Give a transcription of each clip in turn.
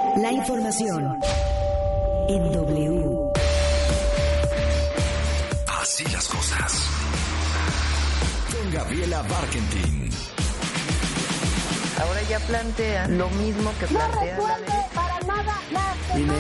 La información en W. Así las cosas. Con Gabriela Barkentin. Ahora ya plantea lo mismo que plantea la derecha. Para nada la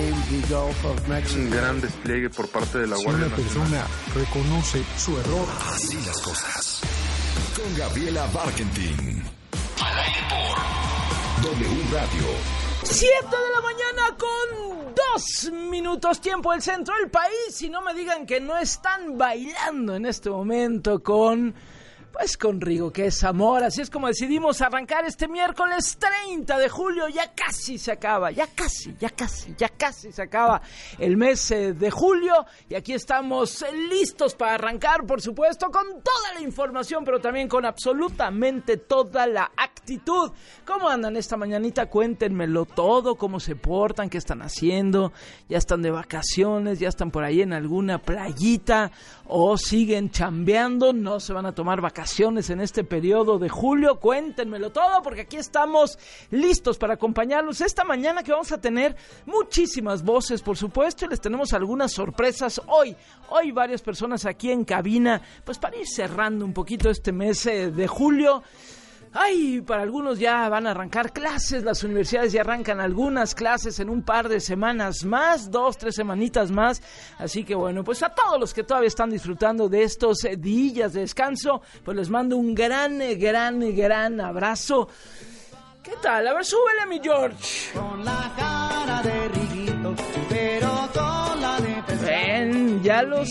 Un gran despliegue por parte de la Guardia Nacional. Si una persona reconoce su error. Así las cosas. Con Gabriela Barkentin. Al aire por W Radio. 7 de la mañana con 2 minutos, tiempo del centro del país. Y no me digan que no están bailando en este momento con Rigo, que es amor. Así es como decidimos arrancar este miércoles 30 de julio. Ya casi se acaba, ya casi se acaba el mes de julio. Y aquí estamos listos para arrancar, por supuesto, con toda la información, pero también con absolutamente toda la actitud. ¿Cómo andan esta mañanita? Cuéntenmelo todo, cómo se portan, qué están haciendo. ¿Ya están de vacaciones? ¿Ya están por ahí en alguna playita? ¿O siguen chambeando? ¿No se van a tomar vacaciones en este periodo de julio? Cuéntenmelo todo, porque aquí estamos listos para acompañarlos esta mañana, que vamos a tener muchísimas voces, por supuesto, y les tenemos algunas sorpresas hoy varias personas aquí en cabina, pues para ir cerrando un poquito este mes de julio. Ay, para algunos ya van a arrancar clases, las universidades ya arrancan algunas clases en un par de semanas más, 2-3 semanitas más, así que bueno, pues a todos los que todavía están disfrutando de estos días de descanso, pues les mando un gran abrazo. ¿Qué tal? A ver, súbele a mi George. Con la cara de Riguito, pero con la de pescado. Ven, ya lo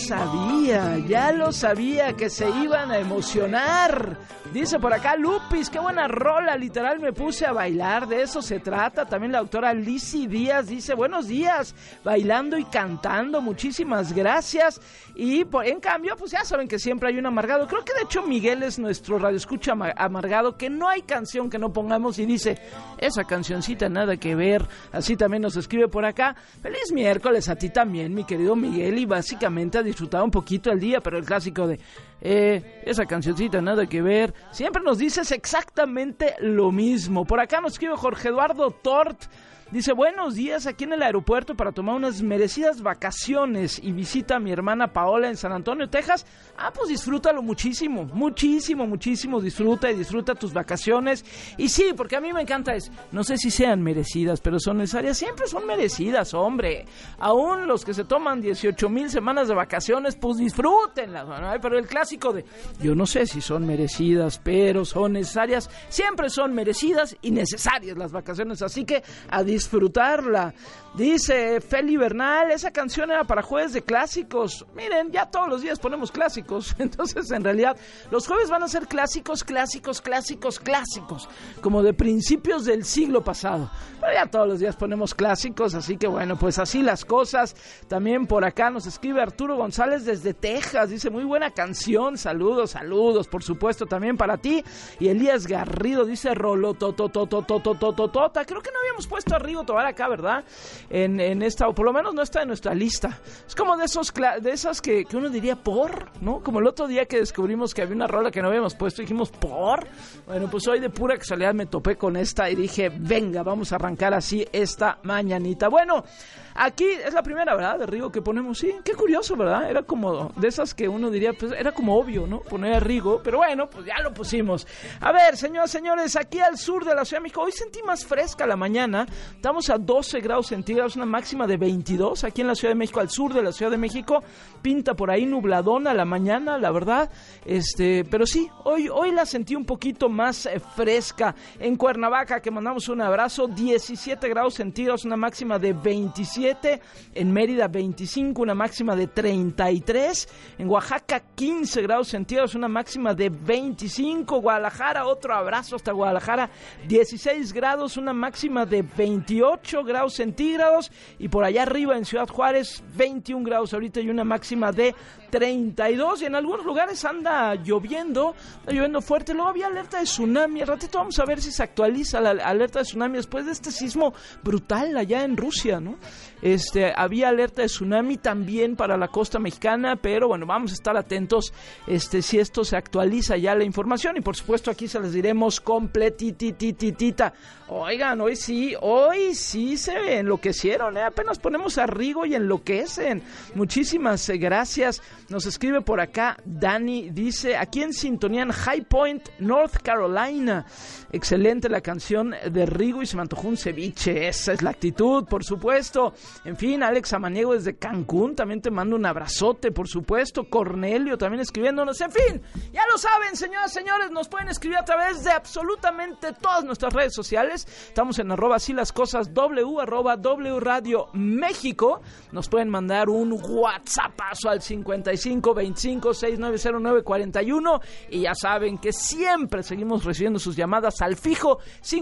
sabía que se iban a emocionar. Dice por acá Lupis, qué buena rola, literal me puse a bailar, de eso se trata. También la doctora Lizzy Díaz dice, buenos días, bailando y cantando, muchísimas gracias. Y en cambio, pues ya saben que siempre hay un amargado. Creo que de hecho Miguel es nuestro radioescucha amargado, que no hay canción que no pongamos y dice, esa cancioncita nada que ver. Así también nos escribe por acá. Feliz miércoles a ti también, mi querido Miguel, y básicamente a disfrutar un poquito el día, pero el clásico de esa cancioncita nada que ver. Siempre nos dices exactamente lo mismo. Por acá nos escribe Jorge Eduardo Tort. Dice, buenos días, aquí en el aeropuerto para tomar unas merecidas vacaciones y visita a mi hermana Paola en San Antonio, Texas. Pues disfrútalo muchísimo, disfruta tus vacaciones. Y sí, porque a mí me encanta no sé si sean merecidas, pero son necesarias, siempre son merecidas, hombre. Aún los que se toman 18,000 semanas de vacaciones, pues disfrútenlas, ¿no? Pero el clásico de, yo no sé si son merecidas, pero son necesarias, siempre son merecidas y necesarias las vacaciones, así que a disfrutarla. Dice Feli Bernal, esa canción era para jueves de clásicos. Miren, ya todos los días ponemos clásicos, entonces en realidad los jueves van a ser clásicos, como de principios del siglo pasado, pero ya todos los días ponemos clásicos, así que bueno, pues así las cosas. También por acá nos escribe Arturo González desde Texas, dice, muy buena canción, saludos, por supuesto, también para ti. Y Elías Garrido dice, rolotototototototota. Creo que no habíamos puesto a Rigo Tobar acá, ¿verdad? En esta, o por lo menos no está en nuestra lista. Es como de esas que uno diría, ¿por? ¿No? Como el otro día que descubrimos que había una rola que no habíamos puesto y dijimos, ¿por? Bueno, pues hoy de pura casualidad me topé con esta y dije, venga, vamos a arrancar así esta mañanita. Bueno, aquí es la primera, ¿verdad? De Rigo que ponemos, sí, qué curioso, ¿verdad? Era como de esas que uno diría, pues era como obvio, ¿no? Poner a Rigo, pero bueno, pues ya lo pusimos. A ver, señores, aquí al sur de la Ciudad de México, hoy sentí más fresca la mañana, estamos a 12 grados centígrados, una máxima de 22, aquí en la Ciudad de México, al sur de la Ciudad de México, pinta por ahí nubladona la mañana, la verdad, pero sí, hoy la sentí un poquito más fresca. En Cuernavaca, que mandamos un abrazo, 17 grados centígrados, una máxima de 27, en Mérida 25, una máxima de 33, en Oaxaca 15 grados centígrados, una máxima de 25, Guadalajara, otro abrazo hasta Guadalajara, 16 grados, una máxima de 28 grados centígrados, y por allá arriba en Ciudad Juárez 21 grados ahorita y una máxima de 32 y en algunos lugares anda lloviendo fuerte. Luego había alerta de tsunami. Al ratito vamos a ver si se actualiza la alerta de tsunami después de este sismo brutal allá en Rusia, ¿no? Había alerta de tsunami también para la costa mexicana, pero bueno, vamos a estar atentos si esto se actualiza ya la información, y por supuesto aquí se les diremos completitititita. Oigan, hoy sí se enloquecieron, apenas ponemos a Rigo y enloquecen. Muchísimas gracias. Nos escribe por acá Dani, dice, aquí en sintonía en High Point, North Carolina. Excelente la canción de Rigo y se me antojó un ceviche. Esa es la actitud, por supuesto. En fin, Alex Amaniego desde Cancún, también te mando un abrazote, por supuesto. Cornelio también escribiéndonos. En fin, ya lo saben, señoras y señores, nos pueden escribir a través de absolutamente todas nuestras redes sociales. Estamos en @asílascosasw, @W Radio México. Nos pueden mandar un WhatsAppazo al 5525690941 y ya saben que siempre seguimos recibiendo sus llamadas al fijo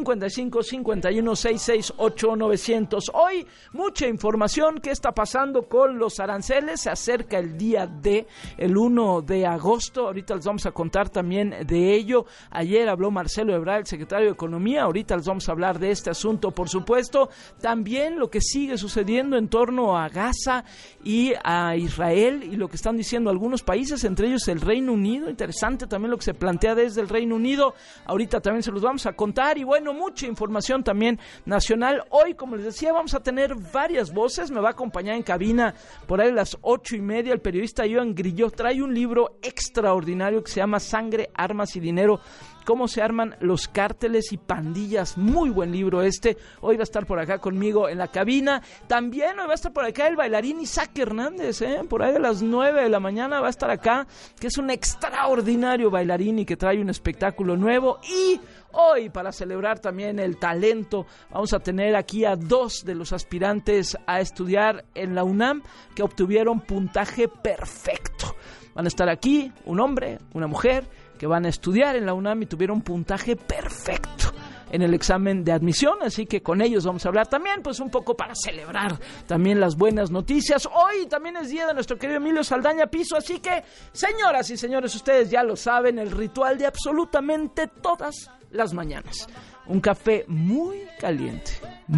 5551668900. Hoy mucha información. ¿Qué está pasando con los aranceles? Se acerca el día D, el 1 de agosto. Ahorita les vamos a contar también de ello. Ayer habló Marcelo Ebrard, el secretario de Economía. Ahorita les vamos a hablar de este asunto, por supuesto. También lo que sigue sucediendo en torno a Gaza y a Israel y lo que están diciendo algunos países, entre ellos el Reino Unido. Interesante también lo que se plantea desde el Reino Unido. Ahorita también se los vamos a contar y bueno, mucha información también nacional. Hoy, como les decía, vamos a tener varias voces. Me va a acompañar en cabina por ahí a las 8:30 el periodista Iván Grillo. Trae un libro extraordinario que se llama Sangre, Armas y Dinero: cómo se arman los cárteles y pandillas. Muy buen libro este. Hoy va a estar por acá conmigo en la cabina. También hoy va a estar por acá el bailarín Isaac Hernández, por ahí a las 9 de la mañana va a estar acá, que es un extraordinario bailarín y que trae un espectáculo nuevo. Y hoy, para celebrar también el talento, vamos a tener aquí a 2 de los aspirantes a estudiar en la UNAM que obtuvieron puntaje perfecto. Van a estar aquí un hombre, una mujer, que van a estudiar en la UNAM y tuvieron puntaje perfecto en el examen de admisión, así que con ellos vamos a hablar también, pues un poco para celebrar también las buenas noticias. Hoy también es día de nuestro querido Emilio Saldaña Piso, así que, señoras y señores, ustedes ya lo saben, el ritual de absolutamente todas las mañanas. Un café muy caliente,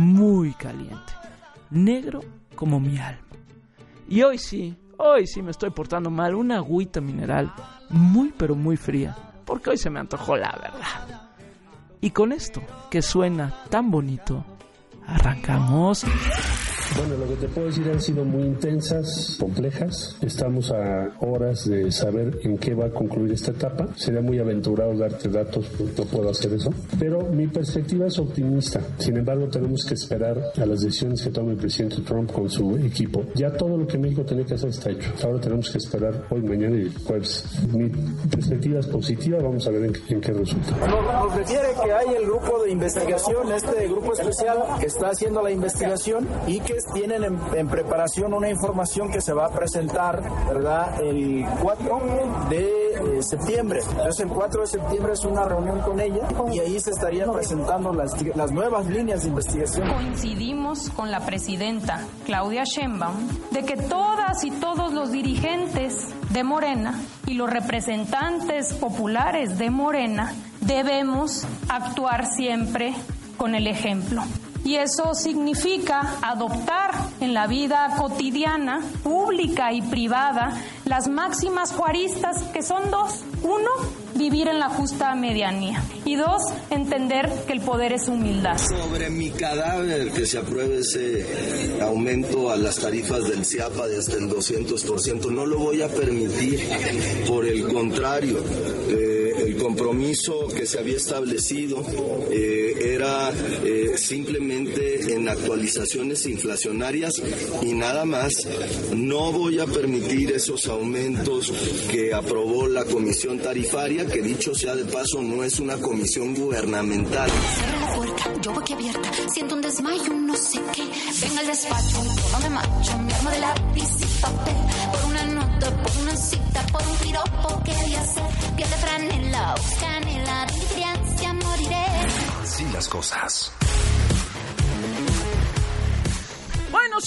negro como mi alma. Y hoy sí me estoy portando mal, una agüita mineral muy pero muy fría, porque hoy se me antojó, la verdad. Y con esto, que suena tan bonito, arrancamos. Bueno, lo que te puedo decir han sido muy intensas, complejas. Estamos a horas de saber en qué va a concluir esta etapa. Sería muy aventurado darte datos, no puedo hacer eso. Pero mi perspectiva es optimista. Sin embargo, tenemos que esperar a las decisiones que tome el presidente Trump con su equipo. Ya todo lo que México tenía que hacer está hecho. Ahora tenemos que esperar hoy, mañana y jueves. Mi perspectiva es positiva, vamos a ver en qué resulta. Nos refiere que hay el grupo de investigación, este grupo especial que está haciendo la investigación y que tienen en preparación una información que se va a presentar, ¿verdad?, el 4 de septiembre. Entonces el 4 de septiembre es una reunión con ella y ahí se estarían presentando las nuevas líneas de investigación. Coincidimos con la presidenta Claudia Sheinbaum de que todas y todos los dirigentes de Morena y los representantes populares de Morena debemos actuar siempre con el ejemplo. Y eso significa adoptar en la vida cotidiana, pública y privada, las máximas juaristas, que son 2. 1, vivir en la justa medianía. Y 2, entender que el poder es humildad. Sobre mi cadáver, que se apruebe ese aumento a las tarifas del CIAPA de hasta el 200%. No lo voy a permitir. Por el contrario, el compromiso que se había establecido era simplemente en actualizaciones inflacionarias y nada más. No voy a permitir esos aumentos que aprobó la Comisión Tarifaria, que dicho sea de paso no es una comisión gubernamental. Cierra la puerta, yo voy aquí abierta, siento un desmayo, no sé qué. Venga al despacho, no me macho, me armo de lápiz y papel. Por una nota, por una cita, por un piropo que voy a hacer. Piel de franela, canela, de crianza moriré. Así las cosas. Bueno,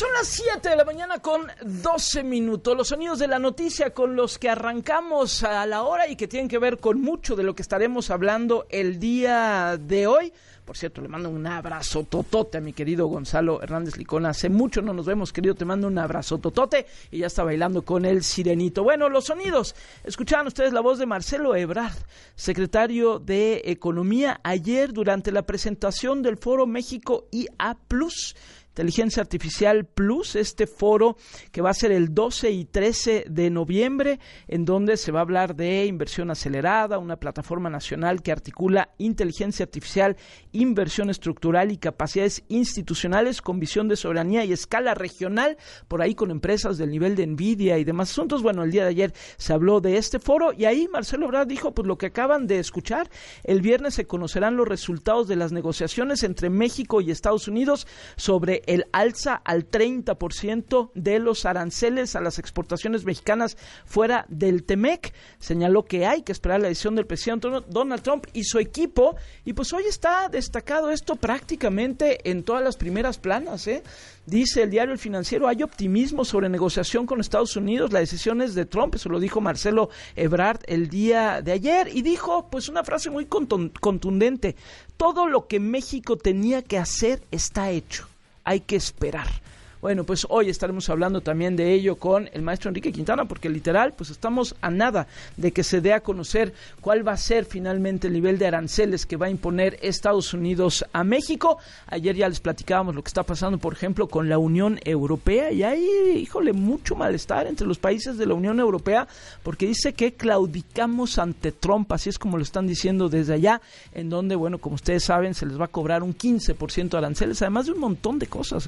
Son las 7 de la mañana con 12 minutos. Los sonidos de la noticia con los que arrancamos a la hora y que tienen que ver con mucho de lo que estaremos hablando el día de hoy. Por cierto, le mando un abrazo totote a mi querido Gonzalo Hernández Licona. Hace mucho no nos vemos, querido, te mando un abrazo totote. Y ya está bailando con el Sirenito. Bueno, los sonidos. Escuchaban ustedes la voz de Marcelo Ebrard, secretario de Economía, ayer durante la presentación del Foro México IA+. Inteligencia Artificial Plus, este foro que va a ser el 12 y 13 de noviembre, en donde se va a hablar de inversión acelerada, una plataforma nacional que articula inteligencia artificial, inversión estructural y capacidades institucionales con visión de soberanía y escala regional, por ahí con empresas del nivel de Nvidia y demás asuntos. Bueno, el día de ayer se habló de este foro y ahí Marcelo Ebrard dijo pues lo que acaban de escuchar. El viernes se conocerán los resultados de las negociaciones entre México y Estados Unidos sobre el alza al 30% de los aranceles a las exportaciones mexicanas fuera del TEMEC. Señaló que hay que esperar la decisión del presidente Donald Trump y su equipo, y pues hoy está destacado esto prácticamente en todas las primeras planas, Dice el diario El Financiero, hay optimismo sobre negociación con Estados Unidos, la decisión es de Trump, eso lo dijo Marcelo Ebrard el día de ayer, y dijo pues una frase muy contundente: todo lo que México tenía que hacer está hecho. Hay que esperar. Bueno, pues hoy estaremos hablando también de ello con el maestro Enrique Quintana, porque literal, pues estamos a nada de que se dé a conocer cuál va a ser finalmente el nivel de aranceles que va a imponer Estados Unidos a México. Ayer ya les platicábamos lo que está pasando, por ejemplo, con la Unión Europea, y hay, híjole, mucho malestar entre los países de la Unión Europea, porque dice que claudicamos ante Trump, así es como lo están diciendo desde allá, en donde, bueno, como ustedes saben, se les va a cobrar un 15% de aranceles, además de un montón de cosas,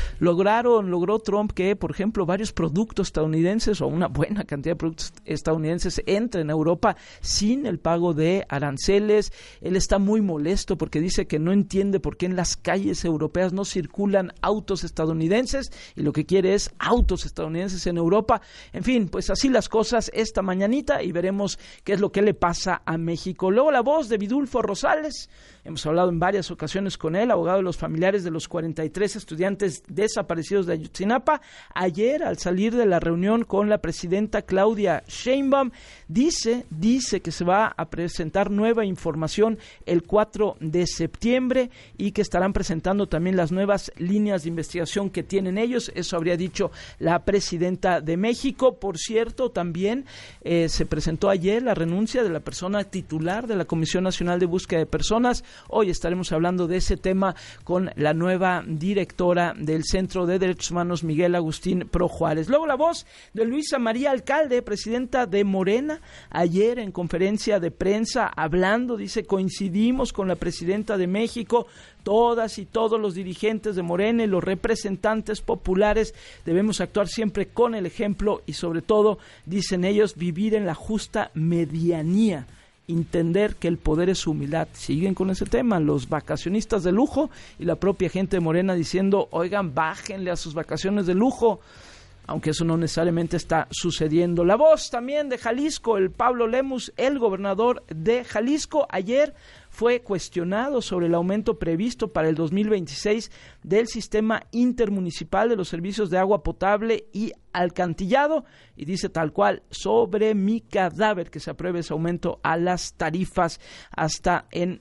Logró Trump que, por ejemplo, varios productos estadounidenses o una buena cantidad de productos estadounidenses entren a Europa sin el pago de aranceles. Él está muy molesto porque dice que no entiende por qué en las calles europeas no circulan autos estadounidenses y lo que quiere es autos estadounidenses en Europa. En fin, pues así las cosas esta mañanita y veremos qué es lo que le pasa a México. Luego la voz de Vidulfo Rosales. Hemos hablado en varias ocasiones con él, abogado de los familiares de los 43 estudiantes desaparecidos de Ayotzinapa. Ayer, al salir de la reunión con la presidenta Claudia Sheinbaum, dice que se va a presentar nueva información el 4 de septiembre y que estarán presentando también las nuevas líneas de investigación que tienen ellos. Eso habría dicho la presidenta de México. Por cierto, también se presentó ayer la renuncia de la persona titular de la Comisión Nacional de Búsqueda de Personas. Hoy estaremos hablando de ese tema con la nueva directora del Centro de Derechos Humanos, Miguel Agustín Pro Juárez. Luego la voz de Luisa María Alcalde, presidenta de Morena, ayer en conferencia de prensa hablando, dice, coincidimos con la presidenta de México, todas y todos los dirigentes de Morena y los representantes populares debemos actuar siempre con el ejemplo y sobre todo, dicen ellos, vivir en la justa medianía. Entender que el poder es humildad. Siguen con ese tema los vacacionistas de lujo y la propia gente de Morena diciendo, oigan, bájenle a sus vacaciones de lujo, aunque eso no necesariamente está sucediendo. La voz también de Jalisco, el Pablo Lemus, el gobernador de Jalisco, ayer fue cuestionado sobre el aumento previsto para el 2026 del sistema intermunicipal de los servicios de agua potable y alcantillado, y dice tal cual, sobre mi cadáver que se apruebe ese aumento a las tarifas hasta en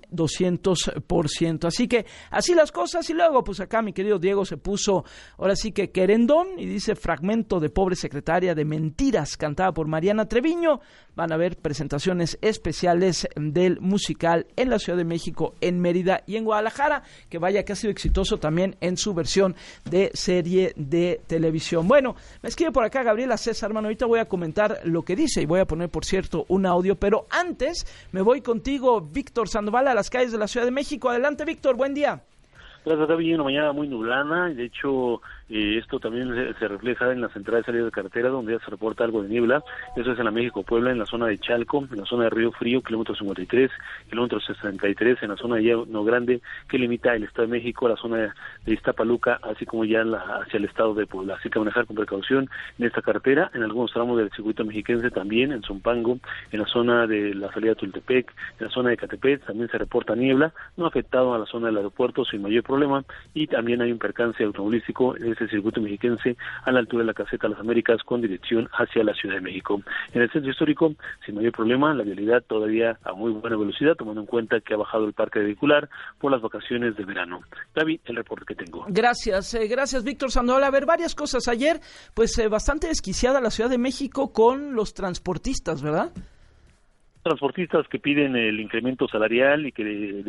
200%. Así que así las cosas, y luego pues acá mi querido Diego se puso ahora sí que querendón y dice fragmento de pobre secretaria de mentiras cantada por Mariana Treviño. Van a haber presentaciones especiales del musical en la Ciudad de México, en Mérida y en Guadalajara, que vaya que ha sido exitoso también en su versión de serie de televisión. Bueno, me escribe por acá Gabriela César, hermano, ahorita voy a comentar lo que dice y voy a poner, por cierto, un audio, pero antes me voy contigo, Víctor Sandoval, a las calles de la Ciudad de México. Adelante, Víctor, buen día. Gracias, David. Una mañana muy nublada, y de hecho esto también se refleja en las entradas y salidas de carretera, donde ya se reporta algo de niebla. Eso es en la México-Puebla, en la zona de Chalco, en la zona de Río Frío, kilómetro 53, kilómetro 63, en la zona de Llano Grande, que limita el Estado de México, la zona de Iztapaleuca, así como ya hacia el Estado de Puebla. Así que manejar con precaución en esta carretera, en algunos tramos del circuito mexiquense también, en Zumpango, en la zona de la salida de Tultepec, en la zona de Catepec, también se reporta niebla, no ha afectado a la zona del aeropuerto sin mayor problema, y también hay un percance automovilístico en este circuito mexiquense a la altura de la Caseta de las Américas con dirección hacia la Ciudad de México. En el centro histórico, sin mayor problema, la vialidad todavía a muy buena velocidad, tomando en cuenta que ha bajado el parque vehicular por las vacaciones de verano. Gaby, el reporte que tengo. Gracias, Víctor Sandoval. A ver, varias cosas. Ayer, pues bastante desquiciada la Ciudad de México con los transportistas, ¿verdad? Transportistas que piden el incremento salarial y que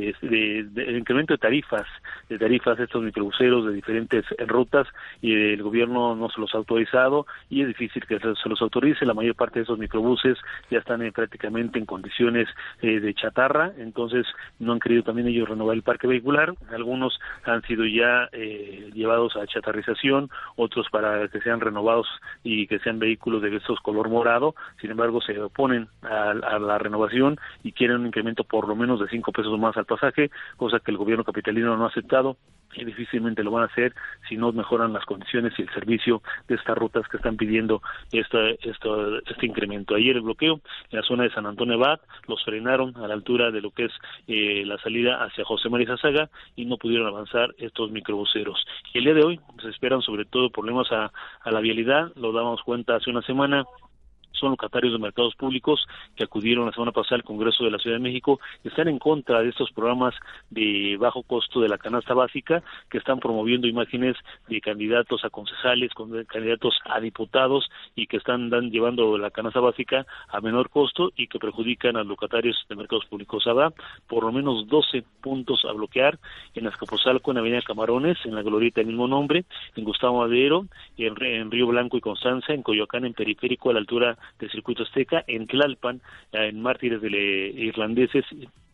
el incremento de tarifas estos microbuseros de diferentes rutas, y el gobierno no se los ha autorizado y es difícil que se los autorice. La mayor parte de esos microbuses ya están prácticamente en condiciones de chatarra, entonces no han querido también ellos renovar el parque vehicular. Algunos han sido ya llevados a chatarrización, otros para que sean renovados y que sean vehículos de estos color morado. Sin embargo, se oponen a la renovación y quieren un incremento por lo menos de 5 pesos más al pasaje, cosa que el gobierno capitalino no ha aceptado y difícilmente lo van a hacer si no mejoran las condiciones y el servicio de estas rutas que están pidiendo este incremento. Ayer el bloqueo en la zona de San Antonio Abad los frenaron a la altura de lo que es la salida hacia José María Zazaga y no pudieron avanzar estos microbuseros. Y el día de hoy se esperan sobre todo problemas a la vialidad, lo dábamos cuenta hace una semana. Son locatarios de mercados públicos que acudieron la semana pasada al Congreso de la Ciudad de México, están en contra de estos programas de bajo costo de la canasta básica, que están promoviendo imágenes de candidatos a concejales, candidatos a diputados, y que están llevando la canasta básica a menor costo y que perjudican a los locatarios de mercados públicos. Habrá por lo menos 12 puntos a bloquear en Azcapotzalco, en Avenida Camarones, en la glorieta del mismo nombre, en Gustavo Madero, en Río Blanco y Constanza, en Coyoacán, en Periférico, a la altura del Circuito Azteca, en Tlalpan, en Mártires de Irlandeses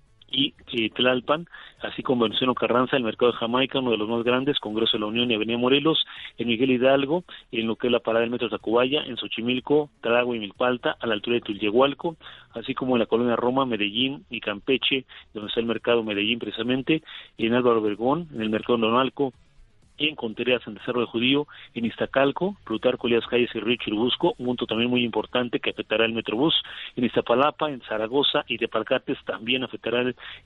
y Tlalpan, así como en Venustiano Carranza, el Mercado de Jamaica, uno de los más grandes, Congreso de la Unión y Avenida Morelos, en Miguel Hidalgo, en lo que es la parada del Metro Tacubaya, en Xochimilco, Tláhuac y Milpalta, a la altura de Tulyehualco, así como en la colonia Roma, Medellín y Campeche, donde está el Mercado Medellín precisamente, en Álvaro Obregón, en el Mercado Donalco, en Contreras, en Cerro de Judío, en Iztacalco, Plutarco Elías Calles y Río Churubusco, un punto también muy importante que afectará el Metrobús, en Iztapalapa, en Zaragoza y Tepalcates también afectará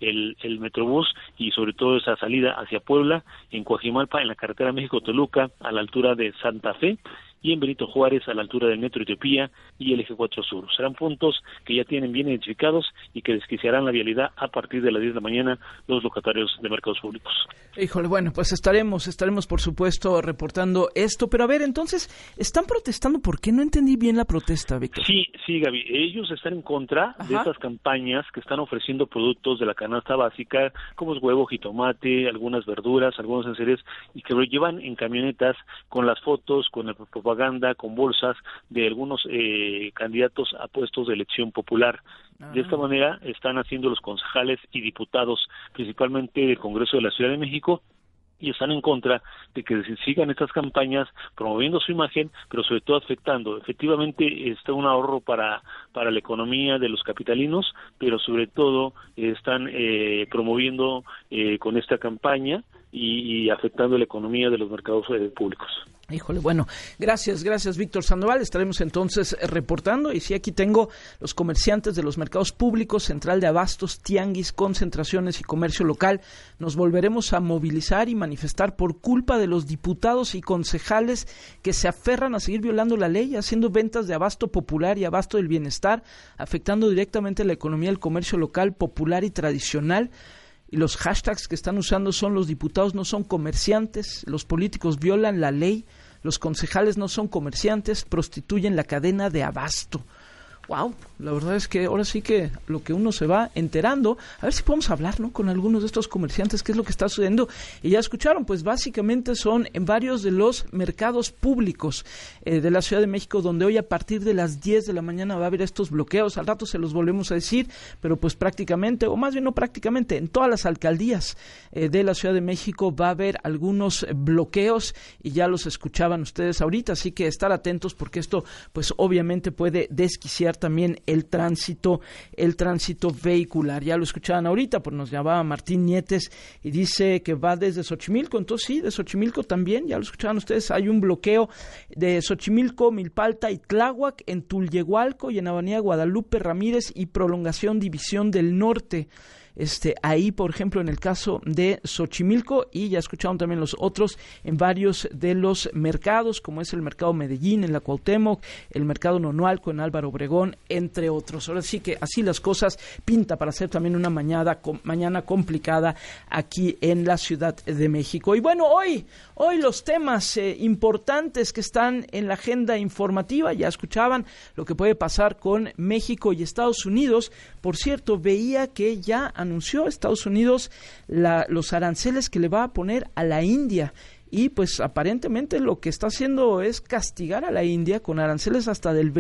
el Metrobús, y sobre todo esa salida hacia Puebla, en Coajimalpa, en la carretera México-Toluca, a la altura de Santa Fe, y en Benito Juárez a la altura del Metro Etiopía y el Eje 4 Sur. Serán puntos que ya tienen bien identificados y que desquiciarán la vialidad a partir de las 10 de la mañana los locatarios de mercados públicos. Híjole, bueno, pues estaremos por supuesto reportando esto, pero a ver, entonces, ¿están protestando? ¿Por qué? No entendí bien la protesta, Víctor. Sí, Gaby, ellos están en contra de estas campañas que están ofreciendo productos de la canasta básica, como es huevo, jitomate, algunas verduras, algunos enseres, y que lo llevan en camionetas con las fotos, con el propaganda, con bolsas de algunos candidatos a puestos de elección popular. De esta manera están haciendo los concejales y diputados, principalmente del Congreso de la Ciudad de México, y están en contra de que se sigan estas campañas promoviendo su imagen, pero sobre todo afectando. Efectivamente está un ahorro para la economía de los capitalinos, pero sobre todo están promoviendo con esta campaña y afectando la economía de los mercados públicos. Híjole, bueno, gracias Víctor Sandoval, estaremos entonces reportando, y sí, aquí tengo los comerciantes de los mercados públicos, Central de Abastos, Tianguis, Concentraciones y Comercio Local. Nos volveremos a movilizar y manifestar por culpa de los diputados y concejales que se aferran a seguir violando la ley, haciendo ventas de abasto popular y abasto del bienestar, afectando directamente la economía del comercio local, popular y tradicional. Y los hashtags que están usando son: los diputados no son comerciantes, los políticos violan la ley, los concejales no son comerciantes, prostituyen la cadena de abasto. Wow, la verdad es que ahora sí que lo que uno se va enterando, a ver si podemos hablar, ¿no?, con algunos de estos comerciantes, qué es lo que está sucediendo. Y ya escucharon, pues básicamente son en varios de los mercados públicos de la Ciudad de México, donde hoy a partir de las 10 de la mañana va a haber estos bloqueos. Al rato se los volvemos a decir, pero pues prácticamente, o más bien no prácticamente, en todas las alcaldías de la Ciudad de México va a haber algunos bloqueos, y ya los escuchaban ustedes ahorita, así que estar atentos, porque esto pues obviamente puede desquiciar también el tránsito vehicular. Ya lo escuchaban ahorita, pues nos llamaba Martín Nietes y dice que va desde Xochimilco. Entonces sí, de Xochimilco también, ya lo escuchaban ustedes, hay un bloqueo de Xochimilco, Milpalta y Tláhuac, en Tulyehualco y en Avenida Guadalupe Ramírez y Prolongación División del Norte. ahí, por ejemplo, en el caso de Xochimilco, y ya escucharon también los otros en varios de los mercados, como es el mercado Medellín en la Cuauhtémoc, el mercado Nonualco en Álvaro Obregón, entre otros. Ahora sí que así las cosas pinta para hacer también una mañana complicada aquí en la Ciudad de México. Y bueno, hoy los temas importantes que están en la agenda informativa, ya escuchaban lo que puede pasar con México y Estados Unidos. Por cierto, veía que ya anunció Estados Unidos los aranceles que le va a poner a la India. Y pues aparentemente lo que está haciendo es castigar a la India con aranceles hasta del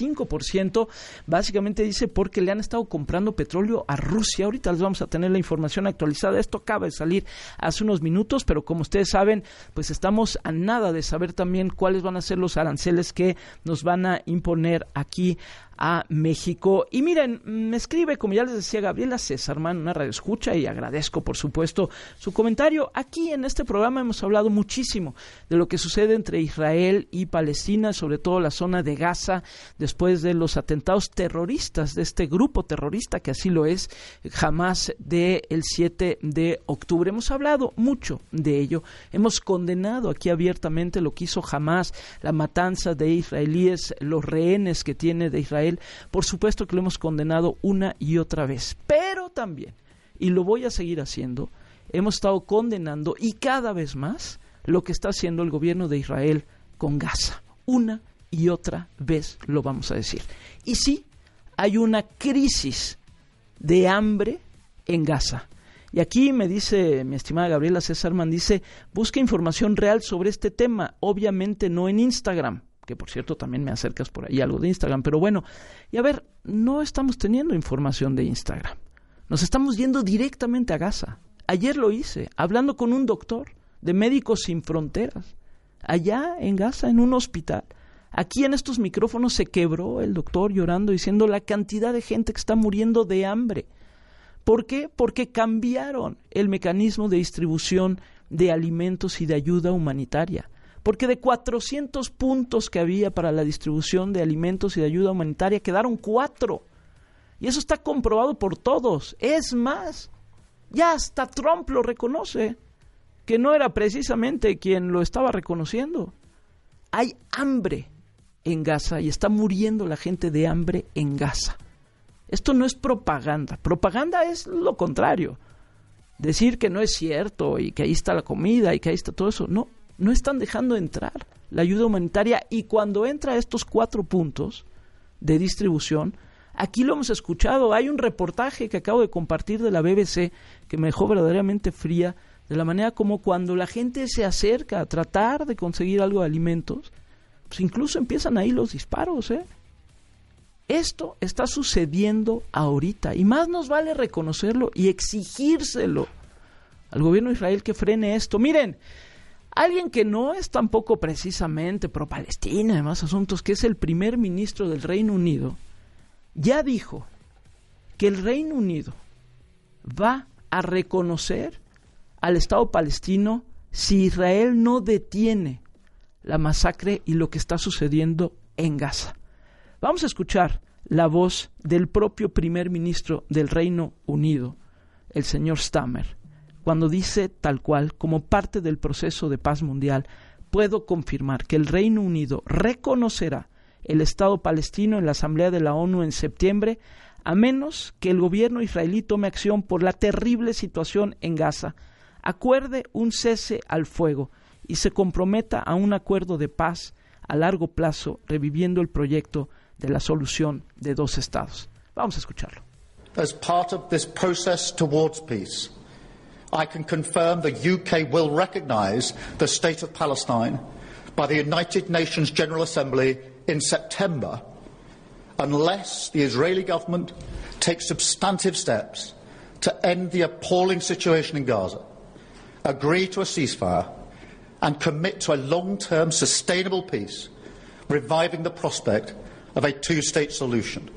25%, básicamente dice porque le han estado comprando petróleo a Rusia. Ahorita les vamos a tener la información actualizada, esto acaba de salir hace unos minutos, pero como ustedes saben, pues estamos a nada de saber también cuáles van a ser los aranceles que nos van a imponer aquí a México. Y miren, me escribe, como ya les decía, Gabriela Césarman, una radioescucha, y agradezco por supuesto su comentario. Aquí en este programa hemos hablado muchísimo de lo que sucede entre Israel y Palestina, sobre todo la zona de Gaza, después de los atentados terroristas de este grupo terrorista, que así lo es, Hamas, del 7 de octubre. Hemos hablado mucho de ello, hemos condenado aquí abiertamente lo que hizo Hamas, la matanza de israelíes, los rehenes que tiene de Israel. Por supuesto que lo hemos condenado una y otra vez, pero también, y lo voy a seguir haciendo, hemos estado condenando y cada vez más lo que está haciendo el gobierno de Israel con Gaza. Una y otra vez lo vamos a decir. Y sí, hay una crisis de hambre en Gaza. Y aquí me dice mi estimada Gabriela Césarman, dice, busca información real sobre este tema, obviamente no en Instagram, que por cierto también me acercas por ahí algo de Instagram, pero bueno, y a ver, no estamos teniendo información de Instagram, nos estamos yendo directamente a Gaza. Ayer lo hice, hablando con un doctor de Médicos Sin Fronteras, allá en Gaza, en un hospital. Aquí en estos micrófonos se quebró el doctor llorando, diciendo la cantidad de gente que está muriendo de hambre. ¿Por qué? Porque cambiaron el mecanismo de distribución de alimentos y de ayuda humanitaria. Porque de 400 puntos que había para la distribución de alimentos y de ayuda humanitaria, quedaron 4. Y eso está comprobado por todos. Es más, ya hasta Trump lo reconoce, que no era precisamente quien lo estaba reconociendo. Hay hambre en Gaza y está muriendo la gente de hambre en Gaza. Esto no es propaganda. Propaganda es lo contrario. Decir que no es cierto y que ahí está la comida y que ahí está todo eso. No están dejando entrar la ayuda humanitaria, y cuando entra estos 4 puntos de distribución, aquí lo hemos escuchado, hay un reportaje que acabo de compartir de la BBC que me dejó verdaderamente fría, de la manera como cuando la gente se acerca a tratar de conseguir algo de alimentos, pues incluso empiezan ahí los disparos, Esto está sucediendo ahorita, y más nos vale reconocerlo y exigírselo al gobierno de Israel que frene esto. Miren, alguien que no es tampoco precisamente pro-Palestina y demás asuntos, que es el primer ministro del Reino Unido, ya dijo que el Reino Unido va a reconocer al Estado palestino si Israel no detiene la masacre y lo que está sucediendo en Gaza. Vamos a escuchar la voz del propio primer ministro del Reino Unido, el señor Starmer, cuando dice tal cual, como parte del proceso de paz mundial, puedo confirmar que el Reino Unido reconocerá el Estado palestino en la Asamblea de la ONU en septiembre, a menos que el gobierno israelí tome acción por la terrible situación en Gaza, acuerde un cese al fuego y se comprometa a un acuerdo de paz a largo plazo, reviviendo el proyecto de la solución de 2 estados. Vamos a escucharlo. As part of this process towards peace, I can confirm the UK will recognise the State of Palestine by the United Nations General Assembly in September, unless the Israeli government takes substantive steps to end the appalling situation in Gaza, agree to a ceasefire, and commit to a long-term sustainable peace, reviving the prospect of a two-state solution.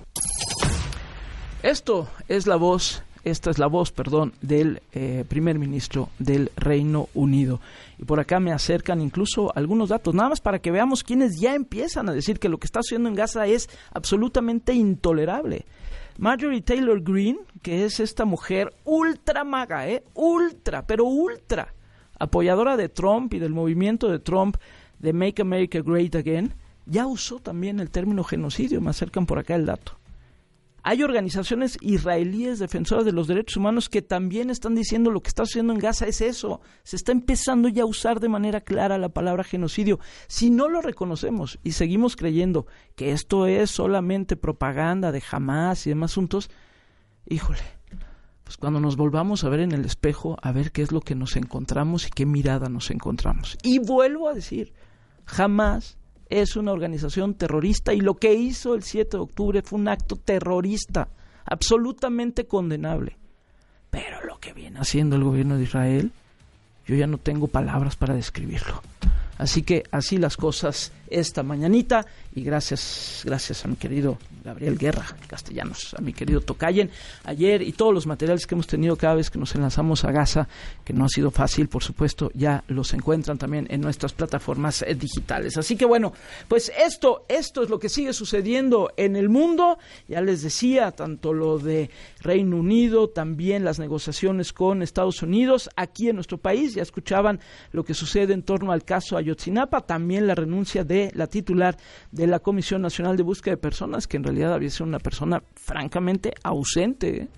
Esta es la voz, del primer ministro del Reino Unido. Y por acá me acercan incluso algunos datos, nada más para que veamos quienes ya empiezan a decir que lo que está sucediendo en Gaza es absolutamente intolerable. Marjorie Taylor Greene, que es esta mujer ultra maga, ultra, pero ultra, apoyadora de Trump y del movimiento de Trump de Make America Great Again, ya usó también el término genocidio. Me acercan por acá el dato. Hay organizaciones israelíes defensoras de los derechos humanos que también están diciendo lo que está sucediendo en Gaza es eso. Se está empezando ya a usar de manera clara la palabra genocidio. Si no lo reconocemos y seguimos creyendo que esto es solamente propaganda de Hamás y demás asuntos, híjole, pues cuando nos volvamos a ver en el espejo, a ver qué es lo que nos encontramos y qué mirada nos encontramos. Y vuelvo a decir, Hamás es una organización terrorista y lo que hizo el 7 de octubre fue un acto terrorista, absolutamente condenable. Pero lo que viene haciendo el gobierno de Israel, yo ya no tengo palabras para describirlo. Así que así las cosas esta mañanita, y gracias a mi querido Gabriel Guerra Castellanos, a mi querido Tocayen, ayer, y todos los materiales que hemos tenido cada vez que nos enlazamos a Gaza, que no ha sido fácil, por supuesto, ya los encuentran también en nuestras plataformas digitales. Así que bueno, pues esto es lo que sigue sucediendo en el mundo. Ya les decía, tanto lo de Reino Unido, también las negociaciones con Estados Unidos, aquí en nuestro país, ya escuchaban lo que sucede en torno al caso Ayotzinapa, también la renuncia de la titular de la Comisión Nacional de Búsqueda de Personas, que en realidad había sido una persona francamente ausente.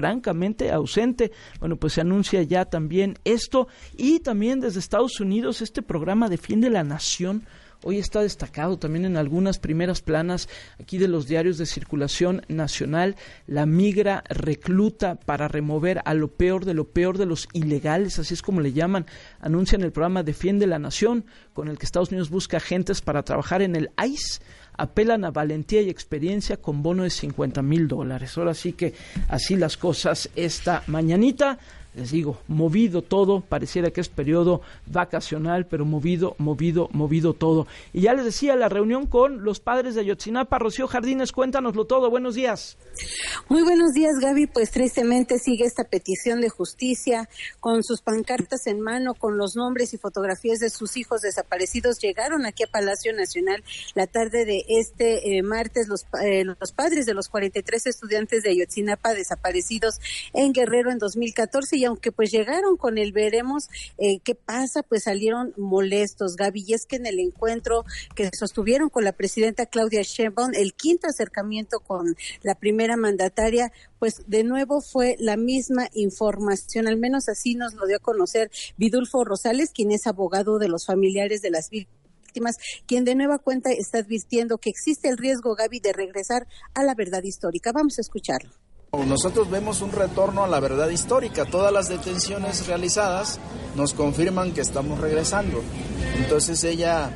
Bueno, pues se anuncia ya también esto, y también desde Estados Unidos este programa Defiende la Nación. Hoy está destacado también en algunas primeras planas aquí de los diarios de circulación nacional. La migra recluta para remover a lo peor de los ilegales, así es como le llaman. Anuncian el programa Defiende la Nación, con el que Estados Unidos busca agentes para trabajar en el ICE. Apelan a valentía y experiencia con bono de $50,000. Ahora sí que así las cosas esta mañanita. Les digo, movido todo, pareciera que es periodo vacacional, pero movido todo. Y ya les decía, la reunión con los padres de Ayotzinapa. Rocío Jardines, cuéntanoslo todo, buenos días. Muy buenos días, Gaby. Pues tristemente sigue esta petición de justicia, con sus pancartas en mano, con los nombres y fotografías de sus hijos desaparecidos. Llegaron aquí a Palacio Nacional la tarde de este martes los padres de los 43 estudiantes de Ayotzinapa desaparecidos en Guerrero en 2014, y aunque pues llegaron con el veremos qué pasa, pues salieron molestos, Gaby. Y es que en el encuentro que sostuvieron con la presidenta Claudia Sheinbaum, el quinto acercamiento con la primera mandataria, pues de nuevo fue la misma información, al menos así nos lo dio a conocer Vidulfo Rosales, quien es abogado de los familiares de las víctimas, quien de nueva cuenta está advirtiendo que existe el riesgo, Gaby, de regresar a la verdad histórica. Vamos a escucharlo. Nosotros vemos un retorno a la verdad histórica. Todas las detenciones realizadas nos confirman que estamos regresando. Entonces ella,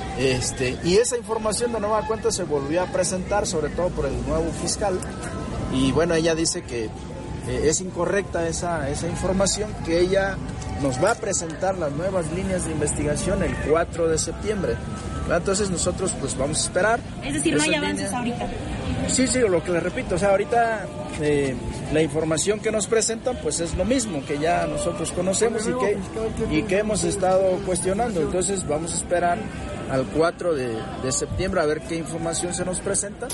y esa información de nueva cuenta se volvió a presentar, sobre todo por el nuevo fiscal. Y bueno, ella dice que es incorrecta esa información, que ella nos va a presentar las nuevas líneas de investigación el 4 de septiembre. Entonces nosotros pues vamos a esperar. Es decir, no hay avances ahorita. Sí, lo que les repito, o sea, ahorita la información que nos presentan pues es lo mismo que ya nosotros conocemos y que hemos estado cuestionando. Entonces vamos a esperar al 4 de septiembre a ver qué información se nos presenta.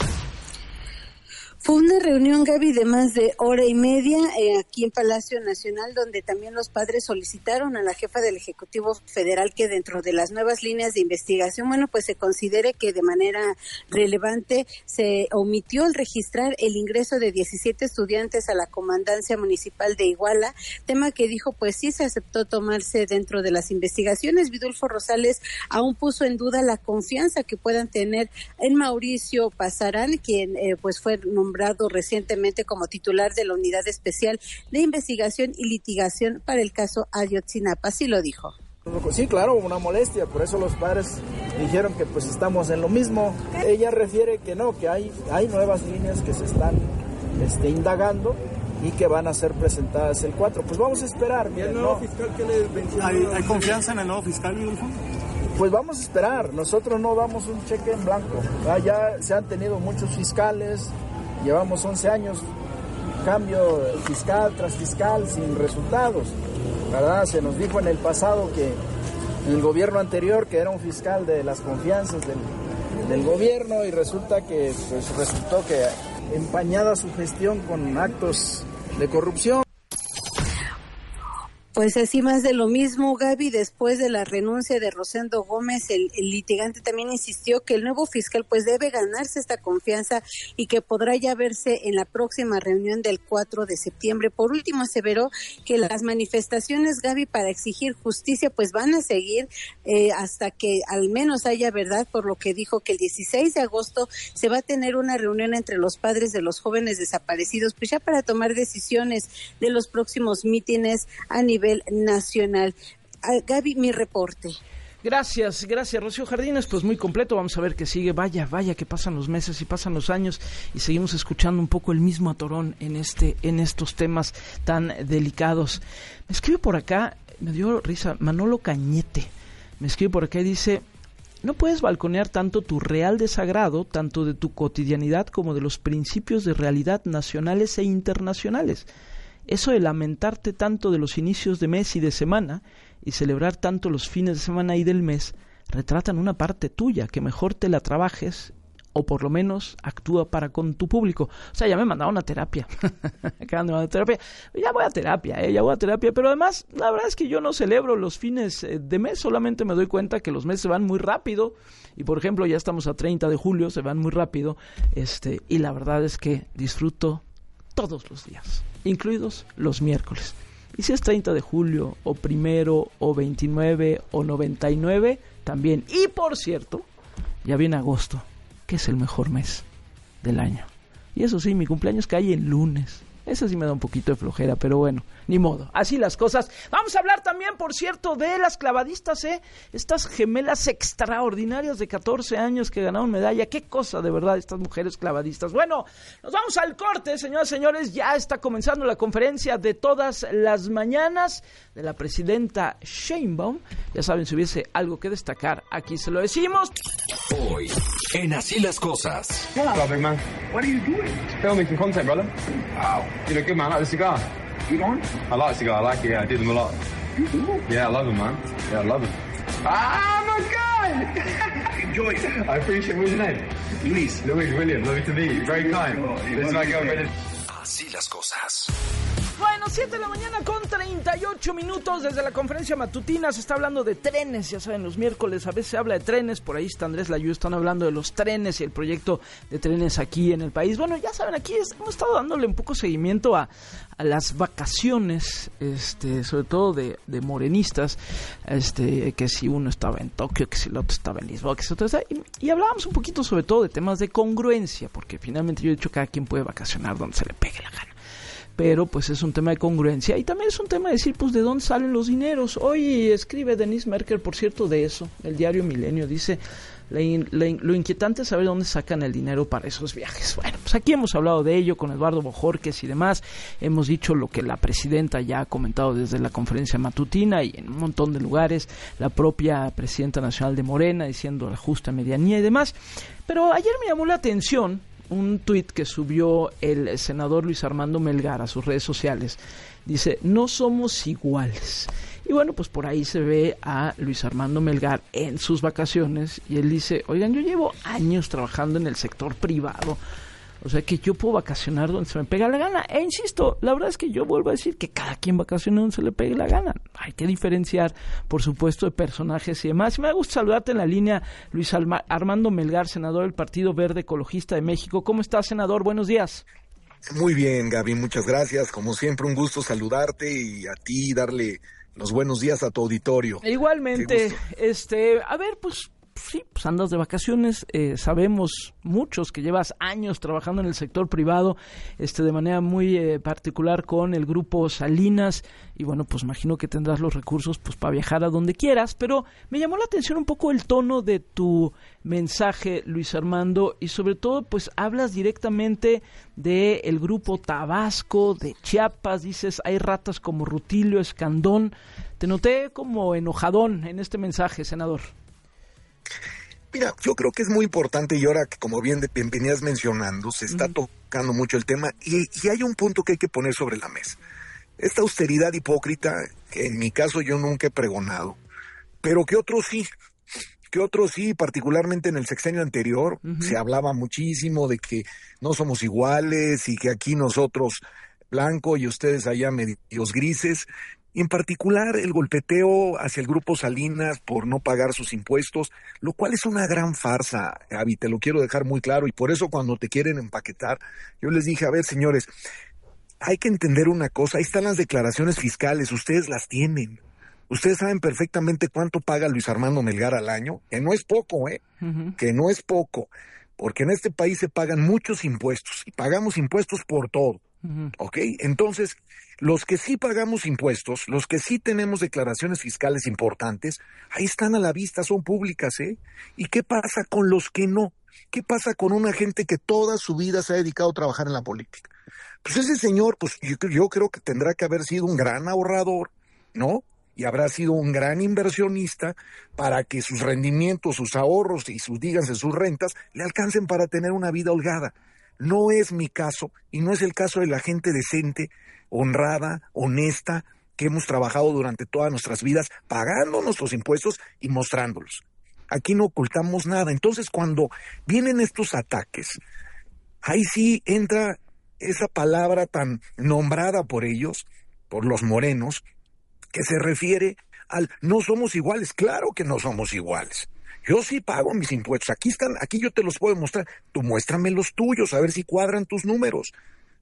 Fue una reunión, Gaby, de más de hora y media aquí en Palacio Nacional, donde también los padres solicitaron a la jefa del Ejecutivo Federal que dentro de las nuevas líneas de investigación, bueno, pues se considere que de manera relevante se omitió el registrar el ingreso de 17 estudiantes a la Comandancia Municipal de Iguala, tema que dijo pues sí se aceptó tomarse dentro de las investigaciones. Vidulfo Rosales aún puso en duda la confianza que puedan tener en Mauricio Pasarán, quien pues fue nombrado recientemente como titular de la Unidad Especial de Investigación y Litigación para el caso Ayotzinapa. Así lo dijo. Sí, claro, una molestia, por eso los padres dijeron que pues estamos en lo mismo. Ella refiere que no, que hay nuevas líneas que se están indagando y que van a ser presentadas el 4. Pues vamos a esperar. ¿Y el nuevo fiscal qué le venció? ¿Hay confianza en el nuevo fiscal, Vidulfo? Pues vamos a esperar, nosotros no damos un cheque en blanco. Ya se han tenido muchos fiscales. Llevamos 11 años, cambio fiscal tras fiscal sin resultados. La verdad, se nos dijo en el pasado que el gobierno anterior, que era un fiscal de las confianzas del gobierno, y resultó que empañada su gestión con actos de corrupción. Pues así más de lo mismo, Gaby. Después de la renuncia de Rosendo Gómez, el litigante también insistió que el nuevo fiscal pues debe ganarse esta confianza y que podrá ya verse en la próxima reunión del 4 de septiembre. Por último, aseveró que las manifestaciones, Gaby, para exigir justicia pues van a seguir hasta que al menos haya verdad, por lo que dijo que el 16 de agosto se va a tener una reunión entre los padres de los jóvenes desaparecidos, pues ya para tomar decisiones de los próximos mítines a nivel nacional. Gaby, mi reporte. Gracias, Rocío Jardines, pues muy completo, vamos a ver qué sigue. Vaya que pasan los meses y pasan los años y seguimos escuchando un poco el mismo atorón en estos temas tan delicados. Me escribe por acá, me dio risa, Manolo Cañete, me escribe por acá y dice: no puedes balconear tanto tu real desagrado, tanto de tu cotidianidad como de los principios de realidad nacionales e internacionales. Eso de lamentarte tanto de los inicios de mes y de semana y celebrar tanto los fines de semana y del mes retratan una parte tuya que mejor te la trabajes o por lo menos actúa para con tu público. O sea, ya me mandaron a terapia. Acaban de mandar terapia. Ya voy a terapia, pero además la verdad es que yo no celebro los fines de mes, solamente me doy cuenta que los meses se van muy rápido y por ejemplo ya estamos a 30 de julio, se van muy rápido, y la verdad es que disfruto todos los días, incluidos los miércoles. Y si es 30 de julio, o 1 o 29, o 99, también. Y por cierto, ya viene agosto, que es el mejor mes del año. Y eso sí, mi cumpleaños cae en lunes. Eso sí me da un poquito de flojera, pero bueno, ni modo, así las cosas. Vamos a hablar también, por cierto, de las clavadistas, estas gemelas extraordinarias de 14 años que ganaron medalla. Qué cosa, de verdad, estas mujeres clavadistas. Bueno, nos vamos al corte, señoras y señores. Ya está comenzando la conferencia de todas las mañanas de la presidenta Sheinbaum. Ya saben, si hubiese algo que destacar, aquí se lo decimos. Hoy, en Así las Cosas. Hello, big man. What are you doing? Filming some content, brother. Wow. You look good, man. I like the cigar. Good one? I like the cigar. I like it. Yeah, I do them a lot. You do? Yeah, I love them, man. Yeah, I love them. Ah, my God! Enjoy it. I appreciate it. What's your name? Luis. Luis Williams. Lovely to meet you. Very kind. This is my girlfriend. Así las cosas. Bueno, 7 de la mañana con 38 minutos desde la conferencia matutina. Se está hablando de trenes, ya saben, los miércoles a veces se habla de trenes. Por ahí está Andrés Layú, están hablando de los trenes y el proyecto de trenes aquí en el país. Bueno, ya saben, aquí hemos estado dándole un poco seguimiento a las vacaciones, sobre todo de morenistas, que si uno estaba en Tokio, que si el otro estaba en Lisboa, que si otro estaba, y hablábamos un poquito sobre todo de temas de congruencia, porque finalmente yo he dicho cada quien puede vacacionar donde se le pegue la gana. Pero pues es un tema de congruencia y también es un tema de decir pues de dónde salen los dineros. Hoy escribe Denise Merker, por cierto, de eso, el diario Milenio, dice lo inquietante es saber dónde sacan el dinero para esos viajes. Bueno, pues aquí hemos hablado de ello con Eduardo Bojorquez y demás, hemos dicho lo que la presidenta ya ha comentado desde la conferencia matutina y en un montón de lugares, la propia presidenta nacional de Morena diciendo la justa medianía y demás, pero ayer me llamó la atención un tuit que subió el senador Luis Armando Melgar a sus redes sociales. Dice, no somos iguales. Y bueno, pues por ahí se ve a Luis Armando Melgar en sus vacaciones y él dice, oigan, yo llevo años trabajando en el sector privado, o sea que yo puedo vacacionar donde se me pega la gana. E insisto, la verdad es que yo vuelvo a decir que cada quien vacaciona donde se le pegue la gana. Hay que diferenciar, por supuesto, de personajes y demás. Y me gusta saludarte en la línea, Luis Armando Melgar, senador del Partido Verde Ecologista de México. ¿Cómo estás, senador? Buenos días. Muy bien, Gaby, muchas gracias. Como siempre, un gusto saludarte y a ti darle los buenos días a tu auditorio. Igualmente, a ver, pues sí, pues andas de vacaciones, sabemos muchos que llevas años trabajando en el sector privado, de manera muy particular con el grupo Salinas, y bueno, pues imagino que tendrás los recursos pues para viajar a donde quieras, pero me llamó la atención un poco el tono de tu mensaje, Luis Armando, y sobre todo pues hablas directamente de el grupo Tabasco, de Chiapas, dices, hay ratas como Rutilio, Escandón. Te noté como enojadón en este mensaje, senador. Mira, yo creo que es muy importante y ahora que como bien venías mencionando, se está tocando mucho el tema y hay un punto que hay que poner sobre la mesa. Esta austeridad hipócrita, que en mi caso yo nunca he pregonado, pero que otros sí. que otros sí, particularmente en el sexenio anterior, se hablaba muchísimo de que no somos iguales y que aquí nosotros blanco y ustedes allá medios grises. Y en particular el golpeteo hacia el Grupo Salinas por no pagar sus impuestos, lo cual es una gran farsa, Gaby, te lo quiero dejar muy claro, y por eso cuando te quieren empaquetar, yo les dije, a ver, señores, hay que entender una cosa, ahí están las declaraciones fiscales, ustedes las tienen. Ustedes saben perfectamente cuánto paga Luis Armando Melgar al año, que no es poco, que no es poco, porque en este país se pagan muchos impuestos, y pagamos impuestos por todo. ¿Ok? Entonces, los que sí pagamos impuestos, los que sí tenemos declaraciones fiscales importantes, ahí están a la vista, son públicas, ¿Y qué pasa con los que no? ¿Qué pasa con una gente que toda su vida se ha dedicado a trabajar en la política? Pues ese señor, pues yo creo que tendrá que haber sido un gran ahorrador, ¿no? Y habrá sido un gran inversionista para que sus rendimientos, sus ahorros y sus rentas le alcancen para tener una vida holgada. No es mi caso, y no es el caso de la gente decente, honrada, honesta, que hemos trabajado durante todas nuestras vidas, pagando nuestros impuestos y mostrándolos. Aquí no ocultamos nada. Entonces, cuando vienen estos ataques, ahí sí entra esa palabra tan nombrada por ellos, por los morenos, que se refiere al no somos iguales. Claro que no somos iguales. Yo sí pago mis impuestos, aquí están, aquí yo te los puedo mostrar, tú muéstrame los tuyos, a ver si cuadran tus números.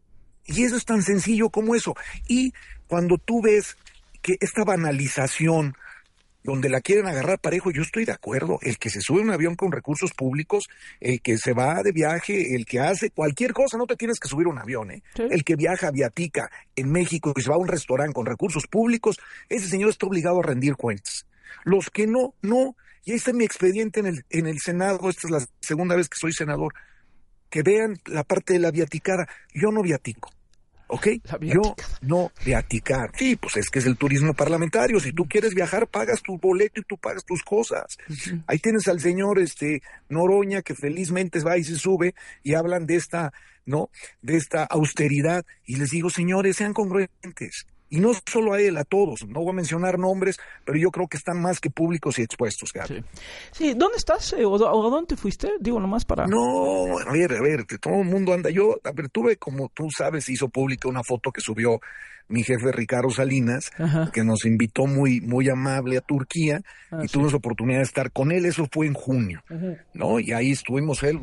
Y eso es tan sencillo como eso. Y cuando tú ves que esta banalización, donde la quieren agarrar parejo, yo estoy de acuerdo, el que se sube a un avión con recursos públicos, el que se va de viaje, el que hace cualquier cosa, no te tienes que subir a un avión, ¿Sí? El que viaja viatica en México y se va a un restaurante con recursos públicos, ese señor está obligado a rendir cuentas. Los que no, y ahí está mi expediente en el Senado, esta es la segunda vez que soy senador, que vean la parte de la viaticada. Yo no viatico, ¿ok? Yo no viaticar. Sí, pues es que es el turismo parlamentario. Si tú quieres viajar, pagas tu boleto y tú pagas tus cosas. Ahí tienes al señor Noroña, que felizmente va y se sube, y hablan de esta, ¿no? De esta austeridad. Y les digo, señores, sean congruentes. Y no solo a él, a todos. No voy a mencionar nombres, pero yo creo que están más que públicos y expuestos, Gaby. Sí, ¿dónde estás? ¿O dónde te fuiste? Digo, nomás para... No, a ver, que todo el mundo anda. Yo, a ver, tuve, como tú sabes, hizo pública una foto que subió mi jefe Ricardo Salinas, que nos invitó muy, muy amable a Turquía, y tuvimos oportunidad de estar con él. Eso fue en junio, ¿no? Y ahí estuvimos él,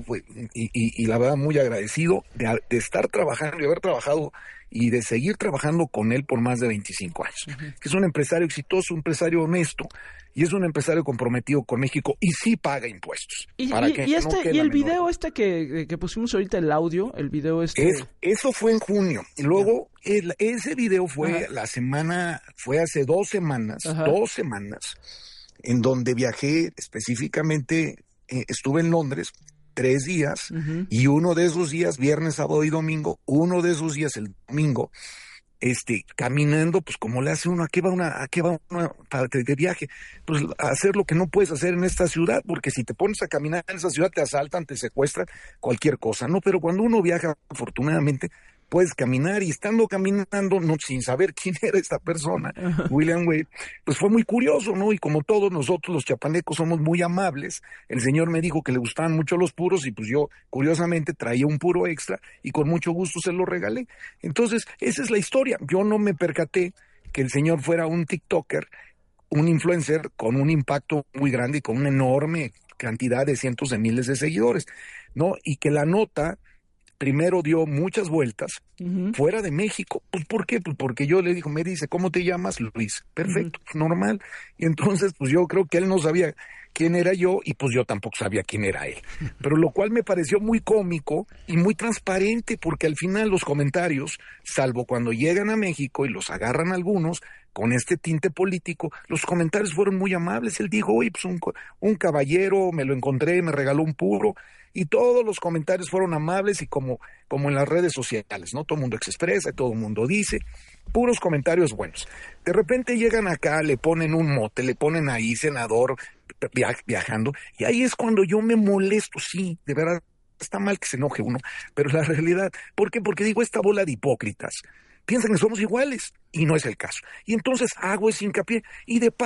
y la verdad muy agradecido de estar trabajando y haber trabajado y de seguir trabajando con él por más de 25 años. Que es un empresario exitoso, un empresario honesto, y es un empresario comprometido con México, y sí paga impuestos. Y el video que pusimos ahorita, el audio, el video Eso fue en junio, y luego ese video fue fue hace 2 semanas, en donde viajé específicamente, estuve en Londres 3 días, y uno de esos días, viernes, sábado y domingo, uno de esos días, el domingo, caminando, pues como le hace uno, ¿a qué va uno de viaje? Pues a hacer lo que no puedes hacer en esta ciudad, porque si te pones a caminar en esa ciudad te asaltan, te secuestran, cualquier cosa, ¿no? Pero cuando uno viaja, afortunadamente, puedes caminar, y estando caminando, no, sin saber quién era esta persona, William Wade, pues fue muy curioso, ¿no? Y como todos nosotros los chapanecos somos muy amables, el señor me dijo que le gustaban mucho los puros, y pues yo, curiosamente, traía un puro extra, y con mucho gusto se lo regalé. Entonces, esa es la historia. Yo no me percaté que el señor fuera un TikToker, un influencer con un impacto muy grande y con una enorme cantidad de cientos de miles de seguidores, ¿no? Y que la nota primero dio muchas vueltas fuera de México. Pues, ¿por qué? Pues porque yo le digo, me dice, ¿cómo te llamas? Luis. Perfecto, normal. Y entonces, pues yo creo que él no sabía quién era yo, y pues yo tampoco sabía quién era él. Pero lo cual me pareció muy cómico y muy transparente, porque al final los comentarios, salvo cuando llegan a México y los agarran algunos con este tinte político, los comentarios fueron muy amables. Él dijo, oye, pues un caballero, me lo encontré, me regaló un puro, y todos los comentarios fueron amables, y como en las redes sociales, ¿no? Todo el mundo se expresa, todo el mundo dice, puros comentarios buenos. De repente llegan acá, le ponen un mote, le ponen ahí senador viajando, y ahí es cuando yo me molesto. Sí, de verdad, está mal que se enoje uno, pero la realidad, ¿por qué? Porque digo, esta bola de hipócritas piensan que somos iguales, y no es el caso. Y entonces hago ese hincapié, y de paso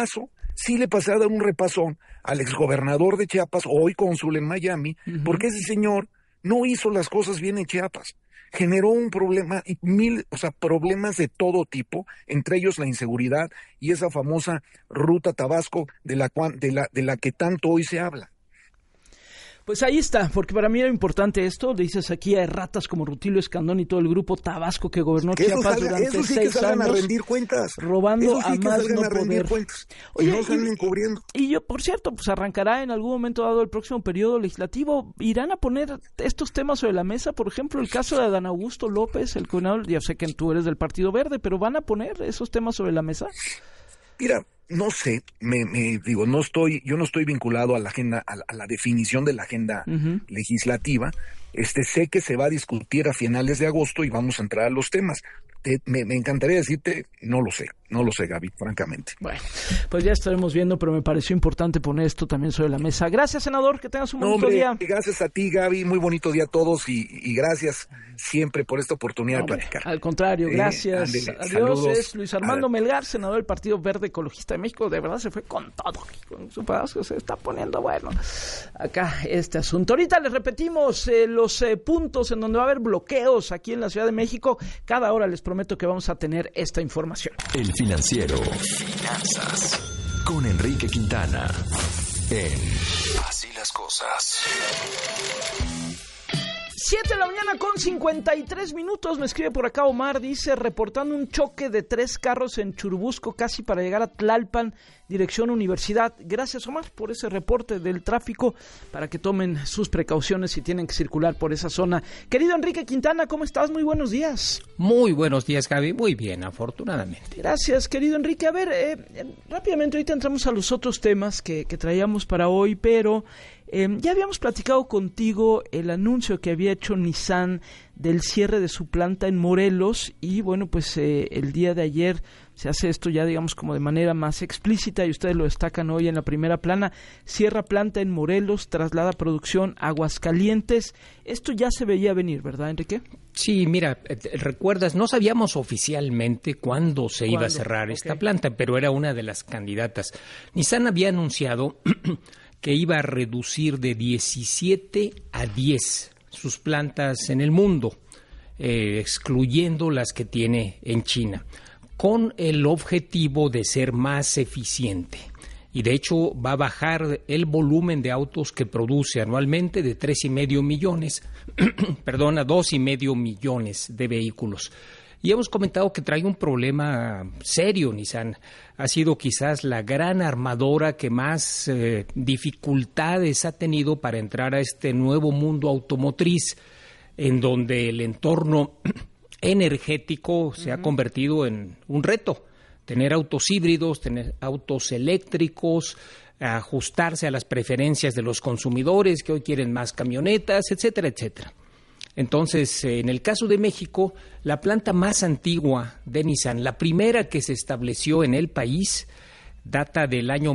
sí le pasé a dar un repasón al exgobernador de Chiapas, hoy cónsul en Miami, porque ese señor no hizo las cosas bien en Chiapas. Generó un problema, problemas de todo tipo, entre ellos la inseguridad y esa famosa ruta Tabasco de la que tanto hoy se habla. Pues ahí está, porque para mí era importante esto. Dices aquí hay ratas como Rutilio Escandón y todo el grupo Tabasco que gobernó Chiapas durante 6 años. A rendir cuentas. Robando a más no poder. Oye, no salen encubriendo. Y yo, por cierto, pues arrancará en algún momento dado el próximo periodo legislativo. ¿Irán a poner estos temas sobre la mesa? Por ejemplo, el caso de Adán Augusto López, el gobernador, ya sé que tú eres del Partido Verde, pero ¿van a poner esos temas sobre la mesa? Mira, no sé, yo no estoy vinculado a la agenda, a la definición de la agenda legislativa. Sé que se va a discutir a finales de agosto y vamos a entrar a los temas. Me encantaría decirte, no lo sé, Gaby, francamente. Bueno, pues ya estaremos viendo, pero me pareció importante poner esto también sobre la mesa. Gracias, senador, que tengas un bonito día. Gracias a ti, Gaby, muy bonito día a todos y gracias siempre por esta oportunidad de platicar. Al contrario, gracias. Adiós, saludos. Es Luis Armando Melgar, senador del Partido Verde Ecologista de México. De verdad se fue con todo, con su pedazo, se está poniendo bueno acá este asunto. Ahorita les repetimos los puntos en donde va a haber bloqueos aquí en la Ciudad de México. Cada hora les prometo que vamos a tener esta información. El Financiero. Finanzas. Con Enrique Quintana. En Así las Cosas. 7 de la mañana con 53 minutos. Me escribe por acá Omar, dice, reportando un choque de 3 carros en Churubusco, casi para llegar a Tlalpan, dirección Universidad. Gracias, Omar, por ese reporte del tráfico, para que tomen sus precauciones si tienen que circular por esa zona. Querido Enrique Quintana, ¿cómo estás? Muy buenos días. Muy buenos días, Gaby. Muy bien, afortunadamente. Gracias, querido Enrique. A ver, rápidamente, ahorita entramos a los otros temas que traíamos para hoy, pero ya habíamos platicado contigo el anuncio que había hecho Nissan del cierre de su planta en Morelos y bueno, pues el día de ayer se hace esto ya digamos como de manera más explícita y ustedes lo destacan hoy en la primera plana. Cierra planta en Morelos, traslada producción a Aguascalientes. Esto ya se veía venir, ¿verdad, Enrique? Sí, mira, recuerdas, no sabíamos oficialmente cuándo se iba a cerrar esta planta, pero era una de las candidatas. Nissan había anunciado que iba a reducir de 17 a 10 sus plantas en el mundo, excluyendo las que tiene en China, con el objetivo de ser más eficiente. Y de hecho va a bajar el volumen de autos que produce anualmente de 3,5 millones, a 2,5 millones de vehículos. Y hemos comentado que trae un problema serio, Nissan. Ha sido quizás la gran armadora que más dificultades ha tenido para entrar a este nuevo mundo automotriz, en donde el entorno energético se ha convertido en un reto. Tener autos híbridos, tener autos eléctricos, ajustarse a las preferencias de los consumidores que hoy quieren más camionetas, etcétera, etcétera. Entonces, en el caso de México, la planta más antigua de Nissan, la primera que se estableció en el país, data del año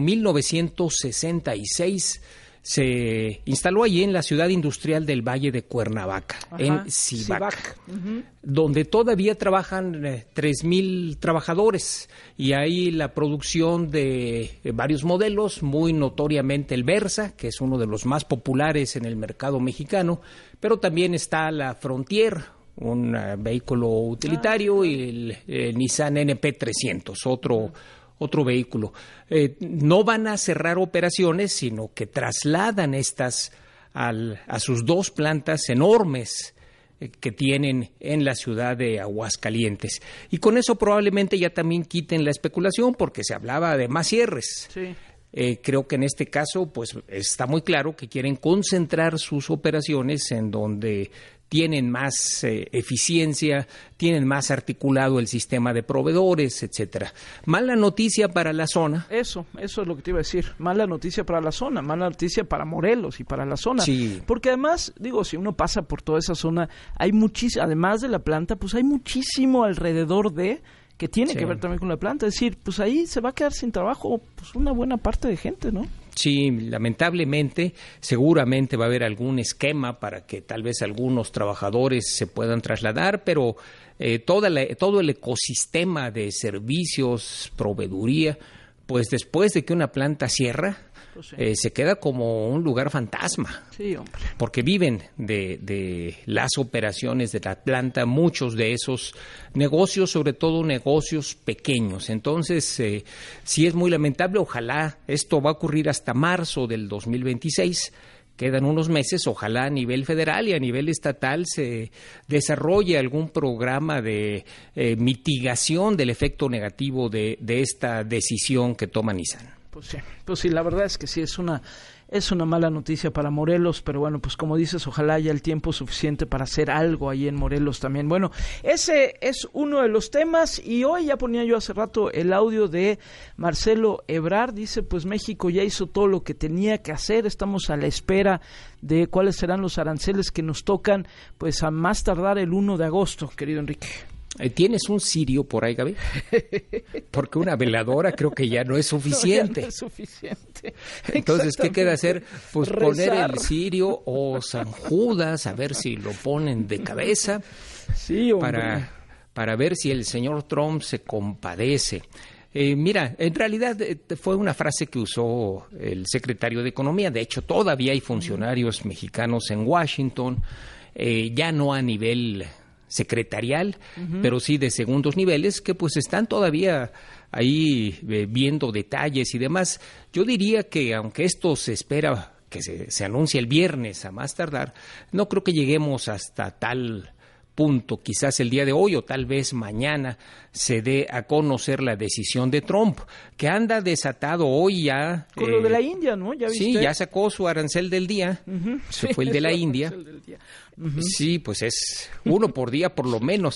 1966, se instaló allí en la ciudad industrial del Valle de Cuernavaca, en Cibac, donde todavía trabajan 3,000 trabajadores y hay la producción de varios modelos, muy notoriamente el Versa, que es uno de los más populares en el mercado mexicano, pero también está la Frontier, un vehículo utilitario, y el Nissan NP300, otro vehículo. No van a cerrar operaciones, sino que trasladan estas a sus 2 plantas enormes que tienen en la ciudad de Aguascalientes. Y con eso probablemente ya también quiten la especulación, porque se hablaba de más cierres. Sí. Creo que en este caso pues está muy claro que quieren concentrar sus operaciones en donde tienen más eficiencia, tienen más articulado el sistema de proveedores, etcétera. Mala noticia para la zona. Eso es lo que te iba a decir. Mala noticia para la zona, mala noticia para Morelos y para la zona. Sí. Porque además, digo, si uno pasa por toda esa zona, hay muchísimo, además de la planta, pues hay muchísimo alrededor de que tiene que ver también con la planta. Es decir, pues ahí se va a quedar sin trabajo pues una buena parte de gente, ¿no? Sí, lamentablemente, seguramente va a haber algún esquema para que tal vez algunos trabajadores se puedan trasladar, pero todo el ecosistema de servicios, proveeduría, pues después de que una planta cierra, Pues sí. Se queda como un lugar fantasma. Sí, hombre. Porque viven de las operaciones de la planta, muchos de esos negocios, sobre todo negocios pequeños. Entonces, sí es muy lamentable. Ojalá esto va a ocurrir hasta marzo del 2026. Quedan unos meses, ojalá a nivel federal y a nivel estatal se desarrolle algún programa de mitigación del efecto negativo de esta decisión que toma Nissan. Pues sí, la verdad es que sí, es una mala noticia para Morelos, pero bueno, pues como dices, ojalá haya el tiempo suficiente para hacer algo ahí en Morelos también. Bueno, ese es uno de los temas, y hoy ya ponía yo hace rato el audio de Marcelo Ebrard. Dice, pues México ya hizo todo lo que tenía que hacer, estamos a la espera de cuáles serán los aranceles que nos tocan, pues a más tardar el 1 de agosto, querido Enrique. ¿Tienes un cirio por ahí, Gaby? Porque una veladora creo que ya no es suficiente. No es suficiente. Entonces, ¿qué queda hacer? Pues poner el cirio o San Judas, a ver si lo ponen de cabeza, sí, para ver si el señor Trump se compadece. Mira, en realidad fue una frase que usó el secretario de Economía. De hecho, todavía hay funcionarios mexicanos en Washington, ya no a nivel secretarial, pero sí de segundos niveles, que pues están todavía ahí viendo detalles y demás. Yo diría que aunque esto se espera que se anuncie el viernes a más tardar, no creo que lleguemos hasta tal punto. Quizás el día de hoy o tal vez mañana se dé a conocer la decisión de Trump, que anda desatado hoy ya. Con lo de la India, ¿no? ¿Ya viste? Sí, ya sacó su arancel del día, se fue el de la India. Sí, pues es uno por día por lo menos,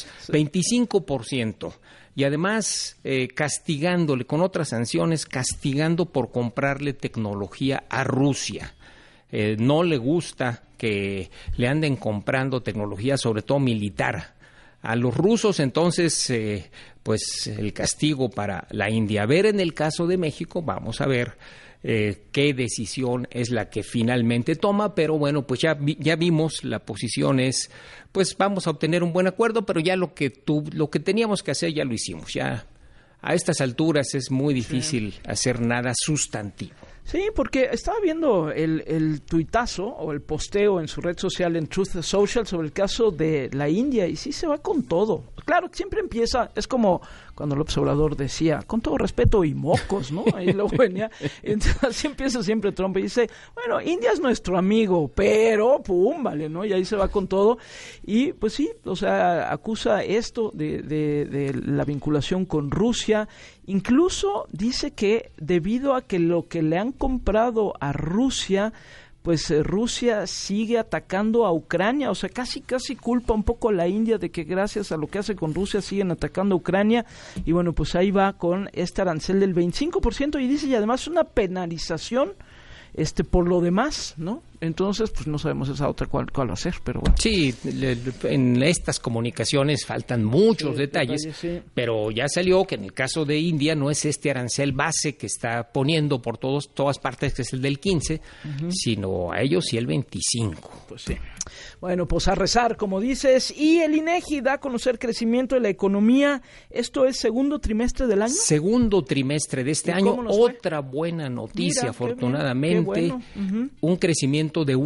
25%. Y además castigándole con otras sanciones, castigando por comprarle tecnología a Rusia. No le gusta que le anden comprando tecnología, sobre todo militar, a los rusos. Entonces, pues el castigo para la India. A ver, en el caso de México, vamos a ver qué decisión es la que finalmente toma, pero bueno, pues ya vimos, la posición es, pues vamos a obtener un buen acuerdo, pero ya lo que teníamos que hacer ya lo hicimos. Ya a estas alturas es muy difícil hacer nada sustantivo. Sí, porque estaba viendo el tuitazo o el posteo en su red social, en Truth Social, sobre el caso de la India, y sí se va con todo. Claro, siempre empieza, es como cuando López Obrador decía, con todo respeto y mocos, ¿no? Ahí luego venía, entonces así empieza siempre Trump y dice, bueno, India es nuestro amigo, pero pum, vale, ¿no? Y ahí se va con todo, y pues sí, o sea, acusa esto de la vinculación con Rusia. Incluso dice que debido a que lo que le han comprado a Rusia, pues Rusia sigue atacando a Ucrania, o sea, casi culpa un poco a la India de que gracias a lo que hace con Rusia siguen atacando a Ucrania, y bueno, pues ahí va con este arancel del 25%, y dice, y además una penalización por lo demás, ¿no? Entonces, pues no sabemos esa otra cuál va a ser, pero bueno. Sí, en estas comunicaciones faltan muchos detalles, pero ya salió que en el caso de India no es este arancel base que está poniendo por todas partes, que es el del 15, sino a ellos sí el 25. Pues sí. Bueno, pues a rezar, como dices, y el INEGI da a conocer crecimiento de la economía. ¿Esto es segundo trimestre del año? Segundo trimestre de este año, otra buena noticia. Mira, afortunadamente, qué bueno. Un crecimiento de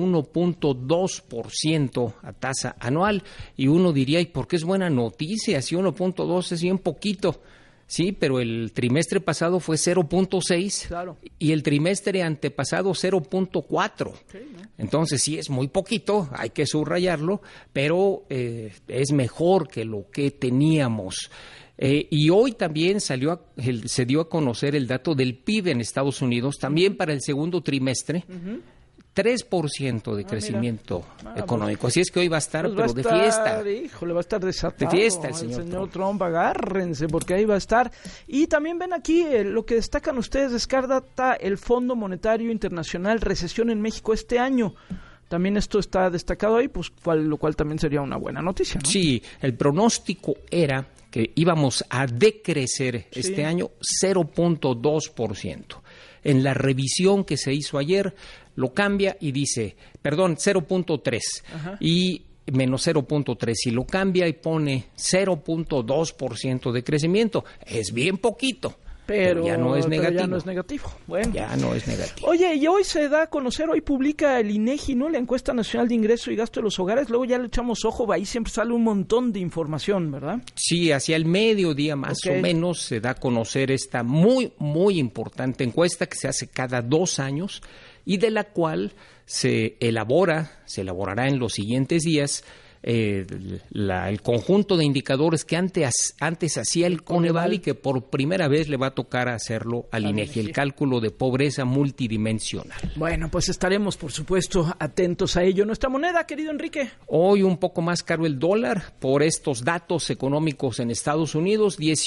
1.2% a tasa anual, y uno diría, ¿y por qué es buena noticia? Si 1.2 es bien poquito. Sí, pero el trimestre pasado fue 0.6, claro, y el trimestre antepasado 0.4. Sí, ¿no? Entonces sí es muy poquito, hay que subrayarlo, pero es mejor que lo que teníamos. Y hoy también se dio a conocer el dato del PIB en Estados Unidos, también para el segundo trimestre. 3% de crecimiento económico. Así es que hoy va a estar, pero de fiesta. Híjole, va a estar desatado. De fiesta el señor Trump. Agárrense, porque ahí va a estar. Y también ven aquí lo que destacan ustedes, descarta el Fondo Monetario Internacional, recesión en México este año. También esto está destacado ahí, pues lo cual también sería una buena noticia, ¿no? Sí, el pronóstico era que íbamos a decrecer este año 0.2%. En la revisión que se hizo ayer, lo cambia y dice, 0.3 y menos 0.3, y lo cambia y pone 0.2% de crecimiento. Es bien poquito. pero ya no es negativo. Ya no es negativo. Bueno. Ya no es negativo. Oye, y hoy se da a conocer, hoy publica el INEGI, ¿no? La encuesta nacional de ingreso y gasto de los hogares. Luego ya le echamos ojo, ahí siempre sale un montón de información, ¿verdad? Sí, hacia el mediodía más o menos se da a conocer esta muy, muy importante encuesta que se hace cada 2 años y de la cual se elaborará en los siguientes días el conjunto de indicadores que antes hacía el Coneval y que por primera vez le va a tocar hacerlo al INEGI, el cálculo de pobreza multidimensional. Bueno, pues estaremos, por supuesto, atentos a ello. Nuestra moneda, querido Enrique. Hoy un poco más caro el dólar por estos datos económicos en Estados Unidos,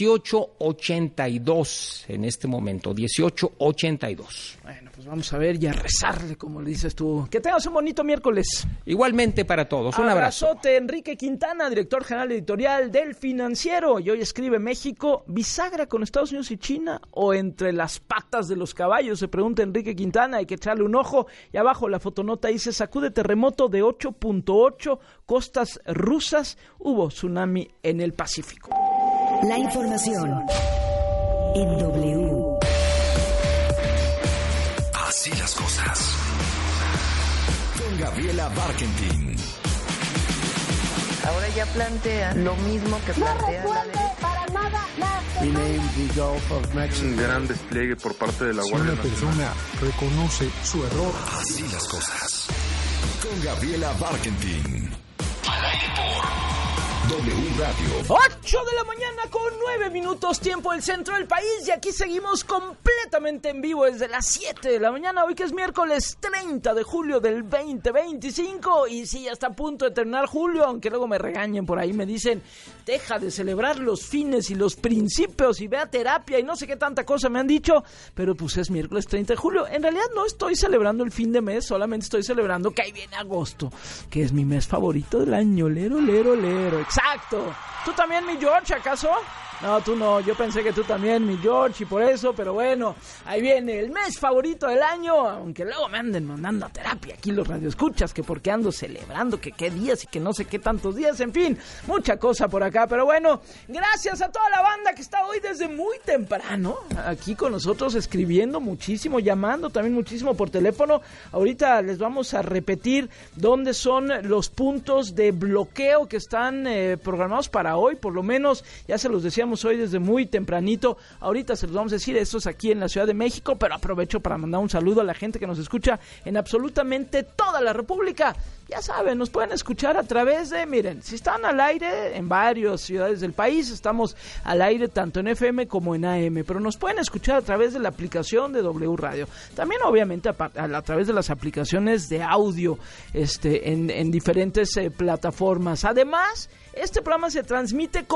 18.82 en este momento, 18.82. Bueno, pues vamos a ver y a rezarle, como le dices tú. Que tengas un bonito miércoles. Igualmente para todos, un abrazo. Enrique Quintana, director general editorial del Financiero, y hoy escribe: México, bisagra con Estados Unidos y China o entre las patas de los caballos, se pregunta Enrique Quintana, hay que echarle un ojo. Y abajo la fotonota dice: sacude terremoto de 8.8, costas rusas, hubo tsunami en el Pacífico. La información en W. Así las cosas. Con Gabriela Barkentin. Ahora ya plantea lo mismo que plantea la derecha. Para nada We named the Gulf of Mexico. Un gran despliegue por parte de la Guardia Nacional. Si una persona reconoce su error. Así las cosas. Con Gabriela Barkentin. Al aire por W Radio. 8 de la mañana con 9 minutos, tiempo del centro del país, y aquí seguimos completamente en vivo desde las 7 de la mañana, hoy que es miércoles 30 de julio del 2025, y sí, ya está a punto de terminar julio, aunque luego me regañen por ahí, me dicen: deja de celebrar los fines y los principios y ve a terapia y no sé qué tanta cosa me han dicho, pero pues es miércoles 30 de julio. En realidad no estoy celebrando el fin de mes, solamente estoy celebrando que ahí viene agosto, que es mi mes favorito del año. Lero, lero, lero. Exacto. ¿Tú también, mi George, acaso? No, tú no, yo pensé que tú también, mi George, y por eso, pero bueno, ahí viene el mes favorito del año, aunque luego me anden mandando a terapia aquí los radioescuchas, que porque ando celebrando, que qué días y que no sé qué tantos días, en fin, mucha cosa por acá, pero bueno, gracias a toda la banda que está hoy desde muy temprano, aquí con nosotros escribiendo muchísimo, llamando también muchísimo por teléfono. Ahorita les vamos a repetir dónde son los puntos de bloqueo que están programados para hoy, por lo menos, ya se los decíamos hoy desde muy tempranito, ahorita se los vamos a decir, esto es aquí en la Ciudad de México, pero aprovecho para mandar un saludo a la gente que nos escucha en absolutamente toda la República. Ya saben, nos pueden escuchar a través de, miren, si están al aire en varias ciudades del país, estamos al aire tanto en FM como en AM, pero nos pueden escuchar a través de la aplicación de W Radio, también obviamente a través de las aplicaciones de audio en diferentes plataformas. Además, este programa se transmite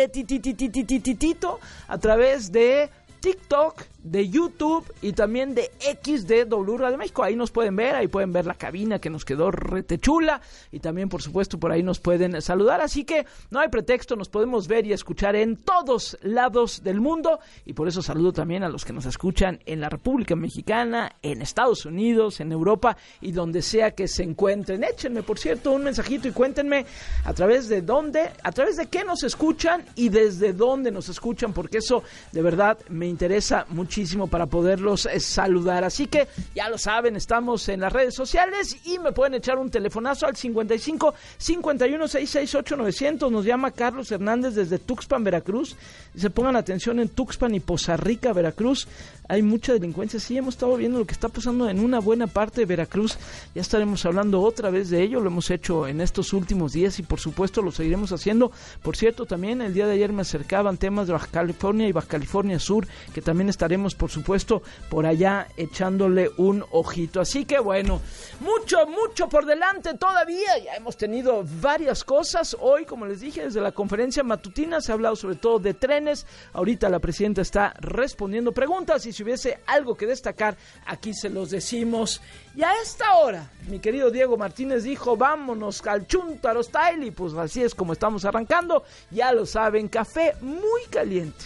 completitititititito a través de TikTok, de YouTube y también de X de W Radio México. Ahí nos pueden ver, ahí pueden ver la cabina que nos quedó retechula y también, por supuesto, por ahí nos pueden saludar. Así que no hay pretexto, nos podemos ver y escuchar en todos lados del mundo, y por eso saludo también a los que nos escuchan en la República Mexicana, en Estados Unidos, en Europa y donde sea que se encuentren. Échenme, por cierto, un mensajito y cuéntenme a través de qué nos escuchan y desde dónde nos escuchan, porque eso de verdad me interesa muchísimo para poderlos saludar. Así que ya lo saben, estamos en las redes sociales y me pueden echar un telefonazo al 55 51 668 900. Nos llama Carlos Hernández desde Tuxpan, Veracruz. Se pongan atención, en Tuxpan y Poza Rica, Veracruz, hay mucha delincuencia. Sí, hemos estado viendo lo que está pasando en una buena parte de Veracruz. Ya estaremos hablando otra vez de ello. Lo hemos hecho en estos últimos días y por supuesto lo seguiremos haciendo. Por cierto, también el día de ayer me acercaban temas de Baja California y Baja California Sur, que también estaremos, por supuesto, por allá echándole un ojito. Así que bueno, mucho por delante todavía. Ya hemos tenido varias cosas. Hoy, como les dije, desde la conferencia matutina se ha hablado sobre todo de trenes. Ahorita la presidenta está respondiendo preguntas y si hubiese algo que destacar, aquí se los decimos. Y a esta hora, mi querido Diego Martínez dijo: vámonos al Chuntaro Style, y pues así es como estamos arrancando. Ya lo saben, café muy caliente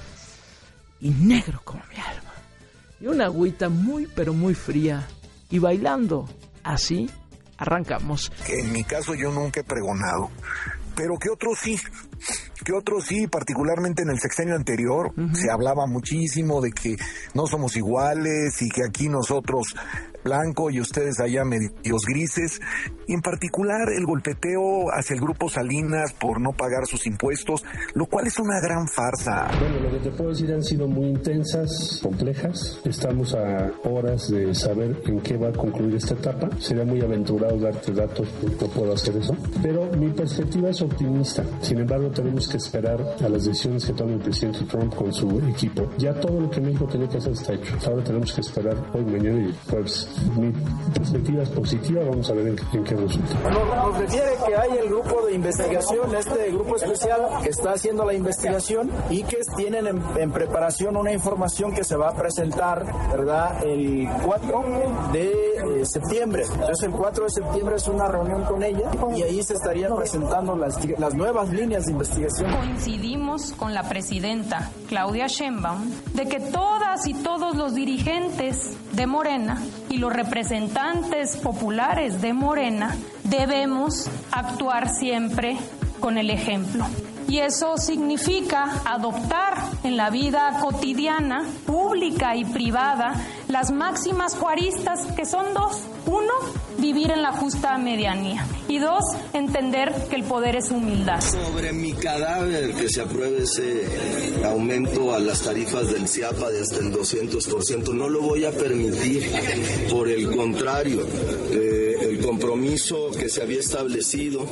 y negro como mi alma, y una agüita muy pero muy fría, y bailando así arrancamos. En mi caso yo nunca he pregonado, pero que otros sí. que otros sí, particularmente en el sexenio anterior, se hablaba muchísimo de que no somos iguales y que aquí nosotros blanco y ustedes allá medios grises, y en particular el golpeteo hacia el Grupo Salinas por no pagar sus impuestos, lo cual es una gran farsa. Bueno, lo que te puedo decir han sido muy intensas, complejas. Estamos a horas de saber en qué va a concluir esta etapa. Sería muy aventurado darte datos, no puedo hacer eso. Pero mi perspectiva es optimista. Sin embargo, tenemos que esperar a las decisiones que tome el presidente Trump con su equipo. Ya todo lo que México tenía que hacer está hecho. Ahora tenemos que esperar hoy, mañana y jueves. Mi perspectiva es positiva, vamos a ver en qué resulta. Nos refiere que hay el grupo de investigación, este grupo especial que está haciendo la investigación y que tienen en preparación una información que se va a presentar, ¿verdad?, el 4 de septiembre. Entonces el 4 de septiembre es una reunión con ella y ahí se estarían presentando las nuevas líneas de investigación. Coincidimos con la presidenta Claudia Sheinbaum de que todas y todos los dirigentes de Morena y los representantes populares de Morena debemos actuar siempre con el ejemplo. Y eso significa adoptar en la vida cotidiana, pública y privada, las máximas juaristas, que son dos. Uno, vivir en la justa medianía. Y dos, entender que el poder es humildad. Sobre mi cadáver que se apruebe ese aumento a las tarifas del CIAPA de hasta el 200%. No lo voy a permitir. Por el contrario, el compromiso que se había establecido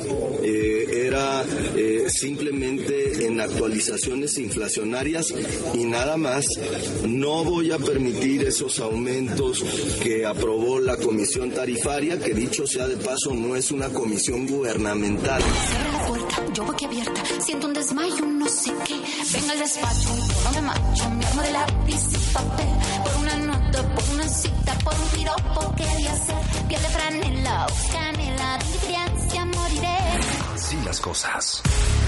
era simplemente en actualizaciones inflacionarias y nada más. No voy a permitir esos aumentos que aprobó la Comisión Tarifaria, que dicho sea de paso no es una comisión gubernamental. Cierra la puerta, yo boquiabierta, siento un desmayo, no sé qué. Venga al despacho, no me macho, me armo de lápiz y papel. Por una nota, por una cita, por un piropo que debía hacer. Piel de franela, canela, de mi crianza moriré. Así las cosas.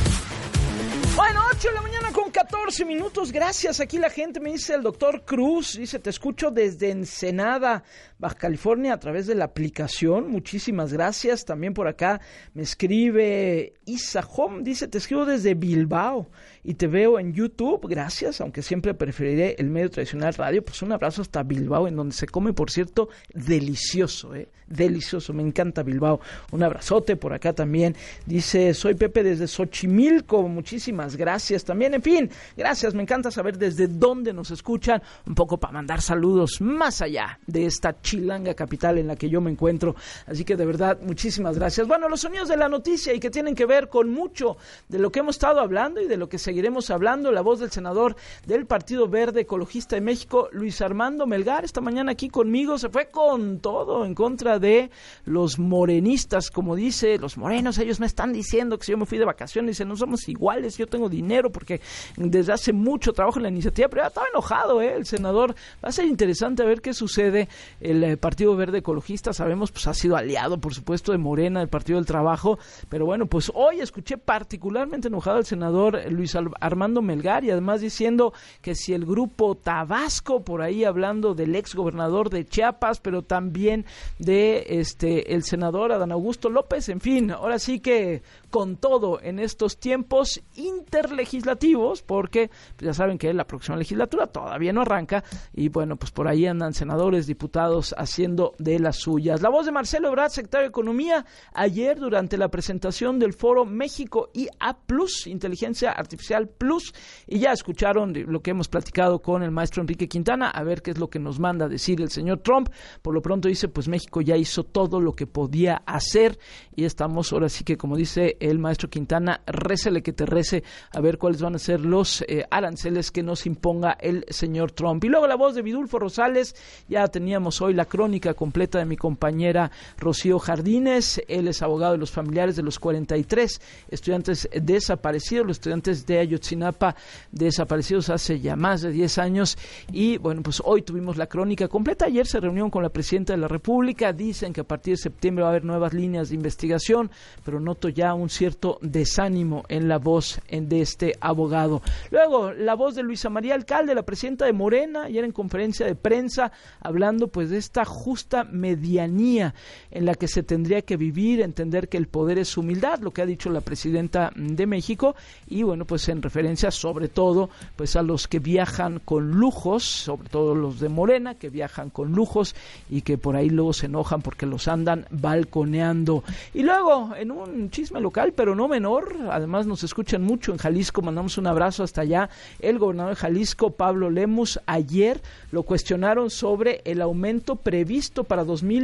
Bueno, 8 de la mañana con 14 minutos, gracias. Aquí la gente me dice, el doctor Cruz, dice, te escucho desde Ensenada, Baja California, a través de la aplicación. Muchísimas gracias. También por acá me escribe Isa Home, dice, te escribo desde Bilbao y te veo en YouTube. Gracias, aunque siempre preferiré el medio tradicional radio. Pues un abrazo hasta Bilbao, en donde se come, por cierto, delicioso, delicioso. Me encanta Bilbao. Un abrazote por acá también. Dice, soy Pepe desde Xochimilco. Muchísimas gracias también. En fin, gracias. Me encanta saber desde dónde nos escuchan, un poco para mandar saludos más allá de esta chilanga capital en la que yo me encuentro. Así que de verdad, muchísimas gracias. Bueno, los sonidos de la noticia y que tienen que ver con mucho de lo que hemos estado hablando y de lo que seguiremos hablando. La voz del senador del Partido Verde Ecologista de México, Luis Armando Melgar, esta mañana aquí conmigo, se fue con todo en contra de los morenistas, como dice, los morenos, ellos me están diciendo que si yo me fui de vacaciones, dicen, no somos iguales, yo tengo dinero porque desde hace mucho trabajo en la iniciativa, pero ya estaba enojado, el senador. Va a ser interesante a ver qué sucede. El Partido Verde Ecologista, sabemos, pues ha sido aliado, por supuesto, de Morena, del Partido del Trabajo, pero bueno, pues hoy escuché particularmente enojado al senador Luis Armando Melgar, y además diciendo que si el grupo Tabasco, por ahí hablando del ex gobernador de Chiapas, pero también de el senador Adán Augusto López, en fin, ahora sí que con todo en estos tiempos interlegislativos, porque ya saben que la próxima legislatura todavía no arranca, y bueno, pues por ahí andan senadores, diputados haciendo de las suyas. La voz de Marcelo Ebrard, secretario de Economía, ayer durante la presentación del foro México IA+, Inteligencia Artificial Plus, y ya escucharon lo que hemos platicado con el maestro Enrique Quintana, a ver qué es lo que nos manda a decir el señor Trump. Por lo pronto dice, pues México ya hizo todo lo que podía hacer, y estamos ahora sí que, como dice el maestro Quintana, récele que te rece, a ver cuáles van a ser los aranceles que nos imponga el señor Trump. Y luego la voz de Vidulfo Rosales, ya teníamos hoy la crónica completa de mi compañera Rocío Jardines. Él es abogado de los familiares de los 43 estudiantes desaparecidos, los estudiantes de Ayotzinapa desaparecidos hace ya más de 10 años, y bueno, pues hoy tuvimos la crónica completa. Ayer se reunió con la presidenta de la República, dicen que a partir de septiembre va a haber nuevas líneas de investigación, pero noto ya un cierto desánimo en la voz de este abogado. Luego, la voz de Luisa María Alcalde, la presidenta de Morena, ayer en conferencia de prensa, hablando pues de esta justa medianía en la que se tendría que vivir, entender que el poder es humildad, lo que ha dicho la presidenta de México, y bueno, pues en referencia sobre todo pues a los que viajan con lujos, sobre todo los de Morena, que viajan con lujos y que por ahí luego se enojan porque los andan balconeando. Y luego, en un chisme local, pero no menor, además nos escuchan mucho en Jalisco, mandamos un abrazo hasta allá, el gobernador de Jalisco, Pablo Lemus, ayer lo cuestionaron sobre el aumento previsto para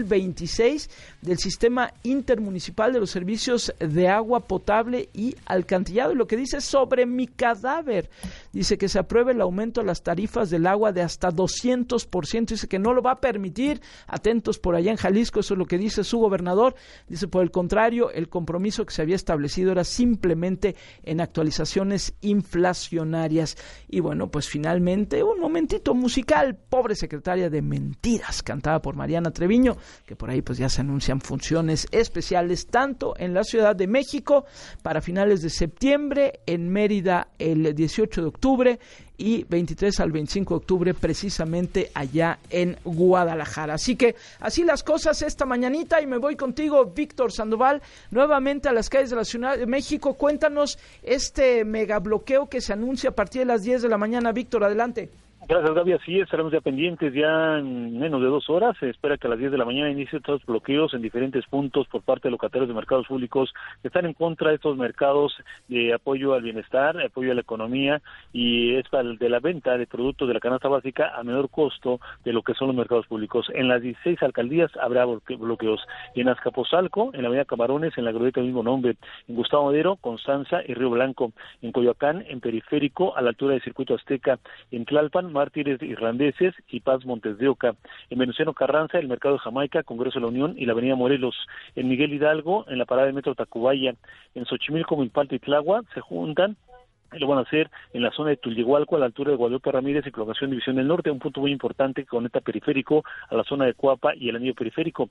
2026 del sistema intermunicipal de los servicios de agua potable y alcantarillado, y lo que dice sobre mi cadáver, dice que se apruebe el aumento a las tarifas del agua de hasta 200%, dice que no lo va a permitir, atentos por allá en Jalisco, eso es lo que dice su gobernador, dice por el contrario, el compromiso que se había establecido era simplemente en actualizaciones inflacionarias. Y bueno, pues finalmente un momentito musical, Pobre Secretaria de Mentiras, cantada por Mariana Treviño, que por ahí pues ya se anuncian funciones especiales tanto en la Ciudad de México para finales de septiembre, en Mérida el 18 de octubre y 23 al 25 de octubre precisamente allá en Guadalajara. Así que así las cosas esta mañanita, y me voy contigo, Víctor Sandoval, nuevamente a las calles de la Ciudad de México. Cuéntanos este megabloqueo que se anuncia a partir de las 10 de la mañana. Víctor, adelante. Gracias, Gaby. Así es, estaremos ya pendientes ya en menos de 2 horas. Se espera que a las 10 de la mañana inicien todos los bloqueos en diferentes puntos por parte de locatarios de mercados públicos que están en contra de estos mercados de apoyo al bienestar, apoyo a la economía, y es de la venta de productos de la canasta básica a menor costo de lo que son los mercados públicos. En las 16 alcaldías habrá bloqueos. En Azcapotzalco, en la avenida Camarones, en la glorieta del mismo nombre, en Gustavo Madero, Constanza y Río Blanco, en Coyoacán, en Periférico, a la altura del Circuito Azteca, en Tlalpan, Mártires Irlandeses y Paz Montes de Oca, en Venustiano Carranza, el Mercado de Jamaica, Congreso de la Unión y la Avenida Morelos, en Miguel Hidalgo, en la parada de metro Tacubaya, en Xochimilco, Milpalta y Tláhuac, se juntan. Lo van a hacer en la zona de Tulyehualco, a la altura de Guadalupe Ramírez y Prolongación División del Norte, un punto muy importante que conecta Periférico a la zona de Coapa y el anillo periférico.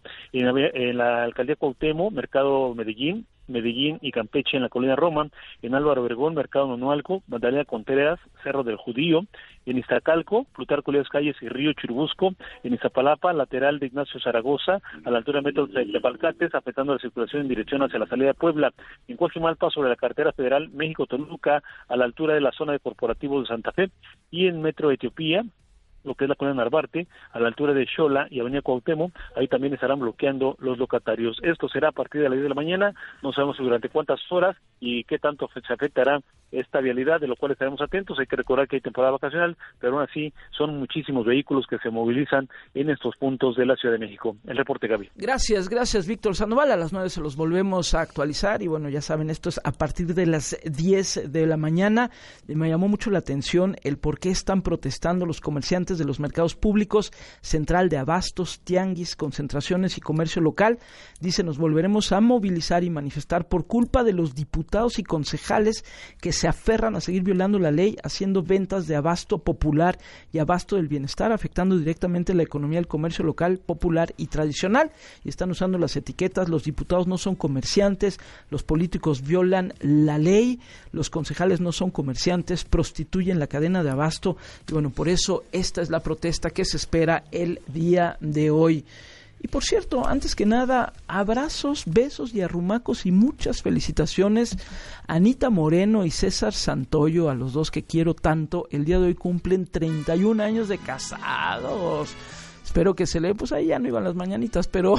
En la alcaldía Cuauhtémoc, Mercado Medellín y Campeche, en la Colonia Roma, en Álvaro Obregón, Mercado Nonualco, Magdalena Contreras, Cerro del Judío, en Iztacalco, Plutarco Elías Calles y Río Churubusco, en Iztapalapa, lateral de Ignacio Zaragoza, a la altura de metro de Palcates, afectando la circulación en dirección hacia la salida de Puebla, en Coajimalpa, sobre la carretera federal México-Toluca, a la altura de la zona de corporativos de Santa Fe, y en metro Etiopía, lo que es la colonia Narvarte, a la altura de Xola y avenida Cuauhtémoc, ahí también estarán bloqueando los locatarios. Esto será a partir de las 10 de la mañana, no sabemos durante cuántas horas y qué tanto se afectará esta vialidad, de lo cual estaremos atentos. Hay que recordar que hay temporada vacacional, pero aún así son muchísimos vehículos que se movilizan en estos puntos de la Ciudad de México. El reporte, Gaby. Gracias, Víctor Sandoval. A las 9 se los volvemos a actualizar y bueno, ya saben, esto es a partir de las 10 de la mañana. Me llamó mucho la atención el por qué están protestando los comerciantes de los mercados públicos, central de abastos, tianguis, concentraciones y comercio local. Dice, nos volveremos a movilizar y manifestar por culpa de los diputados y concejales que se aferran a seguir violando la ley, haciendo ventas de abasto popular y abasto del bienestar, afectando directamente la economía del comercio local, popular y tradicional. Y están usando las etiquetas, los diputados no son comerciantes, los políticos violan la ley, los concejales no son comerciantes, prostituyen la cadena de abasto. Y bueno, por eso esta es la protesta que se espera el día de hoy. Y por cierto, antes que nada, abrazos, besos y arrumacos y muchas felicitaciones a Anita Moreno y César Santoyo, a los dos que quiero tanto. El día de hoy cumplen 31 años de casados. Espero que se le, pues ahí ya no iban las mañanitas, pero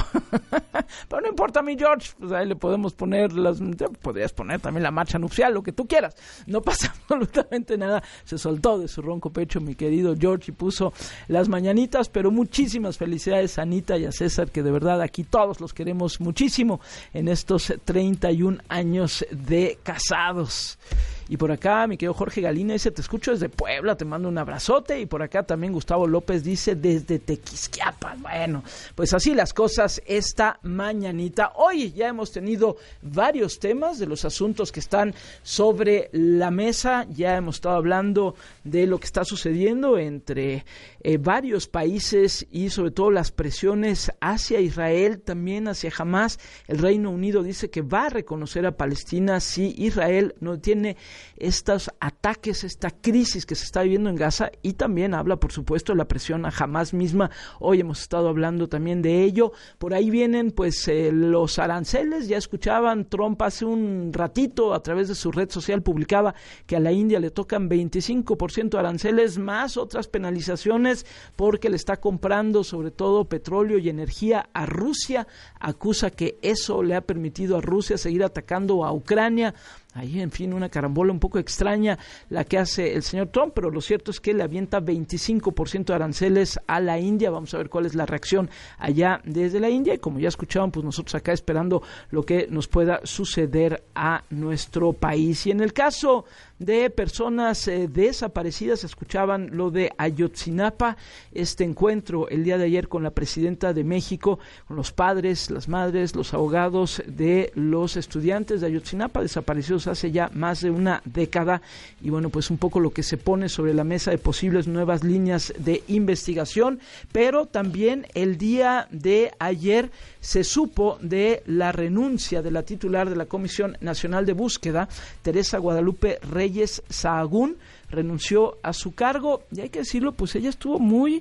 no importa, mi George, pues ahí le podemos poner podrías poner también la marcha nupcial, lo que tú quieras, no pasa absolutamente nada. Se soltó de su ronco pecho mi querido George y puso las mañanitas, pero muchísimas felicidades a Anita y a César, que de verdad aquí todos los queremos muchísimo en estos 31 años de casados. Y por acá, mi querido Jorge Galina dice, te escucho desde Puebla, te mando un abrazote. Y por acá también Gustavo López dice, desde Tequisquiapan. Bueno, pues así las cosas esta mañanita. Hoy ya hemos tenido varios temas de los asuntos que están sobre la mesa. Ya hemos estado hablando de lo que está sucediendo entre varios países y sobre todo las presiones hacia Israel, también hacia Hamás. El Reino Unido dice que va a reconocer a Palestina si Israel no tiene estos ataques, esta crisis que se está viviendo en Gaza, y también habla, por supuesto, de la presión a Hamás misma. Hoy hemos estado hablando también de ello. Por ahí vienen pues los aranceles. Ya escuchaban, Trump hace un ratito a través de su red social publicaba que a la India le tocan 25% de aranceles más otras penalizaciones porque le está comprando sobre todo petróleo y energía a Rusia. Acusa que eso le ha permitido a Rusia seguir atacando a Ucrania. Ahí, en fin, una carambola un poco extraña la que hace el señor Trump, pero lo cierto es que le avienta 25% de aranceles a la India. Vamos a ver cuál es la reacción allá desde la India, y como ya escuchaban, pues nosotros acá esperando lo que nos pueda suceder a nuestro país. Y en el caso de personas desaparecidas, escuchaban lo de Ayotzinapa, este encuentro el día de ayer con la presidenta de México, con los padres, las madres, los abogados de los estudiantes de Ayotzinapa desaparecidos hace ya más de una década, y bueno, pues un poco lo que se pone sobre la mesa de posibles nuevas líneas de investigación. Pero también el día de ayer se supo de la renuncia de la titular de la Comisión Nacional de Búsqueda, Teresa Guadalupe Reyes Sahagún. Renunció a su cargo, y hay que decirlo, pues ella estuvo muy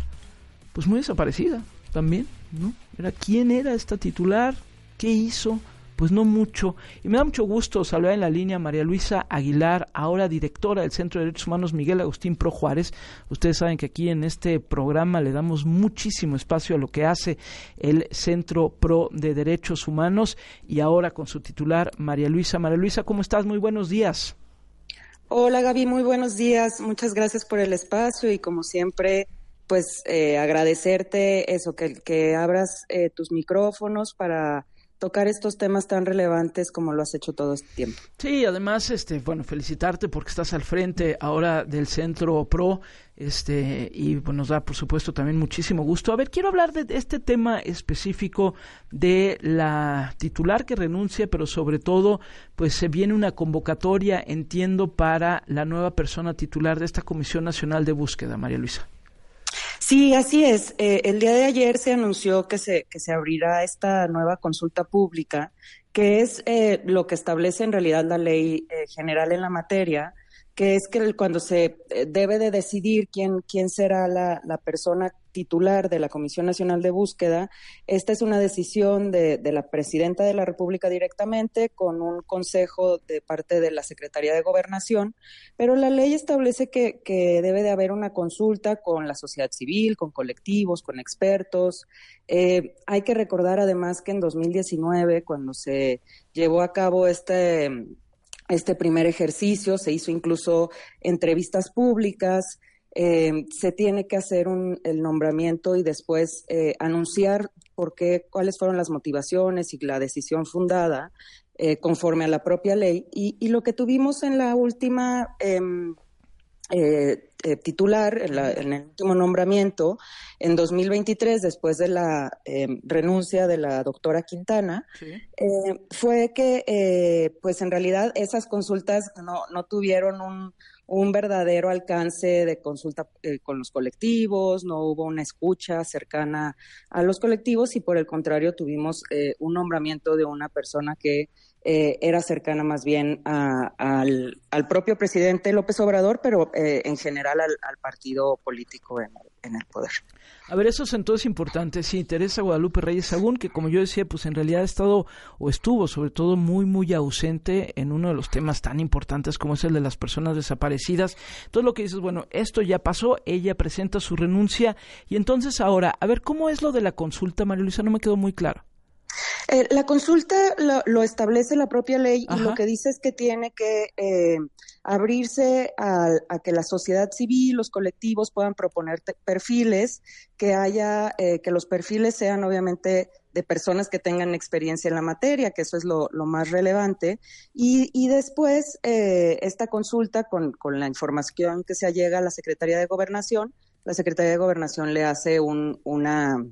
desaparecida también, ¿no? ¿Quién era esta titular? ¿Qué hizo? Pues no mucho. Y me da mucho gusto saludar en la línea a María Luisa Aguilar, ahora directora del Centro de Derechos Humanos Miguel Agustín Pro Juárez. Ustedes saben que aquí en este programa le damos muchísimo espacio a lo que hace el Centro Pro de Derechos Humanos, y ahora con su titular, María Luisa. María Luisa, ¿cómo estás? Muy buenos días. Hola Gaby, muy buenos días. Muchas gracias por el espacio, y como siempre, pues agradecerte eso, que abras tus micrófonos para tocar estos temas tan relevantes como lo has hecho todo este tiempo. Sí, además, felicitarte porque estás al frente ahora del Centro Pro, y pues nos da, por supuesto, también muchísimo gusto. A ver, quiero hablar de este tema específico de la titular que renuncia, pero sobre todo, pues se viene una convocatoria, entiendo, para la nueva persona titular de esta Comisión Nacional de Búsqueda, María Luisa. Sí, así es. El día de ayer se anunció que se abrirá esta nueva consulta pública, que es lo que establece en realidad la ley general en la materia, que es que cuando se debe de decidir quién será la persona titular de la Comisión Nacional de Búsqueda, esta es una decisión de la Presidenta de la República directamente, con un consejo de parte de la Secretaría de Gobernación, pero la ley establece que debe de haber una consulta con la sociedad civil, con colectivos, con expertos. Hay que recordar además que en 2019, cuando se llevó a cabo este primer ejercicio, se hizo incluso entrevistas públicas. Se tiene que hacer el nombramiento y después anunciar cuáles fueron las motivaciones y la decisión fundada conforme a la propia ley. Y lo que tuvimos en la última titular, en el último nombramiento, en 2023, después de la renuncia de la doctora Quintana, sí, fue que pues en realidad esas consultas no tuvieron un verdadero alcance de consulta con los colectivos, no hubo una escucha cercana a los colectivos, y por el contrario tuvimos un nombramiento de una persona que era cercana más bien al propio presidente López Obrador, pero en general al partido político en el poder. A ver, eso es entonces importante. Sí, Teresa Guadalupe Reyes Sahagún, que como yo decía, pues en realidad ha estado o estuvo sobre todo muy, muy ausente en uno de los temas tan importantes como es el de las personas desaparecidas. Entonces lo que dices, bueno, esto ya pasó, ella presenta su renuncia, y entonces ahora, a ver, ¿cómo es lo de la consulta, María Luisa? No me quedó muy claro. La consulta lo establece la propia ley. Ajá. Y lo que dice es que tiene que abrirse a que la sociedad civil, los colectivos puedan proponer perfiles, que los perfiles sean obviamente de personas que tengan experiencia en la materia, que eso es lo más relevante, y después esta consulta con la información que se allega a la Secretaría de Gobernación, la Secretaría de Gobernación le hace una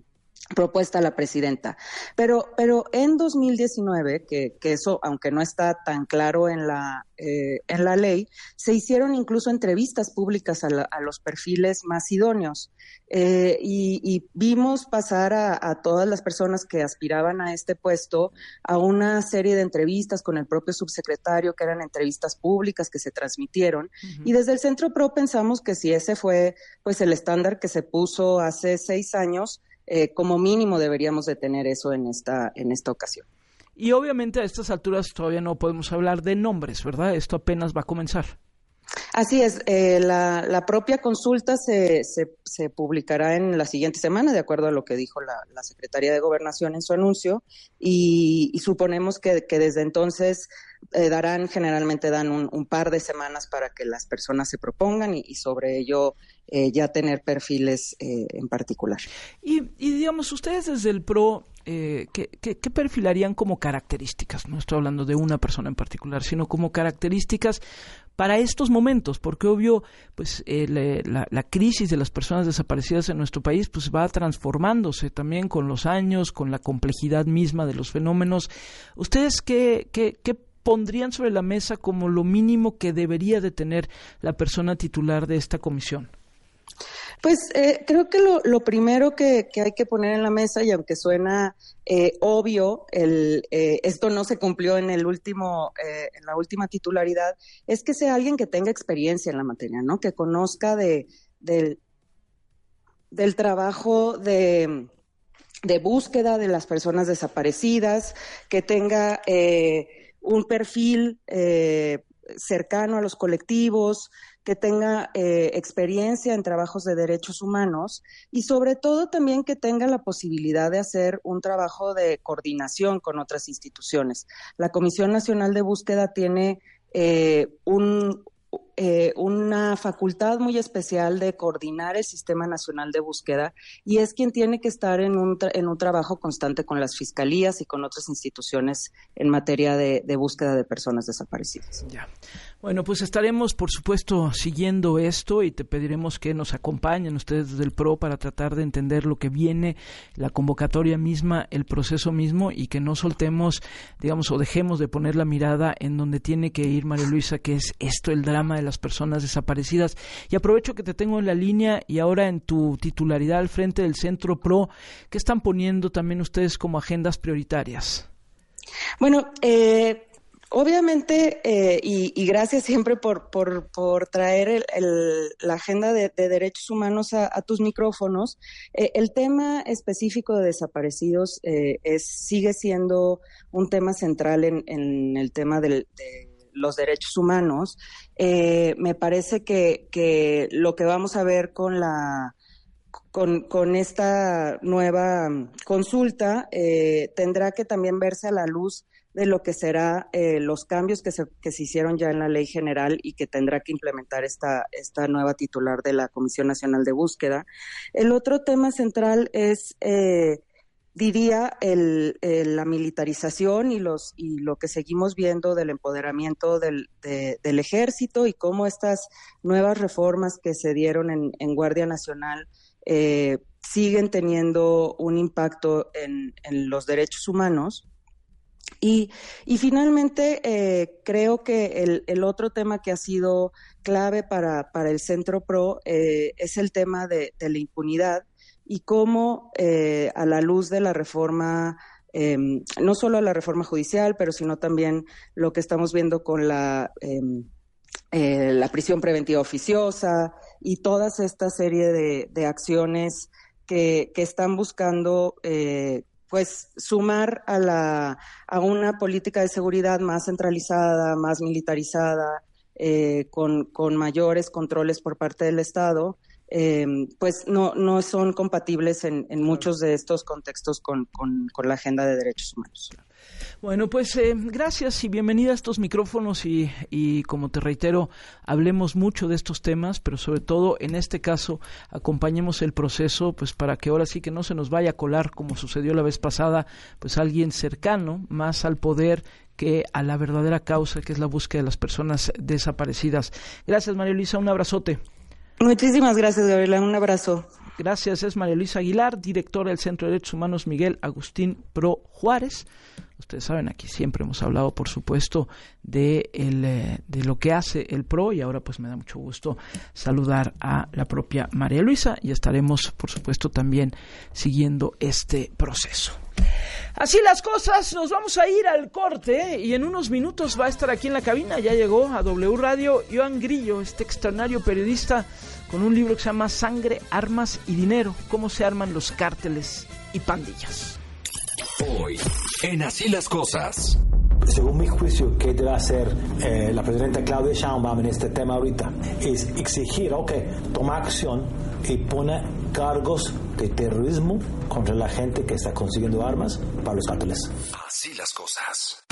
propuesta a la presidenta. Pero en 2019, que eso, aunque no está tan claro en la ley, se hicieron incluso entrevistas públicas a los perfiles más idóneos. Y vimos pasar a todas las personas que aspiraban a este puesto a una serie de entrevistas con el propio subsecretario, que eran entrevistas públicas que se transmitieron. Uh-huh. Y desde el Centro PRO pensamos que si ese fue pues el estándar que se puso hace 6 años, como mínimo deberíamos de tener eso en esta ocasión. Y obviamente a estas alturas todavía no podemos hablar de nombres, ¿verdad? Esto apenas va a comenzar. Así es, la propia consulta se publicará en la siguiente semana, de acuerdo a lo que dijo la Secretaría de Gobernación en su anuncio, y suponemos que desde entonces generalmente dan un par de semanas para que las personas se propongan y sobre ello ya tener perfiles en particular. Y digamos, ustedes desde el PRO, ¿qué perfilarían como características? No estoy hablando de una persona en particular, sino como características para estos momentos, porque obvio, pues la crisis de las personas desaparecidas en nuestro país pues va transformándose también con los años, con la complejidad misma de los fenómenos. ¿Ustedes qué pondrían sobre la mesa como lo mínimo que debería de tener la persona titular de esta comisión? Pues creo que lo primero que hay que poner en la mesa, y aunque suena obvio, esto no se cumplió en la última titularidad, es que sea alguien que tenga experiencia en la materia, ¿no? Que conozca del trabajo de búsqueda de las personas desaparecidas, que tenga un perfil cercano a los colectivos, que tenga experiencia en trabajos de derechos humanos y sobre todo también que tenga la posibilidad de hacer un trabajo de coordinación con otras instituciones. La Comisión Nacional de Búsqueda tiene una facultad muy especial de coordinar el Sistema Nacional de Búsqueda y es quien tiene que estar en un trabajo constante con las fiscalías y con otras instituciones en materia de búsqueda de personas desaparecidas. Ya. Bueno, pues estaremos, por supuesto, siguiendo esto y te pediremos que nos acompañen ustedes desde el PRO para tratar de entender lo que viene, la convocatoria misma, el proceso mismo y que no soltemos, digamos, o dejemos de poner la mirada en donde tiene que ir María Luisa, que es esto, el drama de las personas desaparecidas. Y aprovecho que te tengo en la línea y ahora en tu titularidad al frente del Centro PRO, ¿qué están poniendo también ustedes como agendas prioritarias? Bueno, obviamente, y gracias siempre por traer la agenda de derechos humanos a tus micrófonos. El tema específico de desaparecidos sigue siendo un tema central en el tema de los derechos humanos. Me parece que lo que vamos a ver con esta nueva consulta tendrá que también verse a la luz de lo que será los cambios que se hicieron ya en la Ley General y que tendrá que implementar esta nueva titular de la Comisión Nacional de Búsqueda. El otro tema central es, diría, la militarización y lo que seguimos viendo del empoderamiento del Ejército y cómo estas nuevas reformas que se dieron en Guardia Nacional siguen teniendo un impacto en los derechos humanos. Y finalmente creo que el otro tema que ha sido clave para el Centro PRO es el tema de la impunidad y cómo a la luz de la reforma, no solo la reforma judicial, pero sino también lo que estamos viendo con la prisión preventiva oficiosa y toda esta serie de acciones que están buscando pues sumar a una política de seguridad más centralizada, más militarizada, con mayores controles por parte del Estado, pues no son compatibles en muchos de estos contextos con la agenda de derechos humanos. Bueno, pues gracias y bienvenida a estos micrófonos y como te reitero, hablemos mucho de estos temas, pero sobre todo en este caso acompañemos el proceso pues para que ahora sí que no se nos vaya a colar como sucedió la vez pasada, pues alguien cercano más al poder que a la verdadera causa que es la búsqueda de las personas desaparecidas. Gracias María Luisa, un abrazote. Muchísimas gracias Gabriela, un abrazo. Gracias, es María Luisa Aguilar, directora del Centro de Derechos Humanos Miguel Agustín Pro Juárez. Ustedes saben, aquí siempre hemos hablado, por supuesto, de lo que hace el PRO, y ahora pues me da mucho gusto saludar a la propia María Luisa, y estaremos, por supuesto, también siguiendo este proceso. Así las cosas, nos vamos a ir al corte y en unos minutos va a estar aquí en la cabina. Ya llegó a W Radio Joan Grillo, este extraordinario periodista, con un libro que se llama Sangre, Armas y Dinero, cómo se arman los cárteles y pandillas. Hoy, en Así las Cosas. Según mi juicio, ¿qué debe hacer la presidenta Claudia Sheinbaum en este tema ahorita? Es exigir, toma acción y pone cargos de terrorismo contra la gente que está consiguiendo armas para los cárteles. Así las cosas.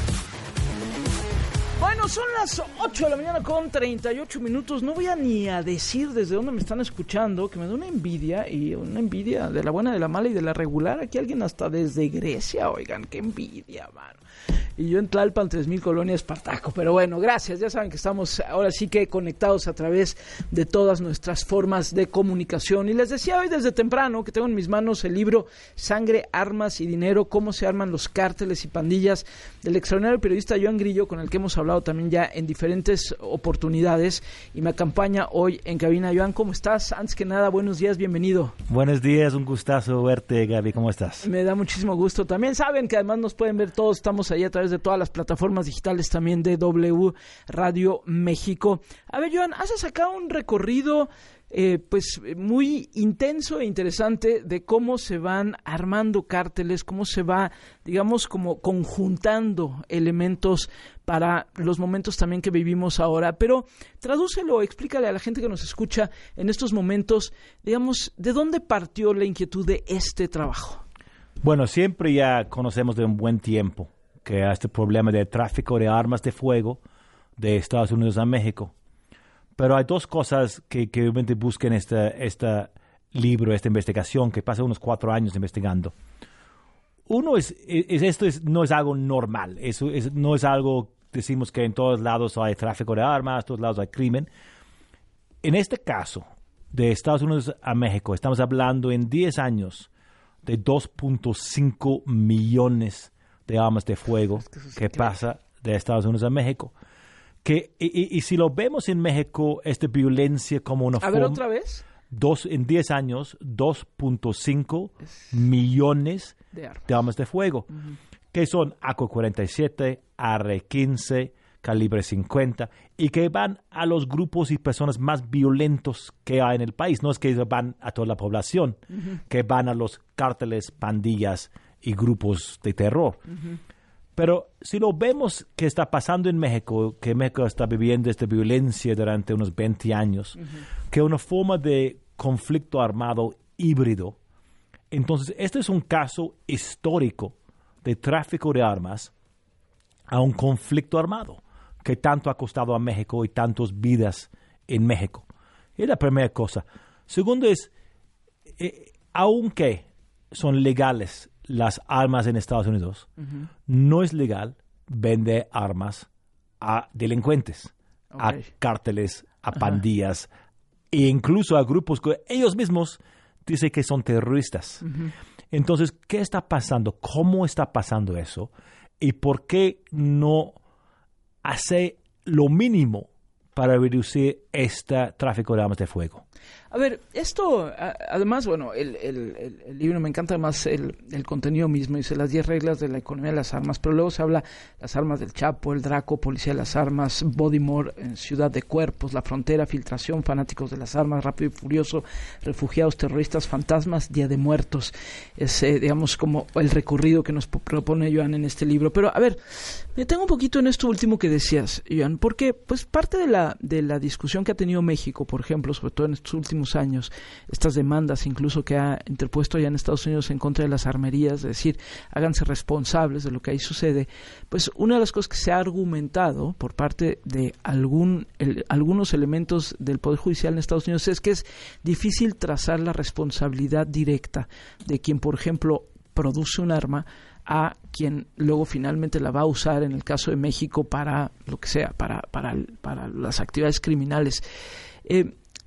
Bueno, son las 8 de la mañana con 38 minutos. No voy a ni a decir desde dónde me están escuchando, que me da una envidia, y una envidia de la buena, de la mala y de la regular. Aquí alguien hasta desde Grecia, oigan, qué envidia, mano. Y yo en Tlalpan, 3,000 Colonia Espartaco. Pero bueno, gracias. Ya saben que estamos ahora sí que conectados a través de todas nuestras formas de comunicación. Y les decía hoy desde temprano que tengo en mis manos el libro Sangre, Armas y Dinero, cómo se arman los cárteles y pandillas, del extraordinario periodista Joan Grillo, con el que hemos hablado también ya en diferentes oportunidades. Y me acompaña hoy en cabina. Joan, ¿cómo estás? Antes que nada, buenos días, bienvenido. Buenos días, un gustazo verte, Gaby. ¿Cómo estás? Me da muchísimo gusto. También saben que además nos pueden ver todos, estamos ahí a través de todas las plataformas digitales también de W Radio México. A ver, Joan, has sacado un recorrido pues muy intenso e interesante de cómo se van armando cárteles, cómo se va, digamos, como conjuntando elementos para los momentos también que vivimos ahora. Pero tradúcelo, explícale a la gente que nos escucha en estos momentos, digamos, ¿de dónde partió la inquietud de este trabajo? Bueno, siempre ya conocemos de un buen tiempo que este problema de tráfico de armas de fuego de Estados Unidos a México. Pero hay dos cosas que obviamente buscan este libro, esta investigación, que pasa unos 4 años investigando. Uno no es algo normal. No es algo, decimos que en todos lados hay tráfico de armas, en todos lados hay crimen. En este caso, de Estados Unidos a México, estamos hablando en 10 años de 2.5 millones de armas de fuego que pasa de Estados Unidos a México. Y si lo vemos en México, esta violencia como una forma... A ver, ¿otra vez? En 10 años, 2.5 millones de armas de fuego, que son AK-47, AR-15, calibre 50, y que van a los grupos y personas más violentos que hay en el país. No es que van a toda la población, que van a los cárteles, pandillas y grupos de terror. Pero si lo vemos que está pasando en México, que México está viviendo esta violencia durante unos 20 años, que es una forma de conflicto armado híbrido, entonces este es un caso histórico de tráfico de armas a un conflicto armado que tanto ha costado a México y tantas vidas en México. Es la primera cosa. Segundo es, aunque son legales las armas en Estados Unidos, no es legal vender armas a delincuentes, a cárteles, a pandillas, e incluso a grupos que ellos mismos dicen que son terroristas. Entonces, ¿qué está pasando? ¿Cómo está pasando eso? ¿Y por qué no hace lo mínimo para reducir este tráfico de armas de fuego? A ver, esto, además, bueno, el libro me encanta además el contenido mismo, dice las 10 reglas de la economía de las armas, pero luego se habla las armas del Chapo, el Draco, Policía de las Armas, Bodymore, Ciudad de Cuerpos, La Frontera, Filtración, Fanáticos de las Armas, Rápido y Furioso, Refugiados, Terroristas, Fantasmas, Día de Muertos. Es, digamos, como el recorrido que nos propone Joan en este libro. Pero, a ver, me detengo un poquito en esto último que decías, Joan, porque pues parte de la discusión que ha tenido México, por ejemplo, sobre todo en estos últimos años, estas demandas incluso que ha interpuesto allá en Estados Unidos en contra de las armerías, es decir, háganse responsables de lo que ahí sucede, pues una de las cosas que se ha argumentado por parte de algunos elementos del Poder Judicial en Estados Unidos es que es difícil trazar la responsabilidad directa de quien, por ejemplo, produce un arma a quien luego finalmente la va a usar, en el caso de México, para lo que sea, para las actividades criminales.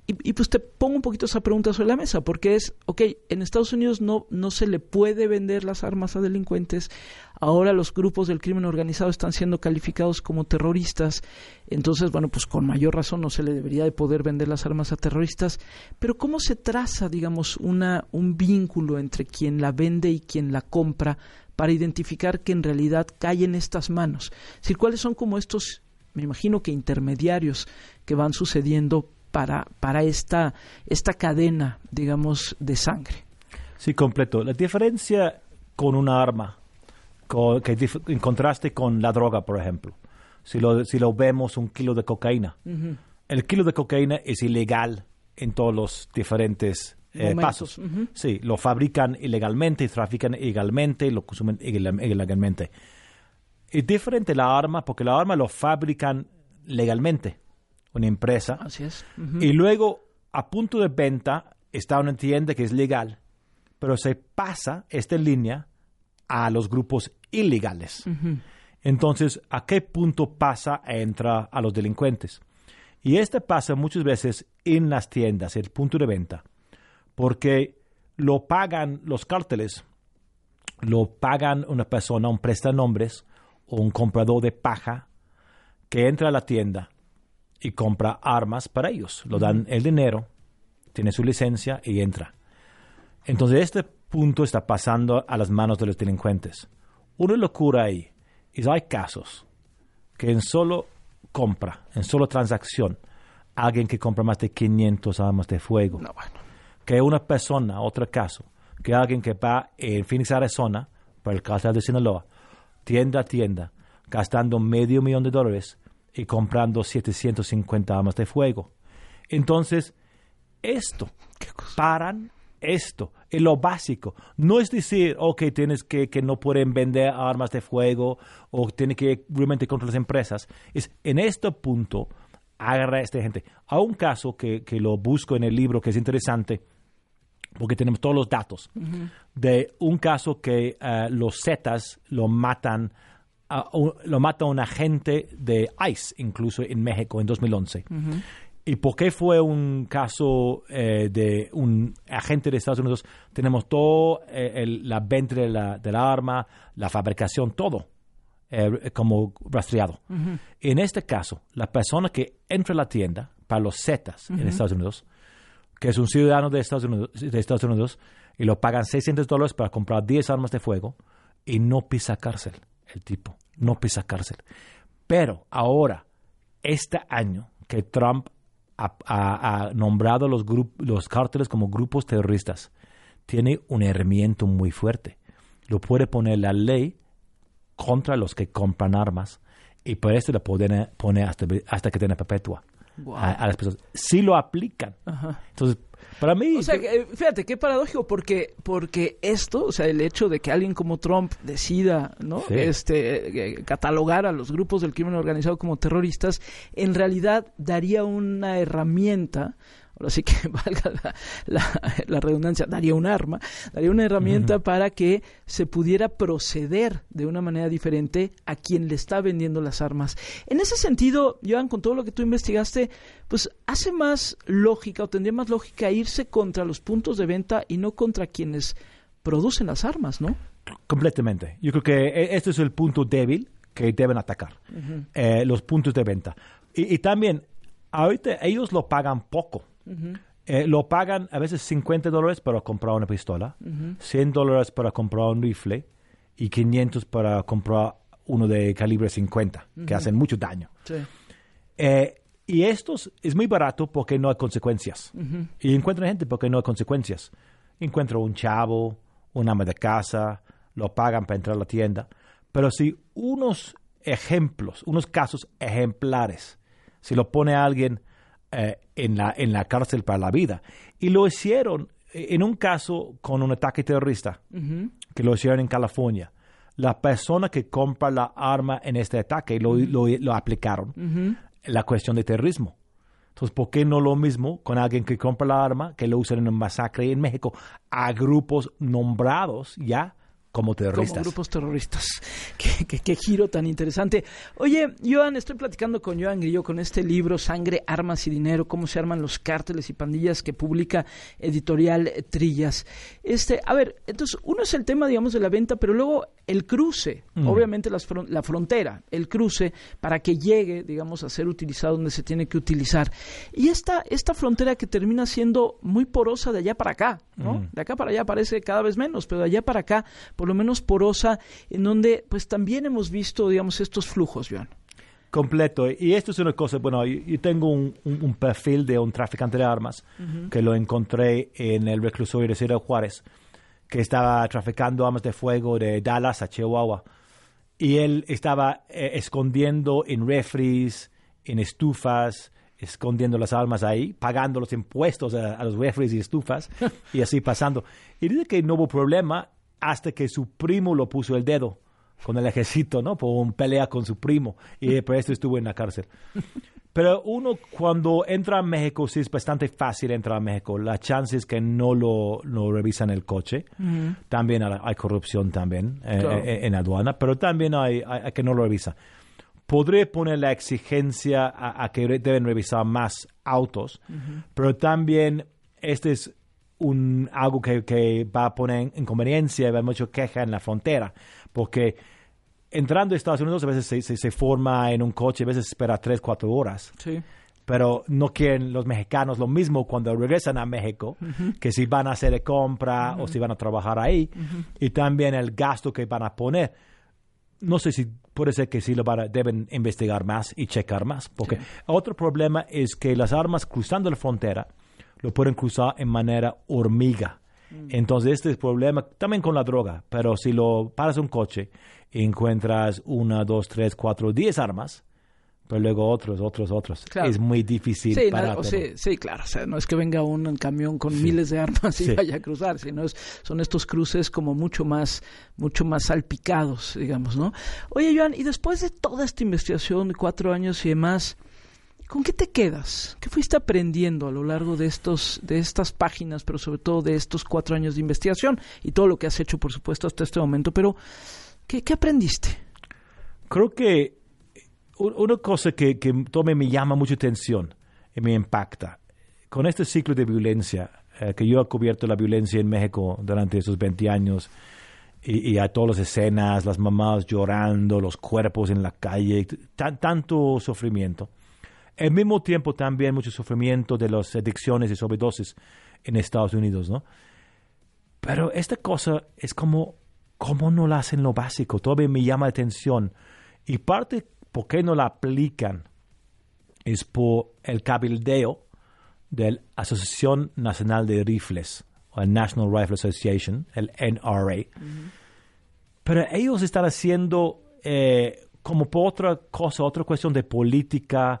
Y pues te pongo un poquito esa pregunta sobre la mesa, porque es, en Estados Unidos no se le puede vender las armas a delincuentes, ahora los grupos del crimen organizado están siendo calificados como terroristas, entonces, bueno, pues con mayor razón no se le debería de poder vender las armas a terroristas, pero ¿cómo se traza, digamos, un vínculo entre quien la vende y quien la compra para identificar que en realidad cae en estas manos? Es decir, ¿cuáles son como estos, me imagino que intermediarios que van sucediendo para esta cadena, digamos, de sangre? Sí, completo. La diferencia con una arma, en contraste con la droga, por ejemplo, si lo vemos un kilo de cocaína, el kilo de cocaína es ilegal en todos los diferentes pasos. Sí, lo fabrican ilegalmente, trafican ilegalmente, lo consumen ilegalmente. Es diferente la arma, porque la arma lo fabrican legalmente, una empresa. Así es. Y luego, a punto de venta, está una tienda que es legal, pero se pasa esta línea a los grupos ilegales. Entonces, ¿a qué punto entra a los delincuentes? Y pasa muchas veces en las tiendas, el punto de venta, porque lo pagan los cárteles, lo pagan una persona, un prestanombres o un comprador de paja que entra a la tienda y compra armas para ellos. Lo dan el dinero, tiene su licencia y entra. Entonces, este punto está pasando a las manos de los delincuentes. Una locura ahí es hay casos que en solo compra, en solo transacción, alguien que compra más de 500 armas de fuego. No, bueno. Que una persona, otro caso, que alguien que va en Phoenix, Arizona, para el cártel de Sinaloa, tienda a tienda, gastando $500,000 y comprando 750 armas de fuego. Entonces, paran esto, es lo básico. No es decir, tienes que no pueden vender armas de fuego o tiene que ir realmente contra las empresas. Es en este punto, agarra a esta gente. Hay un caso que lo busco en el libro que es interesante, porque tenemos todos los datos, de un caso que los Zetas lo mata un agente de ICE, incluso en México, en 2011. ¿Y por qué fue un caso de un agente de Estados Unidos? Tenemos todo la venta de la arma, la fabricación, todo como rastreado. En este caso, la persona que entra a la tienda para los Zetas en Estados Unidos, que es un ciudadano de Estados Unidos, y lo pagan $600 para comprar 10 armas de fuego y no pisa cárcel, el tipo, no pisa cárcel. Pero ahora, este año que Trump ha nombrado los cárteles como grupos terroristas, tiene un herramienta muy fuerte. Lo puede poner la ley contra los que compran armas y por eso le pueden poner hasta cadena perpetua. Wow. A las personas. Sí lo aplican. Entonces, para mí... O sea, fíjate, qué paradójico, porque esto, o sea, el hecho de que alguien como Trump decida, ¿no? Sí. Catalogar a los grupos del crimen organizado como terroristas, en realidad daría una herramienta, ahora sí que valga la redundancia, daría una herramienta para que se pudiera proceder de una manera diferente a quien le está vendiendo las armas. En ese sentido, Joan, con todo lo que tú investigaste, pues hace más lógica o tendría más lógica irse contra los puntos de venta y no contra quienes producen las armas, ¿no? Completamente. Yo creo que este es el punto débil que deben atacar, los puntos de venta. Y también, ahorita ellos lo pagan poco. Lo pagan a veces $50 para comprar una pistola, $100 para comprar un rifle y $500 para comprar uno de calibre 50, que hacen mucho daño. Sí. Y estos es muy barato porque no hay consecuencias. Y encuentran gente porque no hay consecuencias. Encuentro un chavo, un ama de casa, lo pagan para entrar a la tienda. Pero si unos casos ejemplares, si lo pone a alguien en la cárcel para la vida. Y lo hicieron en un caso con un ataque terrorista, que lo hicieron en California. La persona que compra la arma en este ataque lo aplicaron la cuestión de terrorismo. Entonces, ¿por qué no lo mismo con alguien que compra la arma, que lo usan en una masacre en México, a grupos nombrados ya como terroristas. Como grupos terroristas. Qué giro tan interesante. Oye, Joan, estoy platicando con Joan Grillo con este libro, Sangre, Armas y Dinero, cómo se arman los cárteles y pandillas, que publica Editorial Trillas. A ver, entonces, uno es el tema, digamos, de la venta, pero luego el cruce, obviamente la frontera, el cruce para que llegue, digamos, a ser utilizado donde se tiene que utilizar. Y esta frontera que termina siendo muy porosa de allá para acá, ¿no? De acá para allá parece cada vez menos, pero de allá para acá, por lo menos porosa, en donde pues también hemos visto, digamos, estos flujos, Joan. Completo. Y esto es una cosa, bueno, yo tengo un perfil de un traficante de armas que lo encontré en el reclusorio de Ciudad Juárez, que estaba traficando armas de fuego de Dallas a Chihuahua. Y él estaba escondiendo en refris, en estufas, escondiendo las armas ahí, pagando los impuestos a los refris y estufas, y así pasando. Y dice que no hubo problema hasta que su primo lo puso el dedo con el ejército, ¿no? Por una pelea con su primo, y por esto estuvo en la cárcel. Pero uno cuando entra a México, sí es bastante fácil entrar a México. La chance es que no lo revisan el coche. También hay corrupción también claro. En aduana, pero también hay que no lo revisa. Podré poner la exigencia a que deben revisar más autos, pero también este es algo que va a poner en inconveniencia y va a haber mucha queja en la frontera, porque entrando a Estados Unidos a veces se forma en un coche, a veces espera 3-4 horas. Sí. Pero no quieren los mexicanos lo mismo cuando regresan a México, que si van a hacer de compra o si van a trabajar ahí, y también el gasto que van a poner. No sé si puede ser que sí deben investigar más y checar más, porque otro problema es que las armas cruzando la frontera lo pueden cruzar en manera hormiga. Entonces este es el problema también con la droga, pero si lo paras un coche y encuentras 1, 2, 3, 4, 10 armas, pero luego otros. Claro. Es muy difícil parar. Sí, claro. O sea, no es que venga un camión con miles de armas y vaya a cruzar, sino son estos cruces como mucho más salpicados, digamos, ¿no? Oye, Joan, y después de toda esta investigación de 4 años y demás, ¿con qué te quedas? ¿Qué fuiste aprendiendo a lo largo de estas páginas, pero sobre todo de estos 4 años de investigación y todo lo que has hecho, por supuesto, hasta este momento? Pero, ¿qué aprendiste? Creo que una cosa que me llama mucha atención y me impacta, con este ciclo de violencia, que yo he cubierto la violencia en México durante esos 20 años, y a todas las escenas, las mamás llorando, los cuerpos en la calle, tanto sufrimiento. Al mismo tiempo también mucho sufrimiento de las adicciones y sobredosis en Estados Unidos, ¿no? Pero esta cosa es como no la hacen lo básico, todavía me llama la atención. Y parte por qué no la aplican es por el cabildeo de la Asociación Nacional de Rifles, o el National Rifle Association, el NRA. Pero ellos están haciendo como por otra cuestión de política,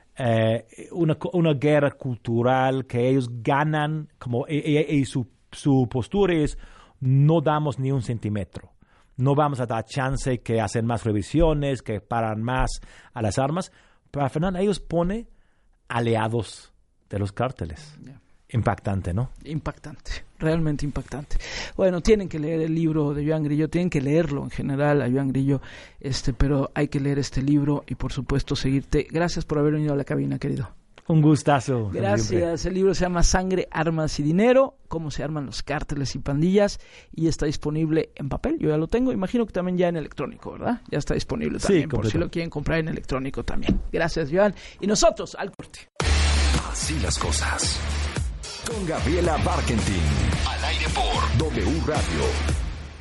una guerra cultural que ellos ganan, y su postura es: no damos ni un centímetro. No vamos a dar chance que hacen más revisiones, que paran más a las armas. Pero al final ellos ponen aliados de los cárteles. Yeah. Impactante, ¿no? Impactante, realmente impactante. Bueno, tienen que leer el libro de Joan Grillo, tienen que leerlo en general a Joan Grillo, pero hay que leer este libro y por supuesto seguirte. Gracias por haber venido a la cabina, querido. Un gustazo. Gracias. El libro se llama Sangre, Armas y Dinero, cómo se arman los cárteles y pandillas, y está disponible en papel. Yo ya lo tengo, imagino que también ya en electrónico, ¿verdad? Ya está disponible también, por si lo quieren comprar en electrónico también. Gracias, Joan. Y nosotros, al corte. Así las cosas. Con Gabriela Barkentin. Al aire por W Radio.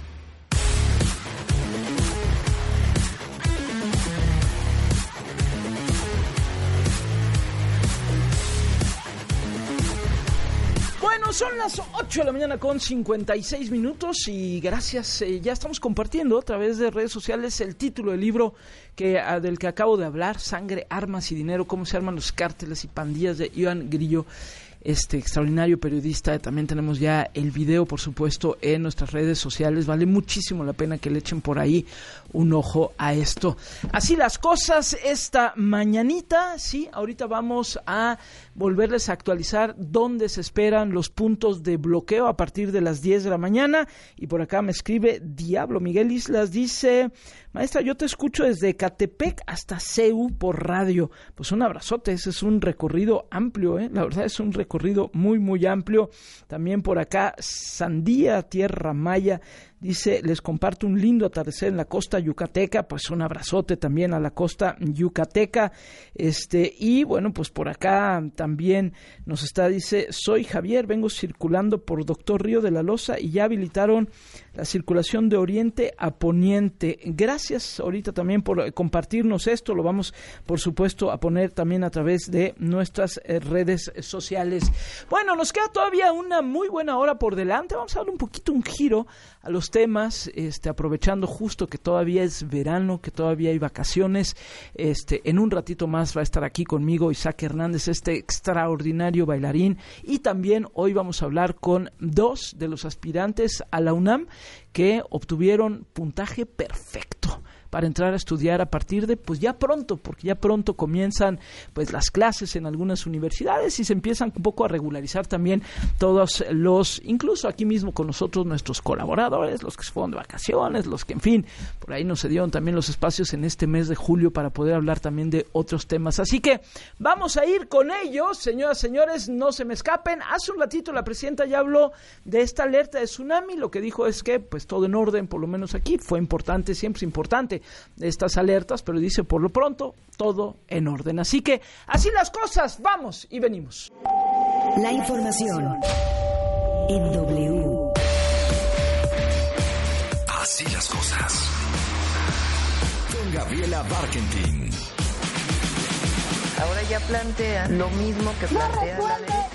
Bueno, son las 8 de la mañana con 56 minutos y gracias, ya estamos compartiendo a través de redes sociales el título del libro del que acabo de hablar, Sangre, Armas y Dinero, cómo se arman los cárteles y pandillas, de Joan Grillo, extraordinario periodista. También tenemos ya el video, por supuesto, en nuestras redes sociales. Vale muchísimo la pena que le echen por ahí un ojo a esto. Así las cosas esta mañanita, sí, ahorita vamos a volverles a actualizar dónde se esperan los puntos de bloqueo a partir de las 10 de la mañana. Y por acá me escribe Diablo Miguel Islas, dice: maestra, yo te escucho desde Ecatepec hasta CEU por radio. Pues un abrazote, ese es un recorrido amplio, la verdad es un recorrido muy, muy amplio. También por acá Sandía Tierra Maya dice: les comparto un lindo atardecer en la costa yucateca. Pues un abrazote también a la costa yucateca. Y bueno, pues por acá también nos está, dice: soy Javier, vengo circulando por Doctor Río de la Loza y ya habilitaron la circulación de oriente a poniente. Gracias ahorita también por compartirnos esto. Lo vamos, por supuesto, a poner también a través de nuestras redes sociales. Bueno, nos queda todavía una muy buena hora por delante. Vamos a darle un poquito un giro a los temas, aprovechando justo que todavía es verano, que todavía hay vacaciones. En un ratito más va a estar aquí conmigo Isaac Hernández, este extraordinario bailarín, y también hoy vamos a hablar con 2 de los aspirantes a la UNAM que obtuvieron puntaje perfecto para entrar a estudiar a partir de, pues ya pronto, porque ya pronto comienzan pues las clases en algunas universidades y se empiezan un poco a regularizar también todos los, incluso aquí mismo con nosotros, nuestros colaboradores, los que se fueron de vacaciones, los que, en fin, por ahí nos dieron también los espacios en este mes de julio para poder hablar también de otros temas. Así que vamos a ir con ellos, señoras, señores, no se me escapen. Hace un ratito la presidenta ya habló de esta alerta de tsunami. Lo que dijo es que pues todo en orden, por lo menos aquí, fue importante, siempre es importante estas alertas, pero dice por lo pronto todo en orden. Así que así las cosas, vamos y venimos. La información en W. Así las cosas. Con Gabriela Barkentin. Ahora ya plantean lo mismo que plantea la derecha.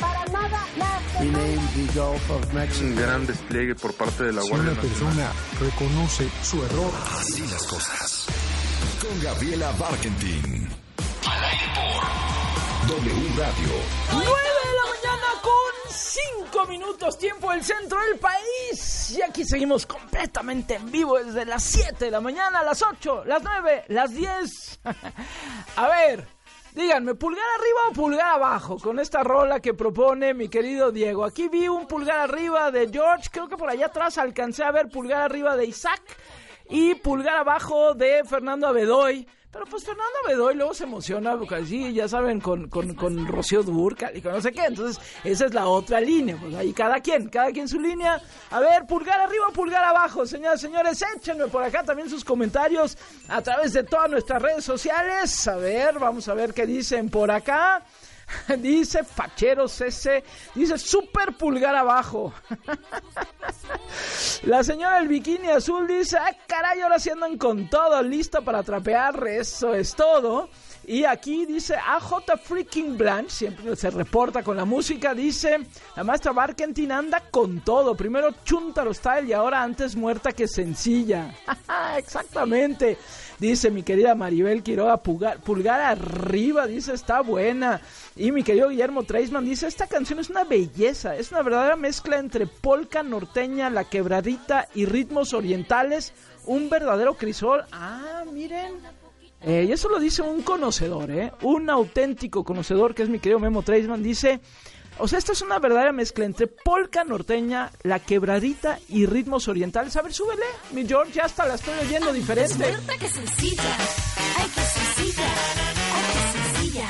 Un gran despliegue por parte de la Guardia Nacional. Si una persona reconoce su error. Así las cosas. Con Gabriela Barkentin. Al aire por W Radio. 9 de la mañana con 5 minutos, tiempo del centro del país. Y aquí seguimos completamente en vivo desde las 7 de la mañana, las 8, las 9, las 10. A ver, díganme, ¿pulgar arriba o pulgar abajo con esta rola que propone mi querido Diego? Aquí vi un pulgar arriba de George, creo que por allá atrás alcancé a ver pulgar arriba de Isaac y pulgar abajo de Fernando Abedoy. Pero pues Fernando Abedoy luego se emociona, porque así, ya saben, con Rocío Dúrcal y con no sé qué. Entonces, esa es la otra línea. Pues ahí cada quien su línea. A ver, pulgar arriba o pulgar abajo, señoras y señores. Échenme por acá también sus comentarios a través de todas nuestras redes sociales. A ver, vamos a ver qué dicen por acá. Dice Facheros ese, dice super pulgar abajo. La señora del bikini azul dice: ¡ay, caray! Ahora sí andan con todo, listo para trapear. Eso es todo. Y aquí dice AJ Freaking Blanche, siempre se reporta con la música, dice: la maestra Barkentin anda con todo. Primero Chuntaro Style y ahora antes muerta que sencilla. Exactamente. Dice mi querida Maribel Quiroga: pulgar arriba, dice, está buena. Y mi querido Guillermo Treisman dice: esta canción es una belleza, es una verdadera mezcla entre polka norteña, la quebradita y ritmos orientales, un verdadero crisol. Ah, miren. Y eso lo dice un conocedor, un auténtico conocedor, que es mi querido Memo Treisman. Dice: o sea, esta es una verdadera mezcla entre polka norteña, la quebradita y ritmos orientales. A ver, súbele, mi George, ya hasta la estoy oyendo diferente. ¡Qué sencilla! ¡Ay, qué sencilla! ¡Ay, qué sencilla!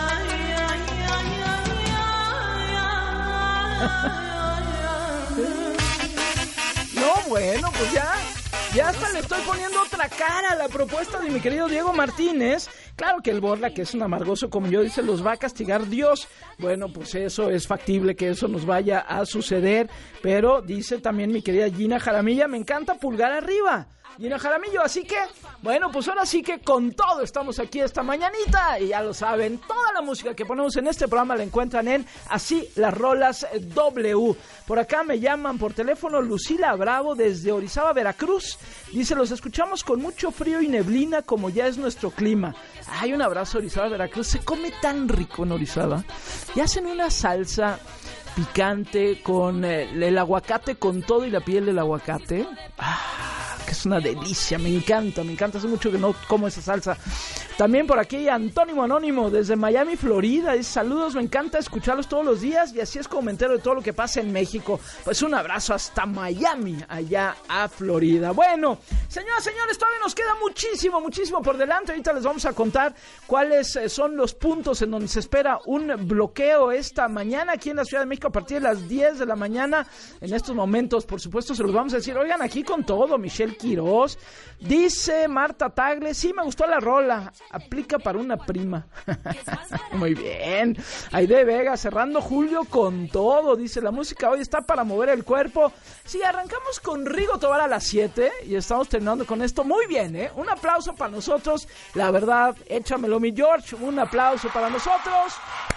No, bueno, pues ya hasta le estoy poniendo otra cara a la propuesta de mi querido Diego Martínez. Claro que el Borla, que es un amargoso como yo, dice: los va a castigar Dios. Bueno, pues eso es factible que eso nos vaya a suceder. Pero dice también mi querida Gina Jaramilla: me encanta pulgar arriba, Gina Jaramillo. Así que, bueno, pues ahora sí que con todo estamos aquí esta mañanita. Y ya lo saben, toda la música que ponemos en este programa la encuentran en Así las Rolas W. Por acá me llaman por teléfono Lucila Bravo desde Orizaba, Veracruz. Dice: los escuchamos con mucho frío y neblina, como ya es nuestro clima. Ay, un abrazo a Orizaba, Veracruz. Se come tan rico en Orizaba. Y hacen una salsa picante con el aguacate con todo y la piel del aguacate. que es una delicia, me encanta, hace mucho que no como esa salsa. También por aquí Antónimo Anónimo desde Miami, Florida, dice saludos, me encanta escucharlos todos los días y así es como me entero de todo lo que pasa en México. Pues un abrazo hasta Miami, allá a Florida. Bueno, señoras, señores, todavía nos queda muchísimo por delante. Ahorita les vamos a contar cuáles son los puntos en donde se espera un bloqueo esta mañana aquí en la Ciudad de México a partir de las 10 de la mañana. En estos momentos, por supuesto, se los vamos a decir. Oigan, aquí con todo, Michelle Quiroz. Dice Marta Tagle, sí, me gustó la rola. Aplica para una prima. Muy bien. Aide Vega, cerrando julio con todo. Dice, la música hoy está para mover el cuerpo. Sí, arrancamos con Rigo Tobar a las 7 y estamos terminando con esto. Muy bien, ¿eh? Un aplauso para nosotros. La verdad, échamelo, mi George. Un aplauso para nosotros.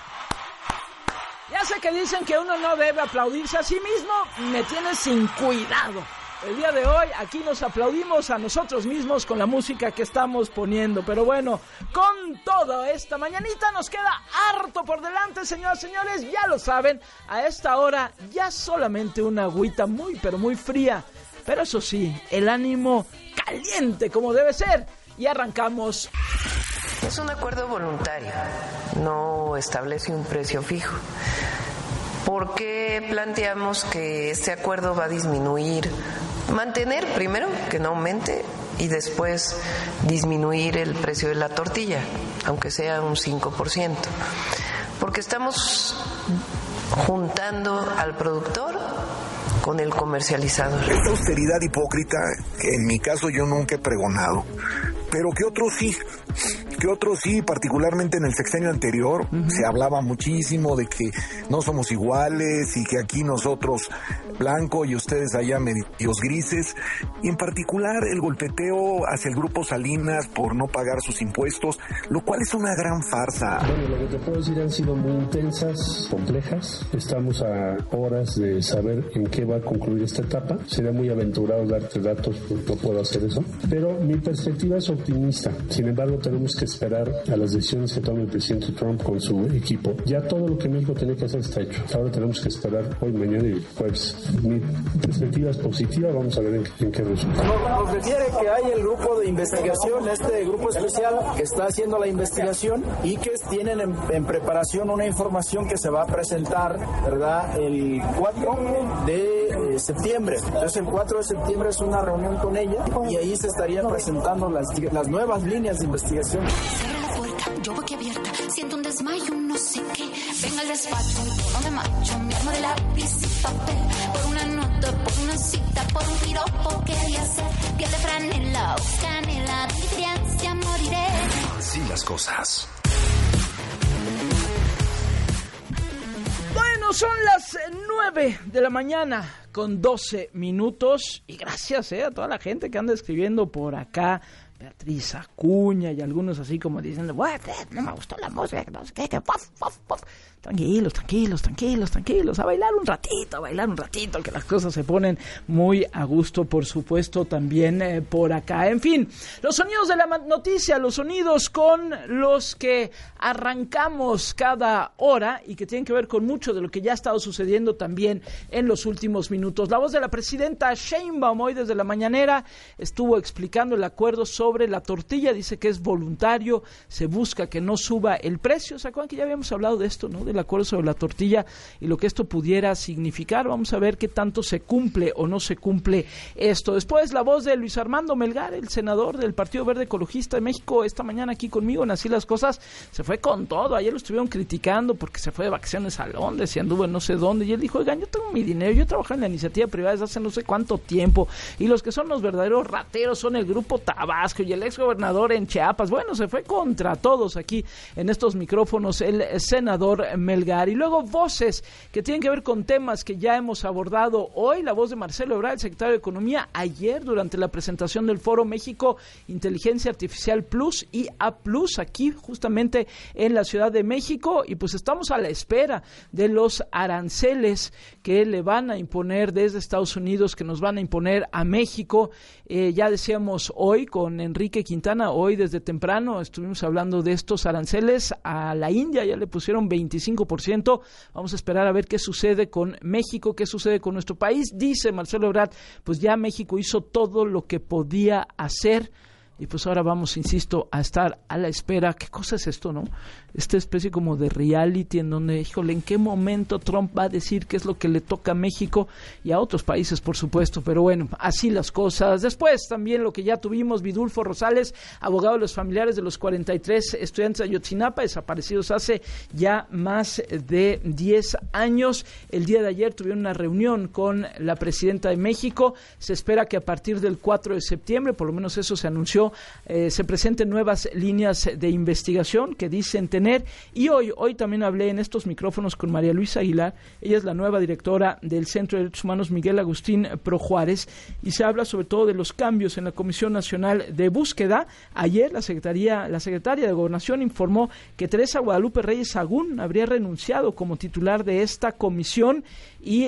Ya sé que dicen que uno no debe aplaudirse a sí mismo. Me tiene sin cuidado. El día de hoy aquí nos aplaudimos a nosotros mismos con la música que estamos poniendo. Pero bueno, con todo esta mañanita nos queda harto por delante, señoras y señores. Ya lo saben, a esta hora ya solamente una agüita muy pero muy fría. Pero eso sí, el ánimo caliente como debe ser. Y arrancamos. Es un acuerdo voluntario, no establece un precio fijo. ¿Por qué planteamos que este acuerdo va a disminuir? Mantener primero, que no aumente, y después disminuir el precio de la tortilla, aunque sea un 5%. Porque estamos juntando al productor con el comercializador. Esta austeridad hipócrita, que en mi caso yo nunca he pregonado, pero que otros sí, particularmente en el sexenio anterior, se hablaba muchísimo de que no somos iguales y que aquí nosotros blanco y ustedes allá medios grises, y en particular el golpeteo hacia el Grupo Salinas por no pagar sus impuestos, lo cual es una gran farsa. Bueno, lo que te puedo decir han sido muy intensas, complejas. Estamos a horas de saber en qué va a concluir esta etapa. Sería muy aventurado darte datos, no puedo hacer eso. Pero mi perspectiva es optimista. Sin embargo, tenemos que esperar a las decisiones que tome el presidente Trump con su equipo. Ya todo lo que México tenía que hacer está hecho. Ahora tenemos que esperar hoy, mañana y jueves. Mi perspectiva es positiva, vamos a ver en qué resulta. Nos refiere que hay el grupo de investigación, este grupo especial que está haciendo la investigación y que tienen en preparación una información que se va a presentar, ¿verdad?, el 4 de septiembre. Entonces el 4 de septiembre es una reunión con ella y ahí se estarían presentando las nuevas líneas de investigación. Cierra la puerta, yo boca abierta, siento un desmayo, no sé qué. Venga al despacho, un tono de macho, mi arma de lápiz y papel. Por una nota, por una cita, por un piropo quería ser. Piel de franela o canela, de mi crianza moriré. Así las cosas. Bueno, son las 9 de la mañana con 12 minutos. Y gracias a toda la gente que anda escribiendo por acá. Beatriz Acuña y algunos así como diciendo, no me gustó la música, no sé qué, tranquilos, a bailar un ratito, que las cosas se ponen muy a gusto, por supuesto, también por acá. En fin, los sonidos de la noticia, los sonidos con los que arrancamos cada hora y que tienen que ver con mucho de lo que ya ha estado sucediendo también en los últimos minutos. La voz de la presidenta Sheinbaum hoy desde la mañanera estuvo explicando el acuerdo sobre la tortilla, dice que es voluntario, se busca que no suba el precio. ¿Se acuerdan que ya habíamos hablado de esto, no? Del acuerdo sobre la tortilla y lo que esto pudiera significar. Vamos a ver qué tanto se cumple o no se cumple esto. Después la voz de Luis Armando Melgar, el senador del Partido Verde Ecologista de México, esta mañana aquí conmigo en Así las Cosas, se fue con todo. Ayer lo estuvieron criticando porque se fue de vacaciones a Londres y anduvo en no sé dónde, y él dijo, oigan, yo tengo mi dinero, yo trabajo en la iniciativa privada desde hace no sé cuánto tiempo, y los que son los verdaderos rateros son el Grupo Tabasco y el exgobernador en Chiapas. Bueno, se fue contra todos aquí en estos micrófonos el senador Melgar. Y luego voces que tienen que ver con temas que ya hemos abordado hoy. La voz de Marcelo Ebrard, el secretario de Economía, ayer durante la presentación del Foro México Inteligencia Artificial Plus y A Plus, aquí justamente en la Ciudad de México. Y pues estamos a la espera de los aranceles que le van a imponer desde Estados Unidos, que nos van a imponer a México. Ya decíamos hoy con Enrique Quintana. Hoy desde temprano estuvimos hablando de estos aranceles a la India, ya le pusieron 25%. Vamos a esperar a ver qué sucede con México, qué sucede con nuestro país. Dice Marcelo Ebrard, pues ya México hizo todo lo que podía hacer. Y pues ahora vamos, insisto, a estar a la espera. ¿Qué cosa es esto, no? Esta especie como de reality en donde, híjole, ¿en qué momento Trump va a decir qué es lo que le toca a México y a otros países, por supuesto? Pero bueno, así las cosas. Después también lo que ya tuvimos, Vidulfo Rosales, abogado de los familiares de los 43 estudiantes de Ayotzinapa, desaparecidos hace ya más de 10 años. El día de ayer tuvieron una reunión con la presidenta de México. Se espera que a partir del 4 de septiembre, por lo menos eso se anunció, se presenten nuevas líneas de investigación que dicen tener. Y hoy también hablé en estos micrófonos con María Luisa Aguilar. Ella es la nueva directora del Centro de Derechos Humanos Miguel Agustín Pro Juárez, y se habla sobre todo de los cambios en la Comisión Nacional de Búsqueda. Ayer la secretaria de Gobernación informó que Teresa Guadalupe Reyes Sagún habría renunciado como titular de esta comisión, y